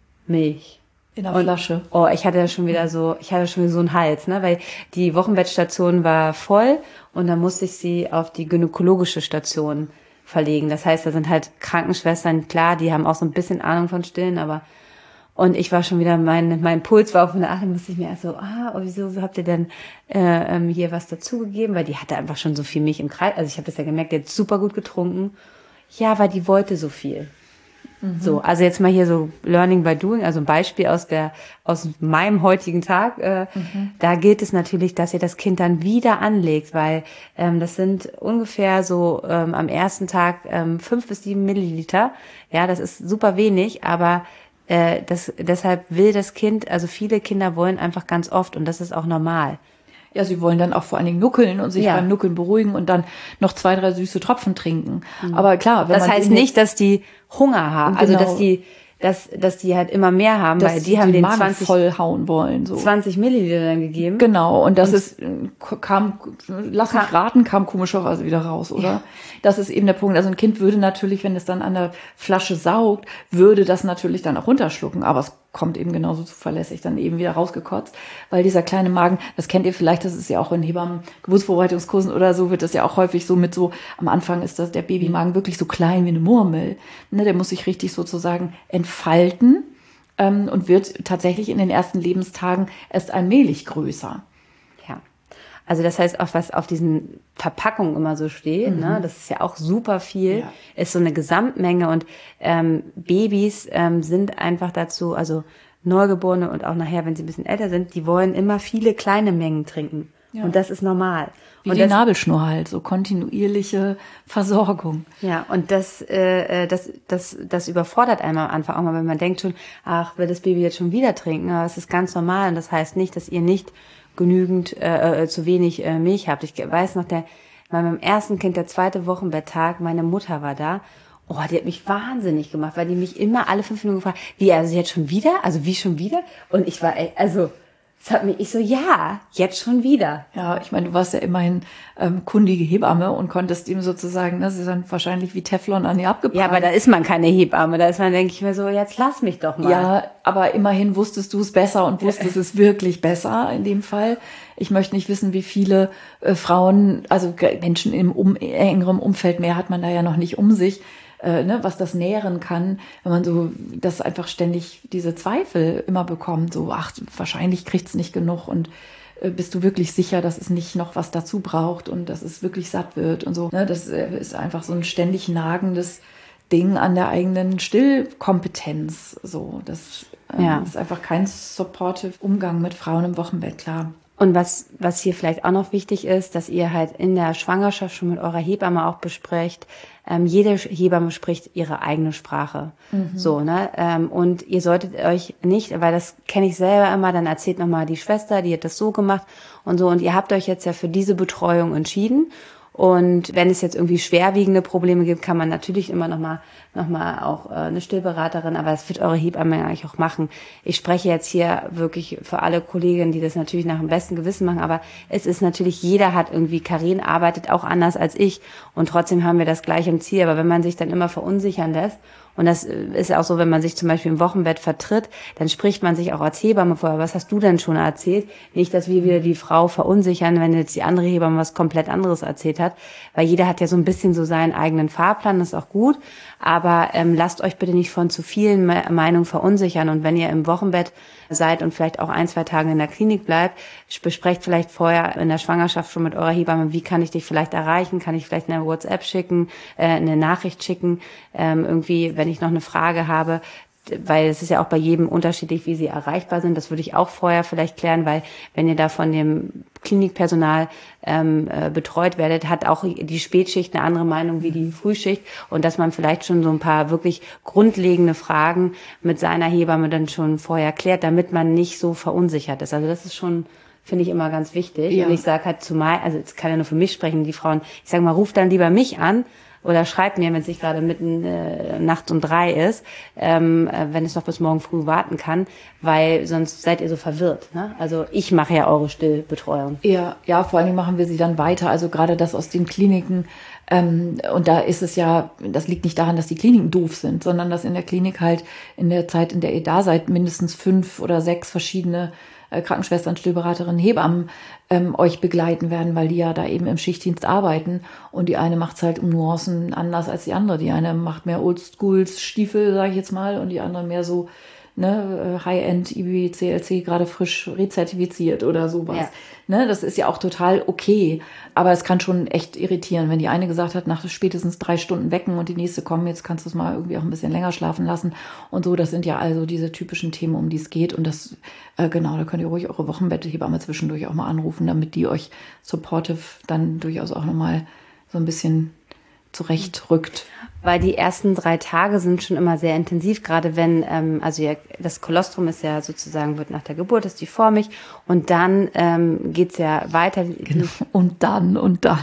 S2: Milch.
S1: In der Flasche.
S2: Oh, ich hatte ja schon wieder so, ich hatte schon wieder so einen Hals, ne, weil die Wochenbettstation war voll und dann musste ich sie auf die gynäkologische Station verlegen. Das heißt, da sind halt Krankenschwestern, klar, die haben auch so ein bisschen Ahnung von Stillen, aber und ich war schon wieder, mein mein Puls war auf eine Art, musste ich mir erst so, ah, oh, wieso habt ihr denn äh, ähm, hier was dazugegeben? Weil die hatte einfach schon so viel Milch im Kreis. Also ich habe das ja gemerkt, die hat super gut getrunken. Ja, weil die wollte so viel. Mhm. So, also jetzt mal hier so Learning by Doing, also ein Beispiel aus der aus meinem heutigen Tag. Äh, mhm. Da gilt es natürlich, dass ihr das Kind dann wieder anlegt, weil ähm, das sind ungefähr so ähm, am ersten Tag ähm, fünf bis sieben Milliliter. Ja, das ist super wenig, aber Äh, das, deshalb will das Kind, also viele Kinder wollen einfach ganz oft und das ist auch normal.
S1: Ja, sie wollen dann auch vor allen Dingen nuckeln und sich ja. beim Nuckeln beruhigen und dann noch zwei, drei süße Tropfen trinken. Mhm. Aber klar, wenn
S2: das
S1: man
S2: heißt nicht, dass die Hunger haben, genau. also dass die dass dass die halt immer mehr haben, dass weil die, die haben den Magen zwanzig
S1: vollhauen wollen, so
S2: zwanzig Milliliter dann gegeben.
S1: Genau, und das und ist kam lass mich raten, kam komischerweise wieder raus, oder? Ja. Das ist eben der Punkt. Also ein Kind würde natürlich, wenn es dann an der Flasche saugt, würde das natürlich dann auch runterschlucken, aber es kommt eben genauso zuverlässig dann eben wieder rausgekotzt, weil dieser kleine Magen, das kennt ihr vielleicht, das ist ja auch in Hebammen, Geburtsvorbereitungskursen oder so, wird das ja auch häufig so mit so, am Anfang ist das der Babymagen wirklich so klein wie eine Murmel, ne, der muss sich richtig sozusagen entfalten ähm, und wird tatsächlich in den ersten Lebenstagen erst allmählich größer.
S2: Ja, also das heißt auch, was auf diesen Verpackungen immer so steht, mhm. ne, das ist ja auch super viel, ja. ist so eine Gesamtmenge und ähm, Babys ähm, sind einfach dazu, also Neugeborene und auch nachher, wenn sie ein bisschen älter sind, die wollen immer viele kleine Mengen trinken. Ja. Und das ist normal.
S1: Wie
S2: und
S1: die
S2: das,
S1: Nabelschnur halt, so kontinuierliche Versorgung.
S2: Ja, und das, äh, das, das, das überfordert einem am Anfang auch mal, wenn man denkt schon, ach, will das Baby jetzt schon wieder trinken? Aber es ist ganz normal und das heißt nicht, dass ihr nicht genügend, äh, äh, zu wenig äh, Milch habt. Ich weiß noch, der, bei meinem ersten Kind, der zweite Wochenbetttag, meine Mutter war da. Oh, die hat mich wahnsinnig gemacht, weil die mich immer alle fünf Minuten gefragt, wie, also jetzt schon wieder? Also wie schon wieder? Und ich war, ey, also, das hat mich, ich so, ja, jetzt schon wieder.
S1: Ja, ich meine, du warst ja immerhin ähm, kundige Hebamme und konntest ihm sozusagen, das ist dann wahrscheinlich wie Teflon an ihr abgeprallt.
S2: Ja, aber da ist man keine Hebamme, da ist man, denke ich mir so, jetzt lass mich doch mal.
S1: Ja, aber immerhin wusstest du es besser und wusstest es wirklich besser in dem Fall. Ich möchte nicht wissen, wie viele äh, Frauen, also Menschen im um, engeren Umfeld, mehr hat man da ja noch nicht um sich, Äh, ne, was das nähren kann, wenn man so das einfach ständig diese Zweifel immer bekommt, so ach, wahrscheinlich kriegt's nicht genug und äh, bist du wirklich sicher, dass es nicht noch was dazu braucht und dass es wirklich satt wird und so. Ne, das äh, ist einfach so ein ständig nagendes Ding an der eigenen Stillkompetenz. So, das äh,
S2: ja.
S1: ist einfach kein supportive Umgang mit Frauen im Wochenbett, klar.
S2: Und was, was hier vielleicht auch noch wichtig ist, dass ihr halt in der Schwangerschaft schon mit eurer Hebamme auch besprecht, ähm, jede Hebamme spricht ihre eigene Sprache. Mhm. So, ne? Ähm, und ihr solltet euch nicht, weil das kenne ich selber immer, dann erzählt nochmal die Schwester, die hat das so gemacht und so. Und ihr habt euch jetzt ja für diese Betreuung entschieden. Und wenn es jetzt irgendwie schwerwiegende Probleme gibt, kann man natürlich immer noch mal, noch mal auch äh, eine Stillberaterin, aber das wird eure Hebamme eigentlich auch machen. Ich spreche jetzt hier wirklich für alle Kolleginnen, die das natürlich nach dem besten Gewissen machen, aber es ist natürlich, jeder hat irgendwie, Karin arbeitet auch anders als ich und trotzdem haben wir das gleiche im Ziel. Aber wenn man sich dann immer verunsichern lässt, und das ist auch so, wenn man sich zum Beispiel im Wochenbett vertritt, dann spricht man sich auch als Hebamme vorher, was hast du denn schon erzählt? Nicht, dass wir wieder die Frau verunsichern, wenn jetzt die andere Hebamme was komplett anderes erzählt hat, weil jeder hat ja so ein bisschen so seinen eigenen Fahrplan, das ist auch gut, aber ähm, lasst euch bitte nicht von zu vielen Me- Meinungen verunsichern. Und wenn ihr im Wochenbett seid und vielleicht auch ein, zwei Tage in der Klinik bleibt, besprecht vielleicht vorher in der Schwangerschaft schon mit eurer Hebamme, wie kann ich dich vielleicht erreichen, kann ich vielleicht eine WhatsApp schicken, äh, eine Nachricht schicken, ähm, irgendwie, wenn ich noch eine Frage habe, weil es ist ja auch bei jedem unterschiedlich, wie sie erreichbar sind. Das würde ich auch vorher vielleicht klären, weil wenn ihr da von dem Klinikpersonal ähm, äh, betreut werdet, hat auch die Spätschicht eine andere Meinung wie die Frühschicht und dass man vielleicht schon so ein paar wirklich grundlegende Fragen mit seiner Hebamme dann schon vorher klärt, damit man nicht so verunsichert ist. Also das ist schon, finde ich, immer ganz wichtig. Ja. Und ich sage halt zu mein, also es kann ja nur für mich sprechen, die Frauen, ich sage mal, ruft dann lieber mich an, oder schreibt mir, wenn es nicht gerade mitten äh, Nacht um drei ist, ähm, äh, wenn es noch bis morgen früh warten kann, weil sonst seid ihr so verwirrt. Ne? Also ich mache ja eure Stillbetreuung.
S1: Ja, ja, vor allen Dingen machen wir sie dann weiter. Also gerade das aus den Kliniken. Ähm, und da ist es ja, das liegt nicht daran, dass die Kliniken doof sind, sondern dass in der Klinik halt in der Zeit, in der ihr da seid, mindestens fünf oder sechs verschiedene äh, Krankenschwestern, Stillberaterinnen, Hebammen ähm, euch begleiten werden, weil die ja da eben im Schichtdienst arbeiten. Und die eine macht's halt um Nuancen anders als die andere. Die eine macht mehr Oldschools-Stiefel, sage ich jetzt mal, und die andere mehr so ne, High-End I B C L C, gerade frisch rezertifiziert oder sowas. Ja. Ne, das ist ja auch total okay. Aber es kann schon echt irritieren, wenn die eine gesagt hat, nach spätestens drei Stunden wecken und die nächste kommen, jetzt kannst du es mal irgendwie auch ein bisschen länger schlafen lassen und so. Das sind ja also diese typischen Themen, um die es geht. Und das, äh, genau, da könnt ihr ruhig eure Wochenbetthebamme zwischendurch auch mal anrufen, damit die euch supportive dann durchaus auch nochmal so ein bisschen zurechtrückt.
S2: Weil die ersten drei Tage sind schon immer sehr intensiv, gerade wenn, ähm, also ja, das Kolostrum ist ja sozusagen, wird nach der Geburt, ist die Formig und dann ähm, geht's ja weiter.
S1: Genau. Und dann, und dann.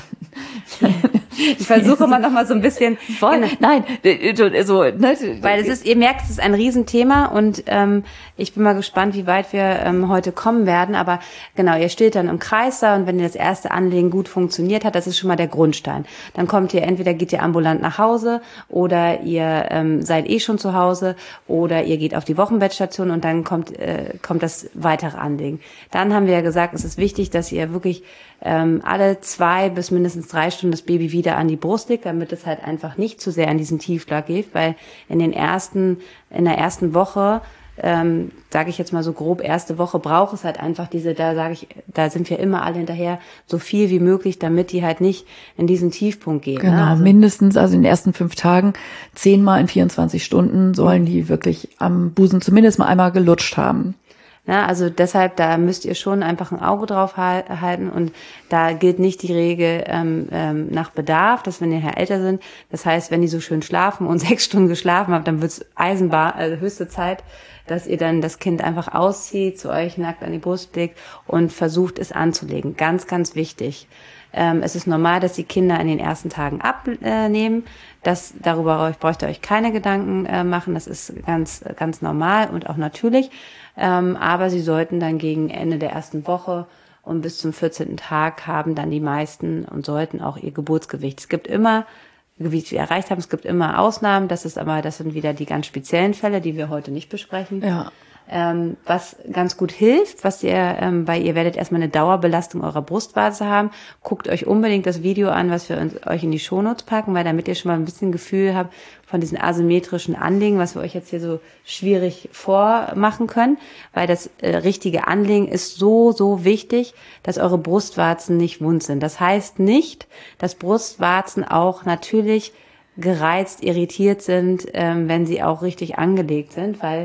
S2: Ich versuche immer noch mal so ein bisschen.
S1: Voll, genau. Nein, so, ne,
S2: weil es ist, ihr merkt, es ist ein Riesenthema und ähm, ich bin mal gespannt, wie weit wir ähm, heute kommen werden. Aber genau, ihr steht dann im Kreis da und wenn das erste Anlegen gut funktioniert hat, das ist schon mal der Grundstein. Dann kommt ihr, entweder geht ihr ambulant nach Hause oder ihr ähm, seid eh schon zu Hause oder ihr geht auf die Wochenbettstation und dann kommt äh, kommt das weitere Anlegen. Dann haben wir ja gesagt, es ist wichtig, dass ihr wirklich ähm, alle zwei bis mindestens drei Stunden das Baby wieder an die Brust legt, damit es halt einfach nicht zu sehr an diesen Tiefschlag geht, weil in den ersten, in der ersten Woche, ähm, sage ich jetzt mal so grob, erste Woche braucht es halt einfach diese, da sage ich, da sind wir immer alle hinterher, so viel wie möglich, damit die halt nicht in diesen Tiefpunkt gehen.
S1: Genau,
S2: ne? Also,
S1: mindestens, also in den ersten fünf Tagen, zehnmal in vierundzwanzig Stunden sollen die wirklich am Busen zumindest mal einmal gelutscht haben.
S2: Na, also deshalb, da müsst ihr schon einfach ein Auge drauf halten und da gilt nicht die Regel ähm, ähm, nach Bedarf, dass wenn die ja älter sind, das heißt, wenn die so schön schlafen und sechs Stunden geschlafen habt, dann wird's Eisenbahn, also höchste Zeit, dass ihr dann das Kind einfach auszieht, zu euch nackt an die Brust legt und versucht es anzulegen. Ganz, ganz wichtig. Ähm, es ist normal, dass die Kinder in den ersten Tagen abnehmen. Das, darüber braucht ihr euch keine Gedanken äh, machen. Das ist ganz, ganz normal und auch natürlich. Ähm, aber sie sollten dann gegen Ende der ersten Woche und bis zum vierzehnten Tag haben dann die meisten und sollten auch ihr Geburtsgewicht. Es gibt immer Gewicht, wie wir erreicht haben. Es gibt immer Ausnahmen. Das ist aber, das sind wieder die ganz speziellen Fälle, die wir heute nicht besprechen.
S1: Ja.
S2: Ähm, was ganz gut hilft, was ihr, ähm, weil ihr werdet erstmal eine Dauerbelastung eurer Brustwarze haben. Guckt euch unbedingt das Video an, was wir uns, euch in die Shownotes packen, weil damit ihr schon mal ein bisschen Gefühl habt von diesen asymmetrischen Anlegen, was wir euch jetzt hier so schwierig vormachen können, weil das äh, richtige Anlegen ist so, so wichtig, dass eure Brustwarzen nicht wund sind. Das heißt nicht, dass Brustwarzen auch natürlich gereizt, irritiert sind, ähm, wenn sie auch richtig angelegt sind, weil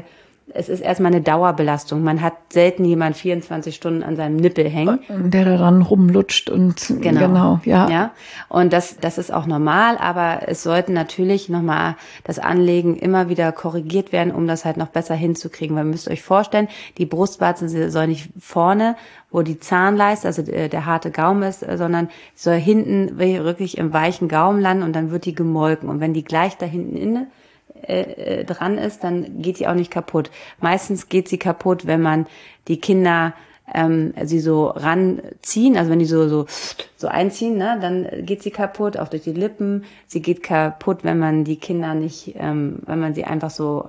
S2: es ist erstmal eine Dauerbelastung. Man hat selten jemand vierundzwanzig Stunden an seinem Nippel hängen.
S1: Der da dran rumlutscht und
S2: genau,
S1: genau ja.
S2: ja. Und das, das ist auch normal, aber es sollten natürlich nochmal das Anlegen immer wieder korrigiert werden, um das halt noch besser hinzukriegen. Weil ihr müsst euch vorstellen, die Brustwarze soll nicht vorne, wo die Zahnleiste, also der, der harte Gaumen ist, sondern soll hinten wirklich im weichen Gaumen landen und dann wird die gemolken. Und wenn die gleich da hinten inne Äh, dran ist, dann geht die auch nicht kaputt. Meistens geht sie kaputt, wenn man die Kinder ähm, sie so ranziehen, also wenn die so so so einziehen, ne, dann geht sie kaputt, auch durch die Lippen. Sie geht kaputt, wenn man die Kinder nicht, ähm, wenn man sie einfach so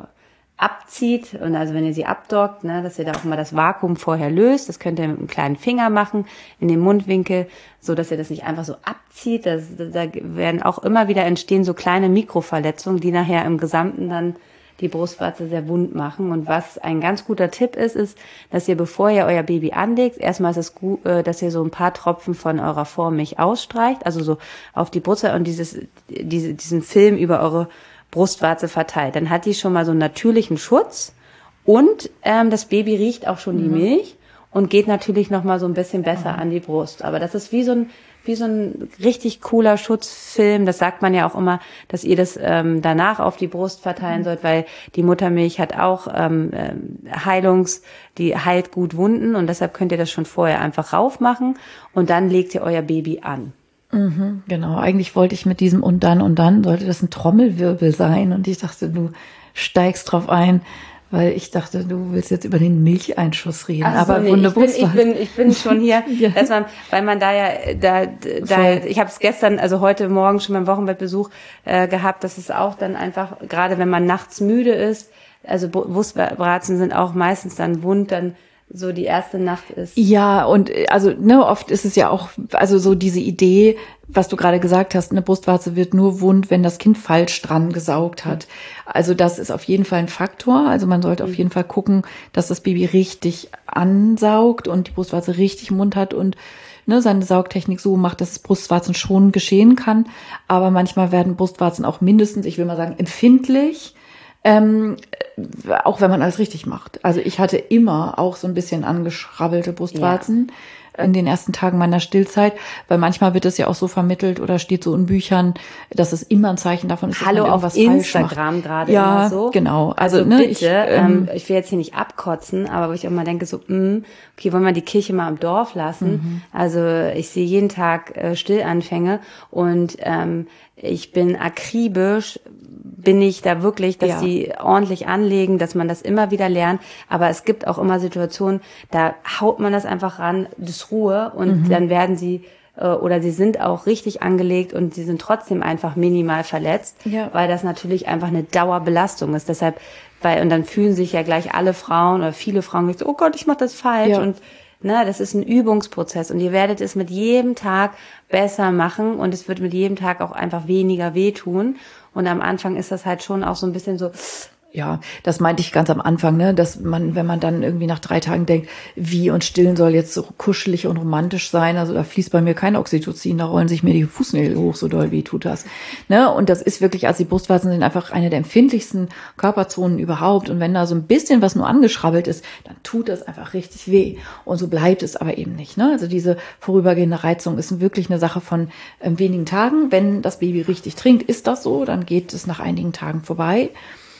S2: abzieht und also wenn ihr sie abdockt, ne, dass ihr da auch mal das Vakuum vorher löst. Das könnt ihr mit einem kleinen Finger machen in den Mundwinkel, so dass ihr das nicht einfach so abzieht. Das, da werden auch immer wieder entstehen so kleine Mikroverletzungen, die nachher im Gesamten dann die Brustwarze sehr wund machen. Und was ein ganz guter Tipp ist, ist, dass ihr, bevor ihr euer Baby anlegt, erstmal ist es gut, dass ihr so ein paar Tropfen von eurer Vormilch ausstreicht, also so auf die Brust und dieses, diese, diesen Film über eure Brustwarze verteilt. Dann hat die schon mal so einen natürlichen Schutz und ähm, das Baby riecht auch schon mhm. die Milch und geht natürlich noch mal so ein bisschen besser mhm. an die Brust. Aber das ist wie so ein wie so ein richtig cooler Schutzfilm. Das sagt man ja auch immer, dass ihr das ähm, danach auf die Brust verteilen mhm. sollt, weil die Muttermilch hat auch ähm, Heilungs, die heilt gut Wunden und deshalb könnt ihr das schon vorher einfach raufmachen und dann legt ihr euer Baby an.
S1: Mhm, genau, eigentlich wollte ich mit diesem und dann und dann, sollte das ein Trommelwirbel sein und ich dachte, du steigst drauf ein, weil ich dachte, du willst jetzt über den Milcheinschuss reden.
S2: Ach so,
S1: aber
S2: nee, ich, bin, ich, bin, ich bin schon hier, ja. dass man, weil man da ja, da, da ich habe es gestern, also heute Morgen schon beim Wochenbettbesuch äh, gehabt, dass es auch dann einfach, gerade wenn man nachts müde ist, also Brustwarzen sind auch meistens dann wund, dann so die erste Nacht ist.
S1: Ja, und also ne, oft ist es ja auch, also so diese Idee, was du gerade gesagt hast, eine Brustwarze wird nur wund, wenn das Kind falsch dran gesaugt hat. Also das ist auf jeden Fall ein Faktor. Also man sollte mhm. auf jeden Fall gucken, dass das Baby richtig ansaugt und die Brustwarze richtig im Mund hat und ne, seine Saugtechnik so macht, dass Brustwarzen schon geschehen kann. Aber manchmal werden Brustwarzen auch mindestens, ich will mal sagen, empfindlich. Ähm, auch wenn man alles richtig macht. Also ich hatte immer auch so ein bisschen angeschrabbelte Brustwarzen ja. in den ersten Tagen meiner Stillzeit, weil manchmal wird es ja auch so vermittelt oder steht so in Büchern, dass es immer ein Zeichen davon ist, dass
S2: Hallo
S1: man irgendwas
S2: auf
S1: falsch
S2: Instagram
S1: macht.
S2: gerade
S1: ja,
S2: immer so.
S1: Genau.
S2: Also,
S1: also ne,
S2: bitte,
S1: ich,
S2: ähm, ich will jetzt hier nicht abkotzen, aber wo ich auch mal denke so, mh, okay, wollen wir die Kirche mal im Dorf lassen? Mhm. Also ich sehe jeden Tag äh, Stillanfänge und ähm, ich bin akribisch, bin ich da wirklich, dass ja. die ordentlich anlegen, dass man das immer wieder lernt. Aber es gibt auch immer Situationen, da haut man das einfach ran, das Ruhe und mhm. dann werden sie äh, oder sie sind auch richtig angelegt und sie sind trotzdem einfach minimal verletzt, ja. weil das natürlich einfach eine Dauerbelastung ist. Deshalb, weil und dann fühlen sich ja gleich alle Frauen oder viele Frauen so, oh Gott, ich mache das falsch ja. und ne, das ist ein Übungsprozess und ihr werdet es mit jedem Tag besser machen und es wird mit jedem Tag auch einfach weniger wehtun. Und am Anfang ist das halt schon auch so ein bisschen so.
S1: Ja, das meinte ich ganz am Anfang, ne, dass man, wenn man dann irgendwie nach drei Tagen denkt, wie und stillen soll jetzt so kuschelig und romantisch sein, also da fließt bei mir kein Oxytocin, da rollen sich mir die Fußnägel hoch, so doll weh tut das, ne, und das ist wirklich, also die Brustwarzen sind einfach eine der empfindlichsten Körperzonen überhaupt und wenn da so ein bisschen was nur angeschrabbelt ist, dann tut das einfach richtig weh und so bleibt es aber eben nicht, ne, also diese vorübergehende Reizung ist wirklich eine Sache von äh, wenigen Tagen, wenn das Baby richtig trinkt, ist das so, dann geht es nach einigen Tagen vorbei.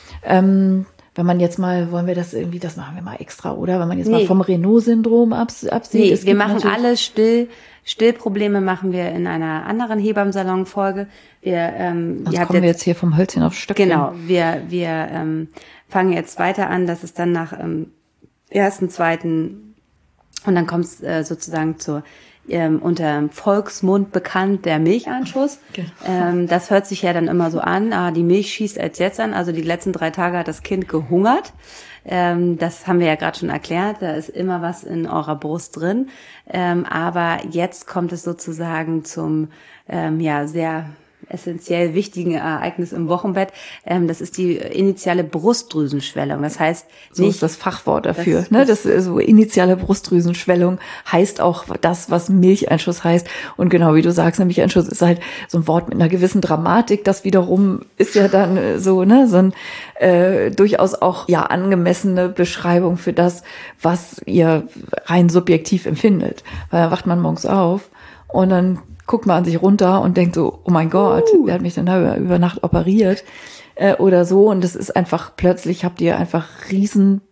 S1: Ähm, wenn man jetzt mal, wollen wir das irgendwie, das machen wir mal extra, oder? Wenn man jetzt nee. mal vom Renault-Syndrom abs- absieht.
S2: Nee, wir machen alles still. Stillprobleme machen wir in einer anderen Hebammsalon-Folge. Wir, ähm,
S1: also kommen wir jetzt, jetzt hier vom Hölzchen auf Stöckchen.
S2: Genau, wir, wir ähm, fangen jetzt weiter an, dass es dann nach ähm, ersten, zweiten und dann kommt es äh, sozusagen zur Ähm, unter Volksmund bekannt, der Milcheinschuss. Okay. Ähm, das hört sich ja dann immer so an, ah, die Milch schießt als jetzt an, also die letzten drei Tage hat das Kind gehungert. Ähm, das haben wir ja gerade schon erklärt, da ist immer was in eurer Brust drin. Ähm, aber jetzt kommt es sozusagen zum ähm, ja sehr essentiell wichtigen Ereignis im Wochenbett. Ähm, das ist die initiale Brustdrüsenschwellung. Das heißt
S1: so nicht, ist das Fachwort dafür. Das, ne? das ist so initiale Brustdrüsenschwellung heißt auch das, was Milcheinschuss heißt. Und genau wie du sagst, ein Milcheinschuss ist halt so ein Wort mit einer gewissen Dramatik. Das wiederum ist ja dann so ne so ein äh, durchaus auch ja angemessene Beschreibung für das, was ihr rein subjektiv empfindet. Weil da wacht man morgens auf und dann guckt man an sich runter und denkt so, oh mein Gott, uh. der hat mich dann über, über Nacht operiert äh, oder so. Und das ist einfach, plötzlich habt ihr einfach riesen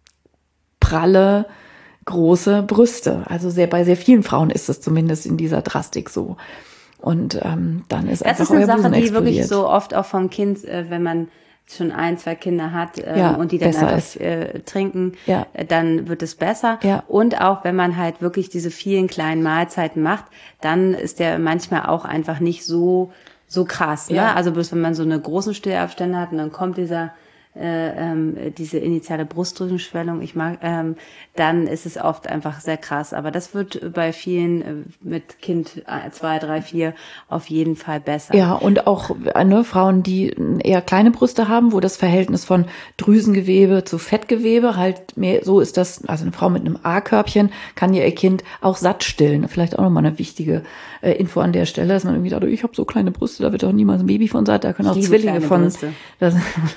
S1: pralle, große Brüste. Also sehr bei sehr vielen Frauen ist es zumindest in dieser Drastik so. Und ähm, dann ist
S2: das
S1: einfach euer Busen explodiert.
S2: Das ist eine Sache, die wirklich so oft auch vom Kind, äh, wenn man schon ein, zwei Kinder hat ähm, ja, und die dann einfach äh, trinken, ja. äh, dann wird es besser. Ja. Und auch wenn man halt wirklich diese vielen kleinen Mahlzeiten macht, dann ist der manchmal auch einfach nicht so so krass. Ne? Ja. Also bloß wenn man so eine großen Stillabstände hat und dann kommt dieser äh, ähm, diese initiale Brustdrüsenschwellung, ich mag, ähm, dann ist es oft einfach sehr krass. Aber das wird bei vielen äh, mit Kind zwei, drei, vier auf jeden Fall besser.
S1: Ja, und auch ne, Frauen, die eher kleine Brüste haben, wo das Verhältnis von Drüsengewebe zu Fettgewebe halt mehr so ist, das, also eine Frau mit einem A-Körbchen kann ihr Kind auch satt stillen. Vielleicht auch nochmal eine wichtige äh, Info an der Stelle, dass man irgendwie sagt, ich habe so kleine Brüste, da wird doch niemals ein Baby von satt, da können auch Zwillinge von das,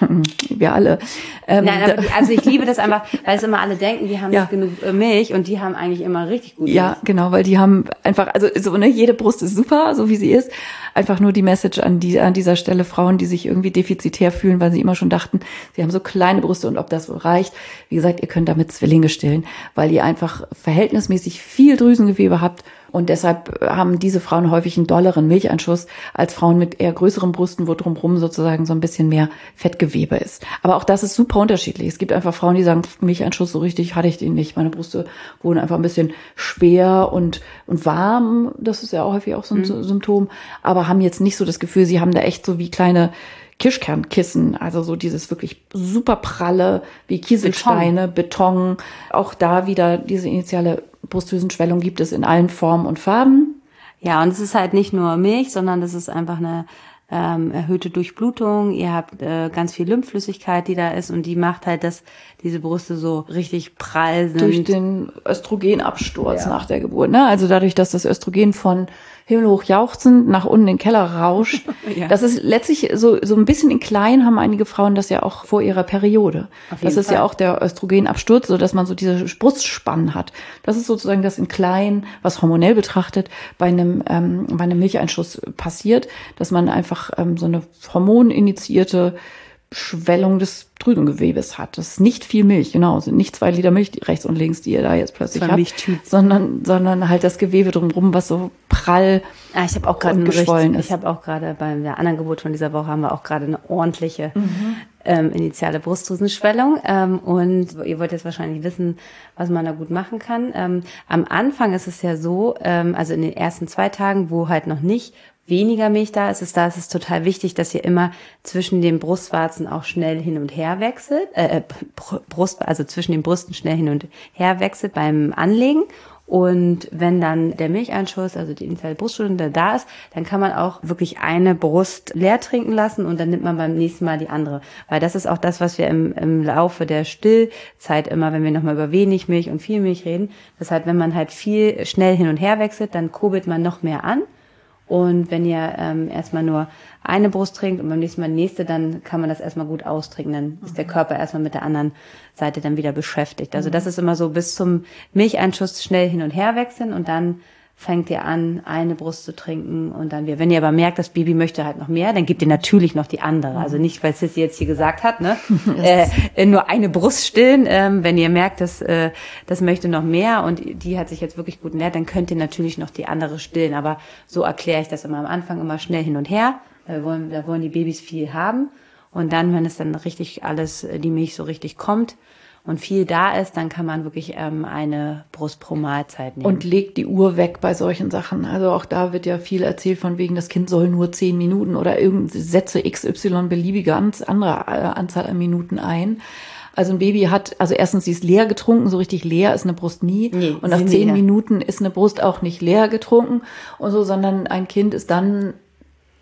S1: ja alle.
S2: Ähm, Nein, aber die, also ich liebe das einfach, weil es immer alle denken, die haben ja. nicht genug äh, Milch und die haben eigentlich immer richtig gut Milch.
S1: Ja, genau, weil die haben einfach, also so ne, jede Brust ist super, so wie sie ist. Einfach nur die Message an die an dieser Stelle Frauen, die sich irgendwie defizitär fühlen, weil sie immer schon dachten, sie haben so kleine Brüste und ob das so reicht. Wie gesagt, ihr könnt damit Zwillinge stillen, weil ihr einfach verhältnismäßig viel Drüsengewebe habt. Und deshalb haben diese Frauen häufig einen dolleren Milcheinschuss als Frauen mit eher größeren Brüsten, wo drumherum sozusagen so ein bisschen mehr Fettgewebe ist. Aber auch das ist super unterschiedlich. Es gibt einfach Frauen, die sagen, Milcheinschuss so richtig hatte ich den nicht. Meine Brüste wurden einfach ein bisschen schwer und und warm. Das ist ja auch häufig auch so ein mhm. Symptom. Aber haben jetzt nicht so das Gefühl, sie haben da echt so wie kleine Kirschkernkissen, also so dieses wirklich super pralle, wie Kieselsteine, Beton. Beton. Auch da wieder diese initiale Brustdrüsenschwellung gibt es in allen Formen und Farben.
S2: Ja, und es ist halt nicht nur Milch, sondern das ist einfach eine ähm, erhöhte Durchblutung. Ihr habt äh, ganz viel Lymphflüssigkeit, die da ist und die macht halt, dass diese Brüste so richtig prall sind.
S1: Durch den Östrogenabsturz ja. nach der Geburt, ne? Also dadurch, dass das Östrogen von himmelhoch jauchzend nach unten in den Keller rauscht. ja. Das ist letztlich so so ein bisschen in klein haben einige Frauen das ja auch vor ihrer Periode. Das ist Fall. ja auch der Östrogenabsturz, so dass man so diese Brustspannen hat. Das ist sozusagen das in klein, was hormonell betrachtet bei einem ähm, bei einem Milcheinschuss passiert, dass man einfach ähm, so eine hormoninitiierte Schwellung des Drüsengewebes hat. Das ist nicht viel Milch, genau. Es sind nicht zwei Liter Milch rechts und links, die ihr da jetzt plötzlich habt, sondern, sondern halt das Gewebe drumherum, was so prall
S2: ah, ich habe auch gerade geschwollen ist. Ich habe auch gerade bei der anderen Geburt von dieser Woche haben wir auch gerade eine ordentliche mhm. ähm, initiale Brustdrüsenschwellung. Ähm, und ihr wollt jetzt wahrscheinlich wissen, was man da gut machen kann. Ähm, am Anfang ist es ja so, ähm, also in den ersten zwei Tagen, wo halt noch nicht weniger Milch da ist, ist da ist es total wichtig, dass ihr immer zwischen den Brustwarzen auch schnell hin und her wechselt, äh, Brust, also zwischen den Brüsten schnell hin und her wechselt beim Anlegen. Und wenn dann der Milcheinschuss, also die initiale Brustschwellung da ist, dann kann man auch wirklich eine Brust leer trinken lassen und dann nimmt man beim nächsten Mal die andere. Weil das ist auch das, was wir im, im Laufe der Stillzeit immer, wenn wir nochmal über wenig Milch und viel Milch reden, das heißt, wenn man halt viel schnell hin und her wechselt, dann kurbelt man noch mehr an. Und wenn ihr ähm, erstmal nur eine Brust trinkt und beim nächsten Mal die nächste, dann kann man das erstmal gut austrinken. Dann ist der Körper erstmal mit der anderen Seite dann wieder beschäftigt. Also das ist immer so bis zum Milcheinschuss schnell hin und her wechseln und dann fängt ihr an, eine Brust zu trinken und dann wieder. Wenn ihr aber merkt, das Baby möchte halt noch mehr, dann gebt ihr natürlich noch die andere. Also nicht, weil Sissy jetzt hier gesagt hat, ne, äh, nur eine Brust stillen. Ähm, wenn ihr merkt, dass äh, das möchte noch mehr und die hat sich jetzt wirklich gut ernährt, dann könnt ihr natürlich noch die andere stillen. Aber so erkläre ich das immer am Anfang immer schnell hin und her. Da wollen, da wollen die Babys viel haben und dann, wenn es dann richtig alles, die Milch so richtig kommt, und viel da ist, dann kann man wirklich ähm, eine Brust pro Mahlzeit nehmen.
S1: Und legt die Uhr weg bei solchen Sachen. Also auch da wird ja viel erzählt von wegen, das Kind soll nur zehn Minuten oder irgendeine Sätze X Y beliebige andere Anzahl an Minuten ein. Also ein Baby hat, also erstens, sie ist leer getrunken, so richtig leer ist eine Brust nie. Nee, und nach zehn Minuten ist eine Brust auch nicht leer getrunken und so, sondern ein Kind ist dann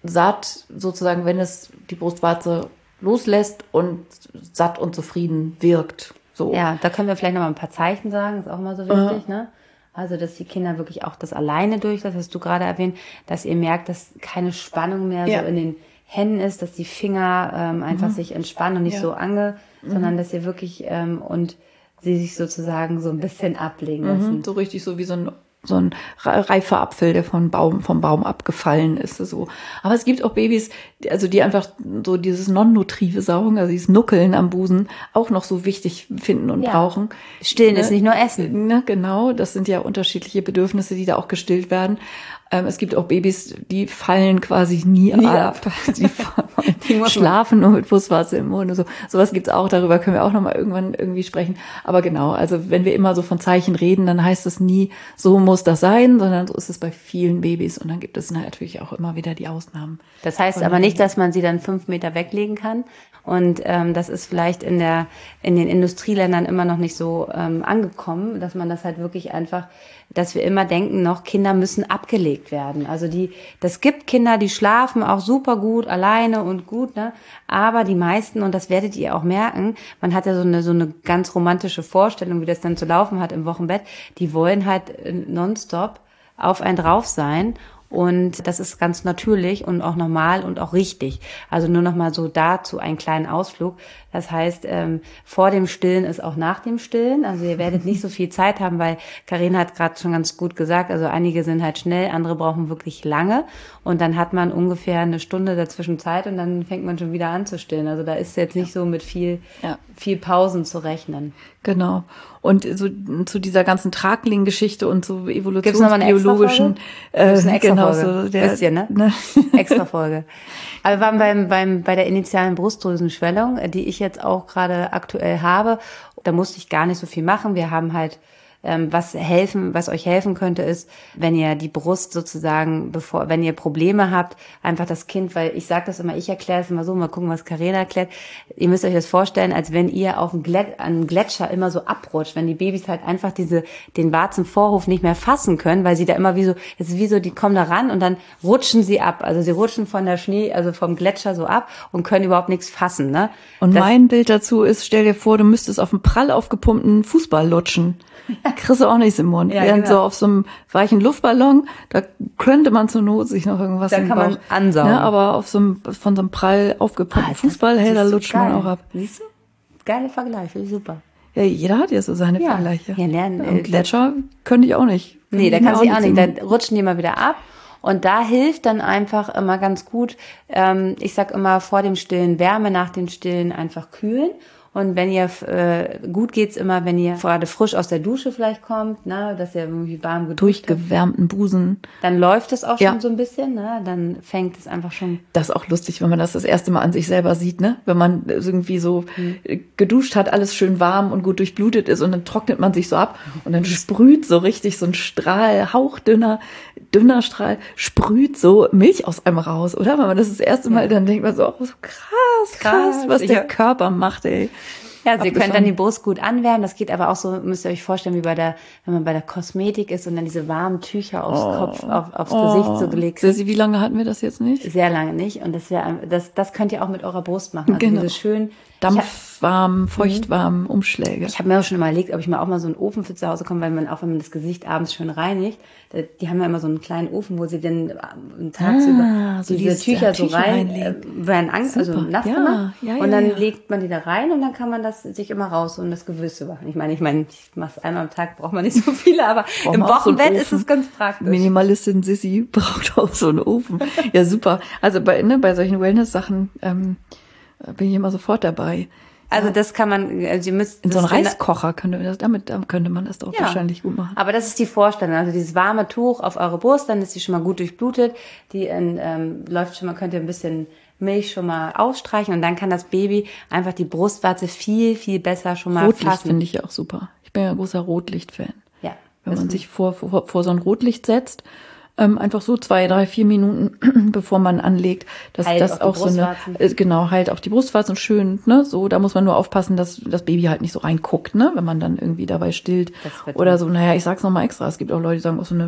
S1: satt, sozusagen, wenn es die Brustwarze loslässt und satt und zufrieden wirkt. So.
S2: Ja, da können wir vielleicht noch mal ein paar Zeichen sagen, ist auch immer so wichtig, ja. ne? Also, dass die Kinder wirklich auch das alleine durch, das hast du gerade erwähnt, dass ihr merkt, dass keine Spannung mehr ja. so in den Händen ist, dass die Finger ähm, einfach mhm. sich entspannen und nicht ja. so ange, mhm. sondern dass ihr wirklich ähm, und sie sich sozusagen so ein bisschen ablegen lassen.
S1: Mhm, so richtig so wie so ein so ein reifer Apfel, der vom Baum, vom Baum abgefallen ist, so. Aber es gibt auch Babys, also die einfach so dieses non-nutrive Saugen, also dieses Nuckeln am Busen auch noch so wichtig finden und ja. brauchen.
S2: Stillen
S1: ne?
S2: ist nicht nur Essen.
S1: Ne, genau, das sind ja unterschiedliche Bedürfnisse, die da auch gestillt werden. Ähm, es gibt auch Babys, die fallen quasi nie, nie ab. ab. Die, die schlafen nur mit Brustwarze im Mund und so. Sowas gibt's auch, darüber können wir auch nochmal irgendwann irgendwie sprechen. Aber genau, also wenn wir immer so von Zeichen reden, dann heißt es nie, so muss das sein, sondern so ist es bei vielen Babys. Und dann gibt es natürlich auch immer wieder die Ausnahmen.
S2: Das heißt aber nicht, dass man sie dann fünf Meter weglegen kann. Und ähm, das ist vielleicht in der in den Industrieländern immer noch nicht so ähm, angekommen, dass man das halt wirklich einfach, dass wir immer denken noch, Kinder müssen abgelegt werden. Also die, das gibt Kinder, die schlafen auch super gut alleine und gut, ne? Aber die meisten, und das werdet ihr auch merken, man hat ja so eine so eine ganz romantische Vorstellung, wie das dann zu laufen hat im Wochenbett. Die wollen halt nonstop auf einen drauf sein. Und das ist ganz natürlich und auch normal und auch richtig. Also nur noch mal so dazu einen kleinen Ausflug. Das heißt, ähm, vor dem Stillen ist auch nach dem Stillen. Also ihr werdet nicht so viel Zeit haben, weil Carina hat gerade schon ganz gut gesagt, also einige sind halt schnell, andere brauchen wirklich lange. Und dann hat man ungefähr eine Stunde dazwischen Zeit und dann fängt man schon wieder an zu stillen. Also da ist jetzt nicht so mit viel, ja. viel Pausen zu rechnen.
S1: Genau. Und so zu dieser ganzen Tragling-Geschichte und so evolutionsbiologischen,
S2: äh, eine
S1: genau so
S2: der, Wisst ihr, ne? ne? Extra Folge. Aber wir waren beim, beim, bei der initialen Brustdrüsenschwellung, die ich jetzt auch gerade aktuell habe. Da musste ich gar nicht so viel machen. Wir haben halt ähm, was helfen, was euch helfen könnte, ist, wenn ihr die Brust sozusagen, bevor, wenn ihr Probleme habt, einfach das Kind, weil ich sage das immer, ich erkläre es immer so, mal gucken, was Carina erklärt. Ihr müsst euch das vorstellen, als wenn ihr auf einen, Glett, einen Gletscher immer so abrutscht, wenn die Babys halt einfach diese den Warzenvorhof nicht mehr fassen können, weil sie da immer wie so, es ist wie so, die kommen da ran und dann rutschen sie ab. Also sie rutschen von der Schnee, also vom Gletscher so ab und können überhaupt nichts fassen, ne?
S1: Und das, mein Bild dazu ist, stell dir vor, du müsstest auf einem prall aufgepumpten Fußball lutschen. Kriegst du auch nichts im Mund. Ja, Während genau. so auf so einem weichen Luftballon, da könnte man zur Not sich noch irgendwas
S2: da
S1: im
S2: kann
S1: Bauch,
S2: man ansaugen.
S1: Ne, aber auf so einem, von so einem prall aufgepumpten ah, Fußball, hey, da lutscht man auch ab.
S2: Siehst du? Geile Vergleich, finde ich super.
S1: Ja, jeder hat ja so seine
S2: ja.
S1: Vergleiche.
S2: Ja, lernen.
S1: Und Gletscher könnte ich auch nicht.
S2: Nee, da kann sie auch nicht. Da rutschen die mal wieder ab. Und da hilft dann einfach immer ganz gut, ähm, ich sag immer vor dem Stillen Wärme, nach dem Stillen einfach kühlen. Und wenn ihr, äh, gut geht's immer, wenn ihr gerade frisch aus der Dusche vielleicht kommt, ne, dass ihr irgendwie warm geduscht habt.
S1: Durchgewärmten Busen.
S2: Dann läuft es auch schon
S1: ja.
S2: so ein bisschen, ne, dann fängt es einfach schon.
S1: Das ist auch lustig, wenn man das das erste Mal an sich selber sieht, ne, wenn man irgendwie so mhm. geduscht hat, alles schön warm und gut durchblutet ist und dann trocknet man sich so ab und dann sprüht so richtig so ein Strahl, hauchdünner, dünner Strahl, sprüht so Milch aus einem raus, oder? Wenn man das das erste Mal, ja. dann denkt man so, oh, so krass, krass, was der Körper macht, ey.
S2: Ja, also ihr könnt dann die Brust gut anwärmen. Das geht aber auch so, müsst ihr euch vorstellen, wie bei der, wenn man bei der Kosmetik ist und dann diese warmen Tücher aufs oh, Kopf, auf, aufs oh. Gesicht so gelegt
S1: sind. Wie lange hatten wir das jetzt nicht?
S2: Sehr lange nicht. Und das, ja, das, das könnt ihr auch mit eurer Brust machen. Also
S1: genau.
S2: diese schön
S1: dampfwarm, feuchtwarm Umschläge.
S2: Ich habe mir auch schon überlegt, ob ich mir auch mal so einen Ofen für zu Hause komme, weil man auch, wenn man das Gesicht abends schön reinigt, die haben ja immer so einen kleinen Ofen, wo sie dann tagsüber
S1: ah, so
S2: diese Tücher so rein, äh, werden Angst, also nass
S1: ja,
S2: gemacht.
S1: Ja, ja,
S2: und dann
S1: ja.
S2: legt man die da rein und dann kann man das sich immer raus und das Gewürze machen. Ich meine, ich meine, ich mache es einmal am Tag, braucht man nicht so viele, aber
S1: Brauch
S2: im Wochenbett
S1: so
S2: ist es ganz praktisch.
S1: Minimalistin Sissi braucht auch so einen Ofen. Ja, super. Also bei, ne, bei solchen Wellness-Sachen ähm, bin ich immer sofort dabei.
S2: Also das kann man, also ihr müsst
S1: in so einen Reiskocher könnte das, damit könnte man das doch ja. wahrscheinlich gut machen.
S2: Aber das ist die Vorstellung, also dieses warme Tuch auf eure Brust, dann ist sie schon mal gut durchblutet, die in, ähm, läuft schon mal, könnt ihr ein bisschen Milch schon mal ausstreichen und dann kann das Baby einfach die Brustwarze viel, viel besser schon mal
S1: Rotlicht
S2: fassen.
S1: finde ich ja auch super. Ich bin ja ein großer Rotlicht-Fan.
S2: Ja.
S1: Wenn man sich vor, vor, vor so ein Rotlicht setzt, Ähm, einfach so zwei, drei, vier Minuten, bevor man anlegt, dass
S2: heilt
S1: das auch, auch so eine, äh, genau, halt auch die Brustwarzen schön, ne, so, da muss man nur aufpassen, dass das Baby halt nicht so reinguckt, ne, wenn man dann irgendwie dabei stillt oder so, naja, ich sag's nochmal extra, es gibt auch Leute, die sagen, auch so eine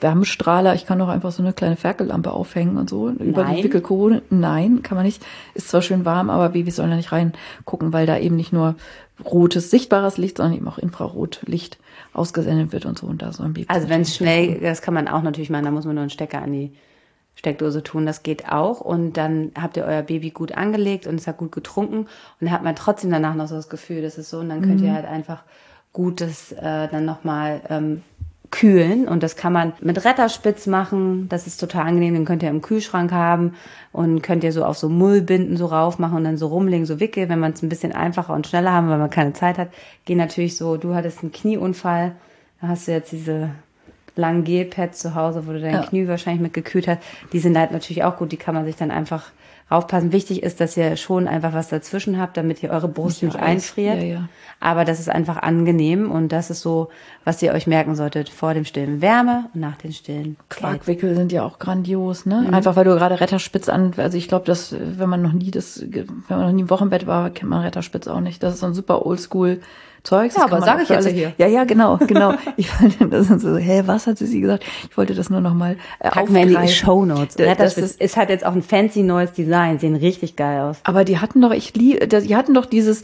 S1: Wärmestrahler. Ich kann auch einfach so eine kleine Ferkellampe aufhängen und so über
S2: Nein.
S1: die Wickelkrone. Nein, kann man nicht. Ist zwar schön warm, aber Babys sollen da nicht reingucken, weil da eben nicht nur rotes, sichtbares Licht, sondern eben auch Infrarotlicht ausgesendet wird und so. Und da so ein Baby.
S2: Also wenn es schnell, das kann man auch natürlich machen, da muss man nur einen Stecker an die Steckdose tun, das geht auch. Und dann habt ihr euer Baby gut angelegt und es hat gut getrunken und dann hat man trotzdem danach noch so das Gefühl, das ist so, und dann könnt ihr halt einfach gut das äh, dann nochmal ähm, kühlen und das kann man mit Retterspitz machen, das ist total angenehm, den könnt ihr im Kühlschrank haben und könnt ihr so auf so Mullbinden so rauf machen und dann so rumlegen, so wickeln, wenn man es ein bisschen einfacher und schneller haben, weil man keine Zeit hat, gehen natürlich so, du hattest einen Knieunfall, da hast du jetzt diese langen Gelpads zu Hause, wo du dein
S1: ja.
S2: Knie wahrscheinlich mit gekühlt hast, die sind halt natürlich auch gut, die kann man sich dann einfach raufpassen. Wichtig ist, dass ihr schon einfach was dazwischen habt, damit ihr eure Brust nicht, nicht einfriert.
S1: Ja, ja.
S2: Aber das ist einfach angenehm und das ist so, was ihr euch merken solltet vor dem Stillen Wärme und nach dem Stillen
S1: Quarkwickel sind ja auch grandios, ne? Mhm. Einfach weil du gerade Retterspitz an, also ich glaube, dass wenn man noch nie das, wenn man noch nie im Wochenbett war, kennt man Retterspitz auch nicht. Das ist so ein super Oldschool Zeugs.
S2: Ja, aber sage ich jetzt hier.
S1: Ja, ja, genau, genau. Ich wollte, das ist so, hä, was hat sie sie gesagt? Ich wollte das nur noch mal äh,
S2: Packen wir in die Shownotes. Das, das ist, ist halt jetzt auch ein fancy neues Design, sehen richtig geil aus.
S1: Aber die hatten doch, ich liebe, die hatten doch dieses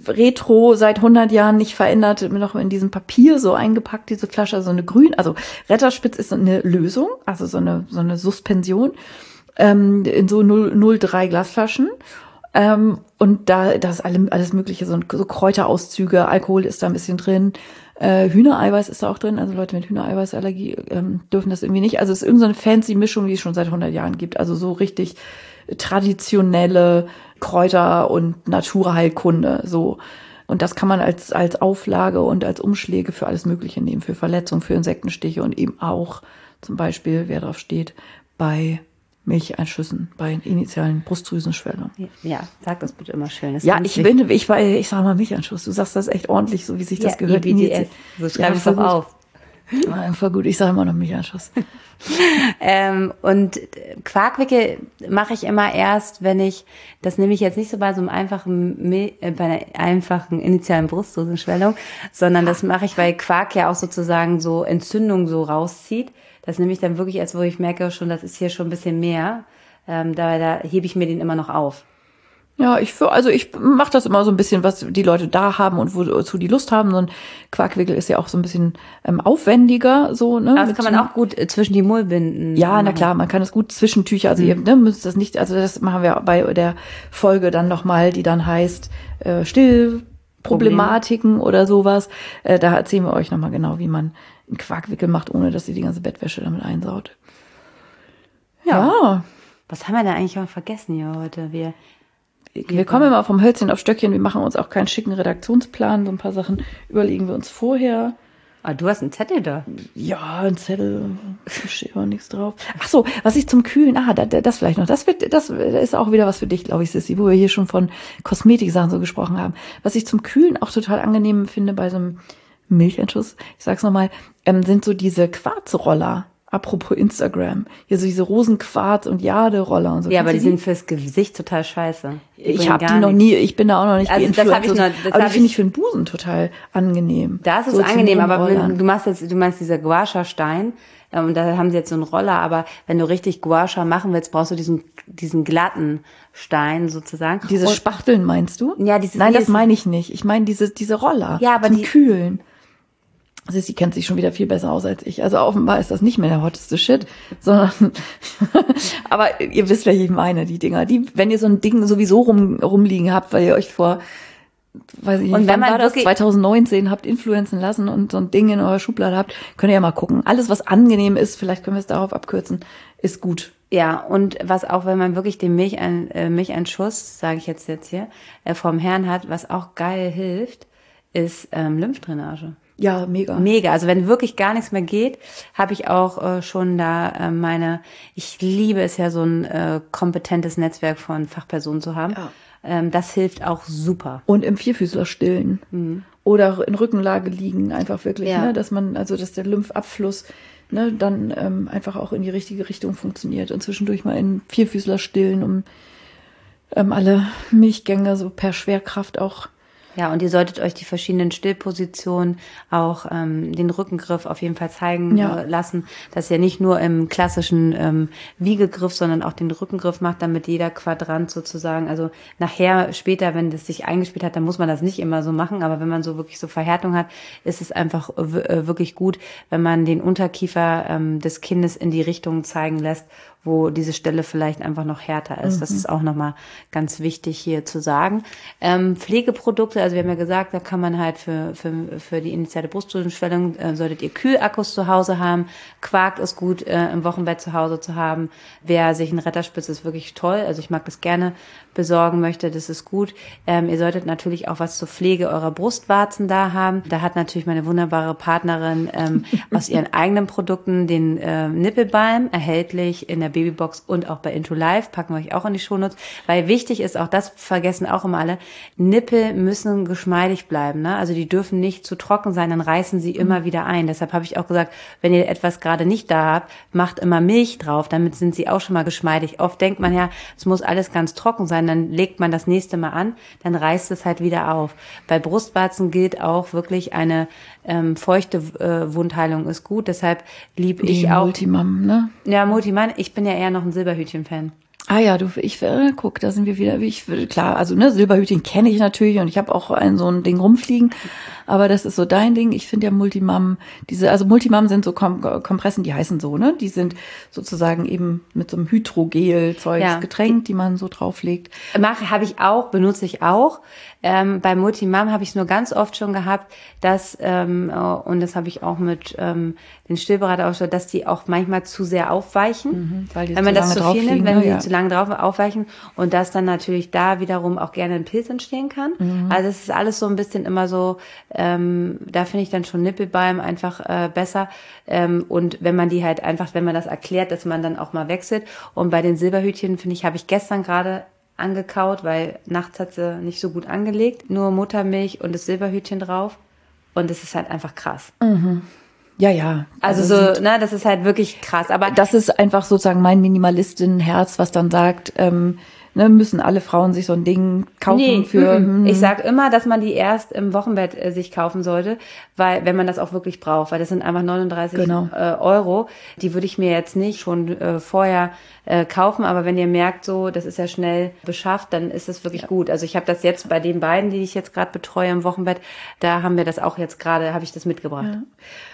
S1: Retro seit hundert Jahren nicht verändert, noch in diesem Papier so eingepackt, diese Flasche, so eine grün, also Retterspitz ist eine Lösung, also so eine, so eine Suspension, ähm, in so null Komma drei Glasflaschen. Ähm, und da, da ist alles, alles Mögliche, so, so Kräuterauszüge, Alkohol ist da ein bisschen drin, äh, Hühnereiweiß ist da auch drin, also Leute mit Hühnereiweißallergie ähm, dürfen das irgendwie nicht. Also es ist irgendeine fancy Mischung, die es schon seit hundert Jahren gibt, also so richtig traditionelle Kräuter- und Naturheilkunde, so. Und das kann man als, als Auflage und als Umschläge für alles Mögliche nehmen, für Verletzungen, für Insektenstiche und eben auch zum Beispiel, wer drauf steht, bei Milcheinschüssen, bei initialen Brustdrüsenschwellungen.
S2: Ja, sag das bitte immer schön. Das
S1: ja, ich wichtig. bin, ich war, ich sag mal Milcheinschuss. Du sagst das echt ordentlich, so wie sich das ja, gehört.
S2: I B D S. So schreibe ich es doch auf.
S1: Ja, voll gut. Ich sage immer noch Milcheinschuss.
S2: ähm, und Quarkwickel mache ich immer erst, wenn ich, das nehme ich jetzt nicht so bei so einem einfachen, Mil- äh, bei einer einfachen initialen Brustdrüsenschwellung, sondern das mache ich, weil Quark ja auch sozusagen so Entzündung so rauszieht. Das nehme ich dann wirklich erst, wo ich merke schon, das ist hier schon ein bisschen mehr. Ähm, da, da hebe ich mir den immer noch auf.
S1: Ja, ich für, also ich mache das immer so ein bisschen, was die Leute da haben und wozu die Lust haben. So ein Quarkwickel ist ja auch so ein bisschen ähm, aufwendiger, so, ne?
S2: Aber das kann man auch gut äh, zwischen die Mullbinden.
S1: Ja,
S2: machen.
S1: Na klar, man kann das gut Zwischentücher, also mhm. ihr ne, müsst das nicht, also das machen wir bei der Folge dann nochmal, die dann heißt äh, Stillproblematiken oder sowas. Äh, da erzählen wir euch nochmal genau, wie man einen Quarkwickel macht, ohne dass ihr die ganze Bettwäsche damit einsaut. Ja. ja.
S2: Was haben wir denn eigentlich mal vergessen hier heute? Wir
S1: Wir kommen immer vom Hölzchen auf Stöckchen. Wir machen uns auch keinen schicken Redaktionsplan. So ein paar Sachen überlegen wir uns vorher.
S2: Ah, du hast einen Zettel da.
S1: Ja, ein Zettel. Da steht aber nichts drauf. Ach so, was ich zum Kühlen, ah, das vielleicht noch. Das wird, das ist auch wieder was für dich, glaube ich, Sissi, wo wir hier schon von Kosmetiksachen so gesprochen haben. Was ich zum Kühlen auch total angenehm finde bei so einem Milcheinschuss, ich sag's nochmal, ähm, sind so diese Quarzroller. Apropos Instagram. Hier so diese Rosenquarz- und Jade-Roller und so.
S2: Ja, aber die, die sind fürs Gesicht total scheiße.
S1: Die ich habe die noch nie, ich bin da auch noch nicht
S2: also das hab ich noch, das
S1: aber die finde ich für den Busen total angenehm.
S2: Das ist so angenehm, aber wenn, du machst jetzt, du meinst dieser Gua-Sha-Stein, und ähm, da haben sie jetzt so einen Roller, aber wenn du richtig Gua-Sha machen willst, brauchst du diesen, diesen glatten Stein sozusagen.
S1: Diese und, Spachteln meinst du?
S2: Ja, dieses.
S1: Nein, das meine ich nicht. Ich meine diese, diese Roller.
S2: Ja, aber
S1: zum
S2: die
S1: Kühlen. Sie kennt sich schon wieder viel besser aus als ich. Also offenbar ist das nicht mehr der hotteste Shit, sondern aber ihr wisst, welche ich meine, die Dinger. Die, wenn ihr so ein Ding sowieso rum, rumliegen habt, weil ihr euch vor, weiß ich nicht,
S2: und wenn
S1: wann war das,
S2: wirklich
S1: zwanzig neunzehn habt influenzen lassen und so ein Ding in eurer Schublade habt, könnt ihr ja mal gucken. Alles, was angenehm ist, vielleicht können wir es darauf abkürzen, ist gut.
S2: Ja, und was auch, wenn man wirklich den Milchein, äh, Milcheinschuss, sage ich jetzt jetzt hier, äh, vom Herrn hat, was auch geil hilft, ist ähm, Lymphdrainage.
S1: Ja, mega.
S2: Mega. Also wenn wirklich gar nichts mehr geht, habe ich auch äh, schon da äh, meine, ich liebe es ja, so ein äh, kompetentes Netzwerk von Fachpersonen zu haben. Ja. Ähm, das hilft auch super.
S1: Und im Vierfüßler stillen. Mhm. Oder in Rückenlage liegen, einfach wirklich,
S2: ja.
S1: ne, dass man, also dass der Lymphabfluss ne, dann ähm, einfach auch in die richtige Richtung funktioniert. Und zwischendurch mal in Vierfüßler stillen, um ähm, alle Milchgänge so per Schwerkraft auch
S2: Ja, und ihr solltet euch die verschiedenen Stillpositionen, auch ähm, den Rückengriff auf jeden Fall zeigen
S1: Ja.
S2: äh, lassen, dass ihr nicht nur im klassischen ähm, Wiegegriff, sondern auch den Rückengriff macht, damit jeder Quadrant sozusagen, also nachher, später, wenn das sich eingespielt hat, dann muss man das nicht immer so machen, aber wenn man so wirklich so Verhärtung hat, ist es einfach w- wirklich gut, wenn man den Unterkiefer ähm, des Kindes in die Richtung zeigen lässt, wo diese Stelle vielleicht einfach noch härter ist. Mhm. Das ist auch nochmal ganz wichtig hier zu sagen. Ähm, Pflegeprodukte, also wir haben ja gesagt, da kann man halt für, für, für die initiale Brustdrüsenschwellung, äh, solltet ihr Kühlakkus zu Hause haben. Quark ist gut äh, im Wochenbett zu Hause zu haben. Wer sich einen Retterspitz, ist wirklich toll. Also ich mag das gerne besorgen möchte, das ist gut. Ähm, ihr solltet natürlich auch was zur Pflege eurer Brustwarzen da haben. Da hat natürlich meine wunderbare Partnerin ähm, aus ihren eigenen Produkten den äh, Nippelbalm erhältlich in der Babybox und auch bei Into Life, packen wir euch auch in die Shownotes, weil wichtig ist, auch das vergessen auch immer alle, Nippel müssen geschmeidig bleiben, ne? Also die dürfen nicht zu trocken sein, dann reißen sie immer mhm. wieder ein. Deshalb habe ich auch gesagt, wenn ihr etwas gerade nicht da habt, macht immer Milch drauf, damit sind sie auch schon mal geschmeidig. Oft denkt man ja, es muss alles ganz trocken sein, dann legt man das nächste Mal an, dann reißt es halt wieder auf. Bei Brustwarzen gilt auch wirklich eine ähm, feuchte äh, Wundheilung ist gut, deshalb lieb ich auch.
S1: Multimam, ne?
S2: Ja, Multimam, ich bin ja eher noch ein Silberhütchen-Fan.
S1: Ah ja, du, ich, äh, guck, da sind wir wieder, ich, klar, also ne, Silberhütchen kenne ich natürlich und ich habe auch ein so ein Ding rumfliegen, aber das ist so dein Ding. Ich finde ja Multimam, diese, also Multimam sind so Kom- Kompressen, die heißen so, ne, die sind sozusagen eben mit so einem Hydrogel-Zeugs ja. getränkt, die man so drauflegt.
S2: Mache, habe ich auch, benutze ich auch. Ähm, bei Multimam habe ich es nur ganz oft schon gehabt, dass, ähm, und das habe ich auch mit ähm, den Stillberater auch schon, dass die auch manchmal zu sehr aufweichen.
S1: Mhm, weil die
S2: wenn man
S1: zu
S2: das
S1: lange
S2: zu viel nimmt, wenn
S1: ne?
S2: die
S1: ja.
S2: zu lange drauf aufweichen und dass dann natürlich da wiederum auch gerne ein Pilz entstehen kann. Mhm. Also es ist alles so ein bisschen immer so, ähm, da finde ich dann schon Nippelbalm einfach äh, besser. Ähm, und wenn man die halt einfach, wenn man das erklärt, dass man dann auch mal wechselt. Und bei den Silberhütchen, finde ich, habe ich gestern gerade angekaut, weil nachts hat sie nicht so gut angelegt. Nur Muttermilch und das Silberhütchen drauf. Und es ist halt einfach krass.
S1: Mhm. Ja, ja.
S2: Also, also so, ne, das ist halt wirklich krass. Aber
S1: das ist einfach sozusagen mein Minimalistinnenherz, was dann sagt, ähm, ne, müssen alle Frauen sich so ein Ding kaufen
S2: nee,
S1: für.
S2: Mm-mm. Ich sag immer, dass man die erst im Wochenbett äh, sich kaufen sollte, weil wenn man das auch wirklich braucht, weil das sind einfach neununddreißig
S1: genau.
S2: äh, Euro. Die würde ich mir jetzt nicht schon äh, vorher äh, kaufen, aber wenn ihr merkt, so, das ist ja schnell beschafft, dann ist es wirklich ja. gut. Also ich habe das jetzt bei den beiden, die ich jetzt gerade betreue im Wochenbett, da haben wir das auch jetzt gerade, habe ich das mitgebracht.
S1: Ja.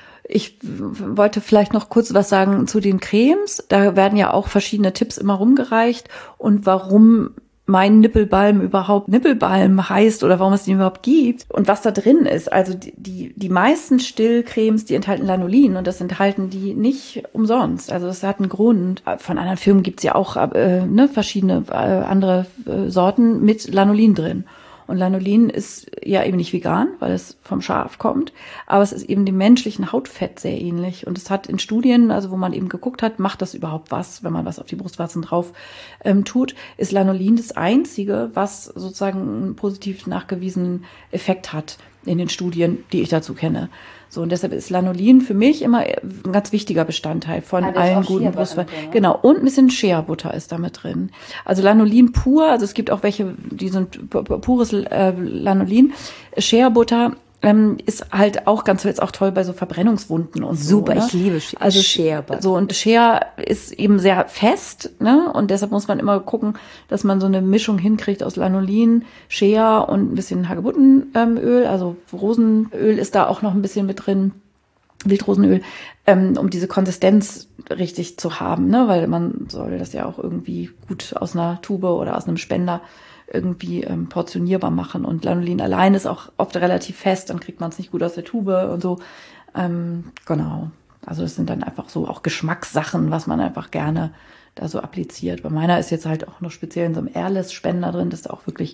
S1: Ich wollte vielleicht noch kurz was sagen zu den Cremes. Da werden ja auch verschiedene Tipps immer rumgereicht und warum mein Nippelbalm überhaupt Nippelbalm heißt oder warum es den überhaupt gibt und was da drin ist. Also die, die, die meisten Stillcremes, die enthalten Lanolin und das enthalten die nicht umsonst. Also das hat einen Grund. Von anderen Firmen gibt's ja auch äh, ne, verschiedene äh, andere äh, Sorten mit Lanolin drin. Und Lanolin ist ja eben nicht vegan, weil es vom Schaf kommt, aber es ist eben dem menschlichen Hautfett sehr ähnlich. Und es hat in Studien, also wo man eben geguckt hat, macht das überhaupt was, wenn man was auf die Brustwarzen drauf ähm, tut, ist Lanolin das Einzige, was sozusagen einen positiv nachgewiesenen Effekt hat in den Studien, die ich dazu kenne. So, und deshalb ist Lanolin für mich immer ein ganz wichtiger Bestandteil von ah, allen guten Brustwarzen. Genau, und ein bisschen Shea-Butter ist damit drin. Also Lanolin pur, also es gibt auch welche, die sind pures äh, Lanolin. Shea-Butter ähm, ist halt auch ganz jetzt auch toll bei so Verbrennungswunden und so.
S2: Super,
S1: ne?
S2: Ich liebe Shea.
S1: Also Shea-Butter. So, und Shea ist eben sehr fest, ne? Und deshalb muss man immer gucken, dass man so eine Mischung hinkriegt aus Lanolin, Shea und ein bisschen Hagebuttenöl. Also Rosenöl ist da auch noch ein bisschen mit drin. Wildrosenöl, ähm, um diese Konsistenz richtig zu haben, ne? Weil man soll das ja auch irgendwie gut aus einer Tube oder aus einem Spender irgendwie ähm, portionierbar machen. Und Lanolin allein ist auch oft relativ fest, dann kriegt man es nicht gut aus der Tube und so. Ähm, genau. Also das sind dann einfach so auch Geschmackssachen, was man einfach gerne da so appliziert. Bei meiner ist jetzt halt auch noch speziell in so einem Airless-Spender drin, dass da auch wirklich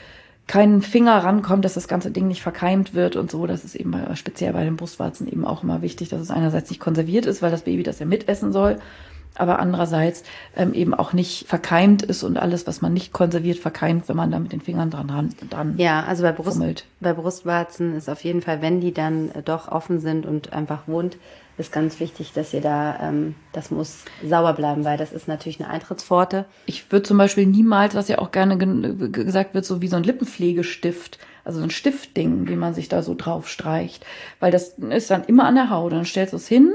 S1: kein Finger rankommt, dass das ganze Ding nicht verkeimt wird und so. Das ist eben bei, speziell bei den Brustwarzen eben auch immer wichtig, dass es einerseits nicht konserviert ist, weil das Baby das ja mitessen soll, aber andererseits ähm, eben auch nicht verkeimt ist und alles, was man nicht konserviert, verkeimt, wenn man da mit den Fingern dran dran, dran
S2: Ja, also bei, Brust, bei Brustwarzen ist auf jeden Fall, wenn die dann äh, doch offen sind und einfach wund, ist ganz wichtig, dass ihr da, ähm, das muss sauber bleiben, weil das ist natürlich eine Eintrittspforte.
S1: Ich würde zum Beispiel niemals, was ja auch gerne ge- gesagt wird, so wie so ein Lippenpflegestift also so ein Stiftding, wie man sich da so drauf streicht. Weil das ist dann immer an der Haut. Dann stellst du es hin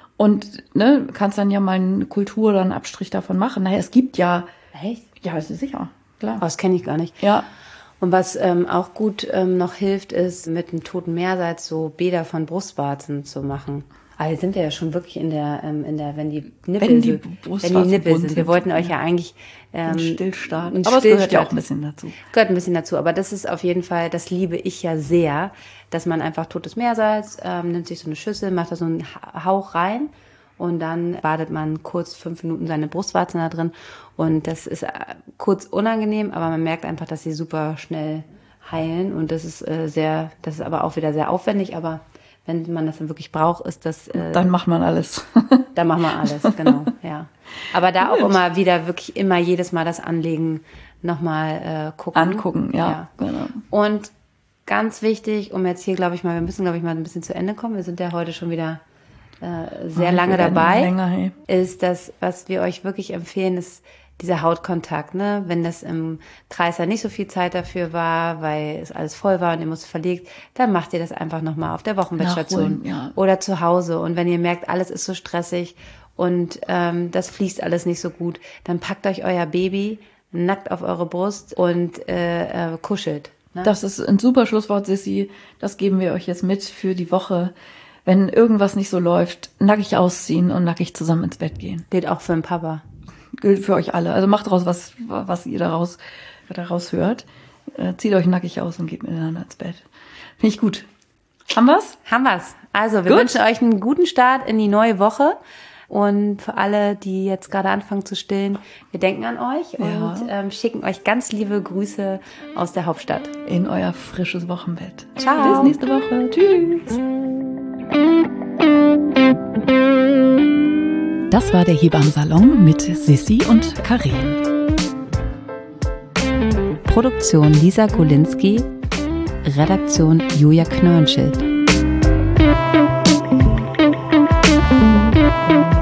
S1: und ne, kannst dann ja mal eine Kultur oder einen Abstrich davon machen. Naja, es gibt ja...
S2: Echt?
S1: Ja, das ist sicher, klar.
S2: Oh, das kenne ich gar nicht.
S1: Ja.
S2: Und was ähm, auch gut ähm, noch hilft, ist mit dem toten Meersalz so Bäder von Brustwarzen zu machen. Aber jetzt sind wir ja schon wirklich in der, ähm, in der, wenn die Nippel,
S1: wenn die,
S2: so, wenn die Nippel sind. Wir wollten euch ja eigentlich ähm,
S1: ein Stillstart.
S2: Ein
S1: aber
S2: Stillstart.
S1: es gehört ja auch ein bisschen dazu.
S2: Gehört ein bisschen dazu. Aber das ist auf jeden Fall, das liebe ich ja sehr, dass man einfach totes Meersalz, ähm, nimmt sich so eine Schüssel, macht da so einen Hauch rein. Und dann badet man kurz fünf Minuten seine Brustwarzen da drin. Und das ist kurz unangenehm, aber man merkt einfach, dass sie super schnell heilen. Und das ist äh, sehr, das ist aber auch wieder sehr aufwendig. Aber wenn man das dann wirklich braucht, ist das... Äh,
S1: dann macht man alles.
S2: Dann macht man alles, genau, ja. Aber da Gut. auch immer wieder wirklich immer jedes Mal das Anlegen nochmal äh, gucken.
S1: Angucken, ja, ja. Genau.
S2: Und ganz wichtig, um jetzt hier, glaube ich mal, wir müssen, glaube ich, mal ein bisschen zu Ende kommen. Wir sind ja heute schon wieder... Äh, sehr oh, lange dabei, länger, hey. ist das, was wir euch wirklich empfehlen, ist dieser Hautkontakt, ne? Wenn das im Kreis ja nicht so viel Zeit dafür war, weil es alles voll war und ihr musst verlegt, dann macht ihr das einfach nochmal auf der Wochenbettstation ja. oder zu Hause. Und wenn ihr merkt, alles ist so stressig und ähm, das fließt alles nicht so gut, dann packt euch euer Baby nackt auf eure Brust und äh, äh, kuschelt. Ne?
S1: Das ist ein super Schlusswort, Sissi. Das geben wir euch jetzt mit für die Woche. Wenn irgendwas nicht so läuft, nackig ausziehen und nackig zusammen ins Bett gehen.
S2: Gilt auch für den Papa.
S1: Gilt für euch alle. Also macht daraus, was, was ihr daraus, daraus hört. Äh, zieht euch nackig aus und geht miteinander ins Bett. Finde ich gut. Haben wir's?
S2: Haben wir's. Also, wir gut. wünschen euch einen guten Start in die neue Woche. Und für alle, die jetzt gerade anfangen zu stillen, wir denken an euch ja. und ähm, schicken euch ganz liebe Grüße aus der Hauptstadt.
S1: In euer frisches Wochenbett.
S2: Ciao.
S1: Bis nächste Woche. Tschüss. Das war der Hebammsalon mit Sissi und Karin.
S2: Produktion Lisa Golinski, Redaktion Julia Knörnschild.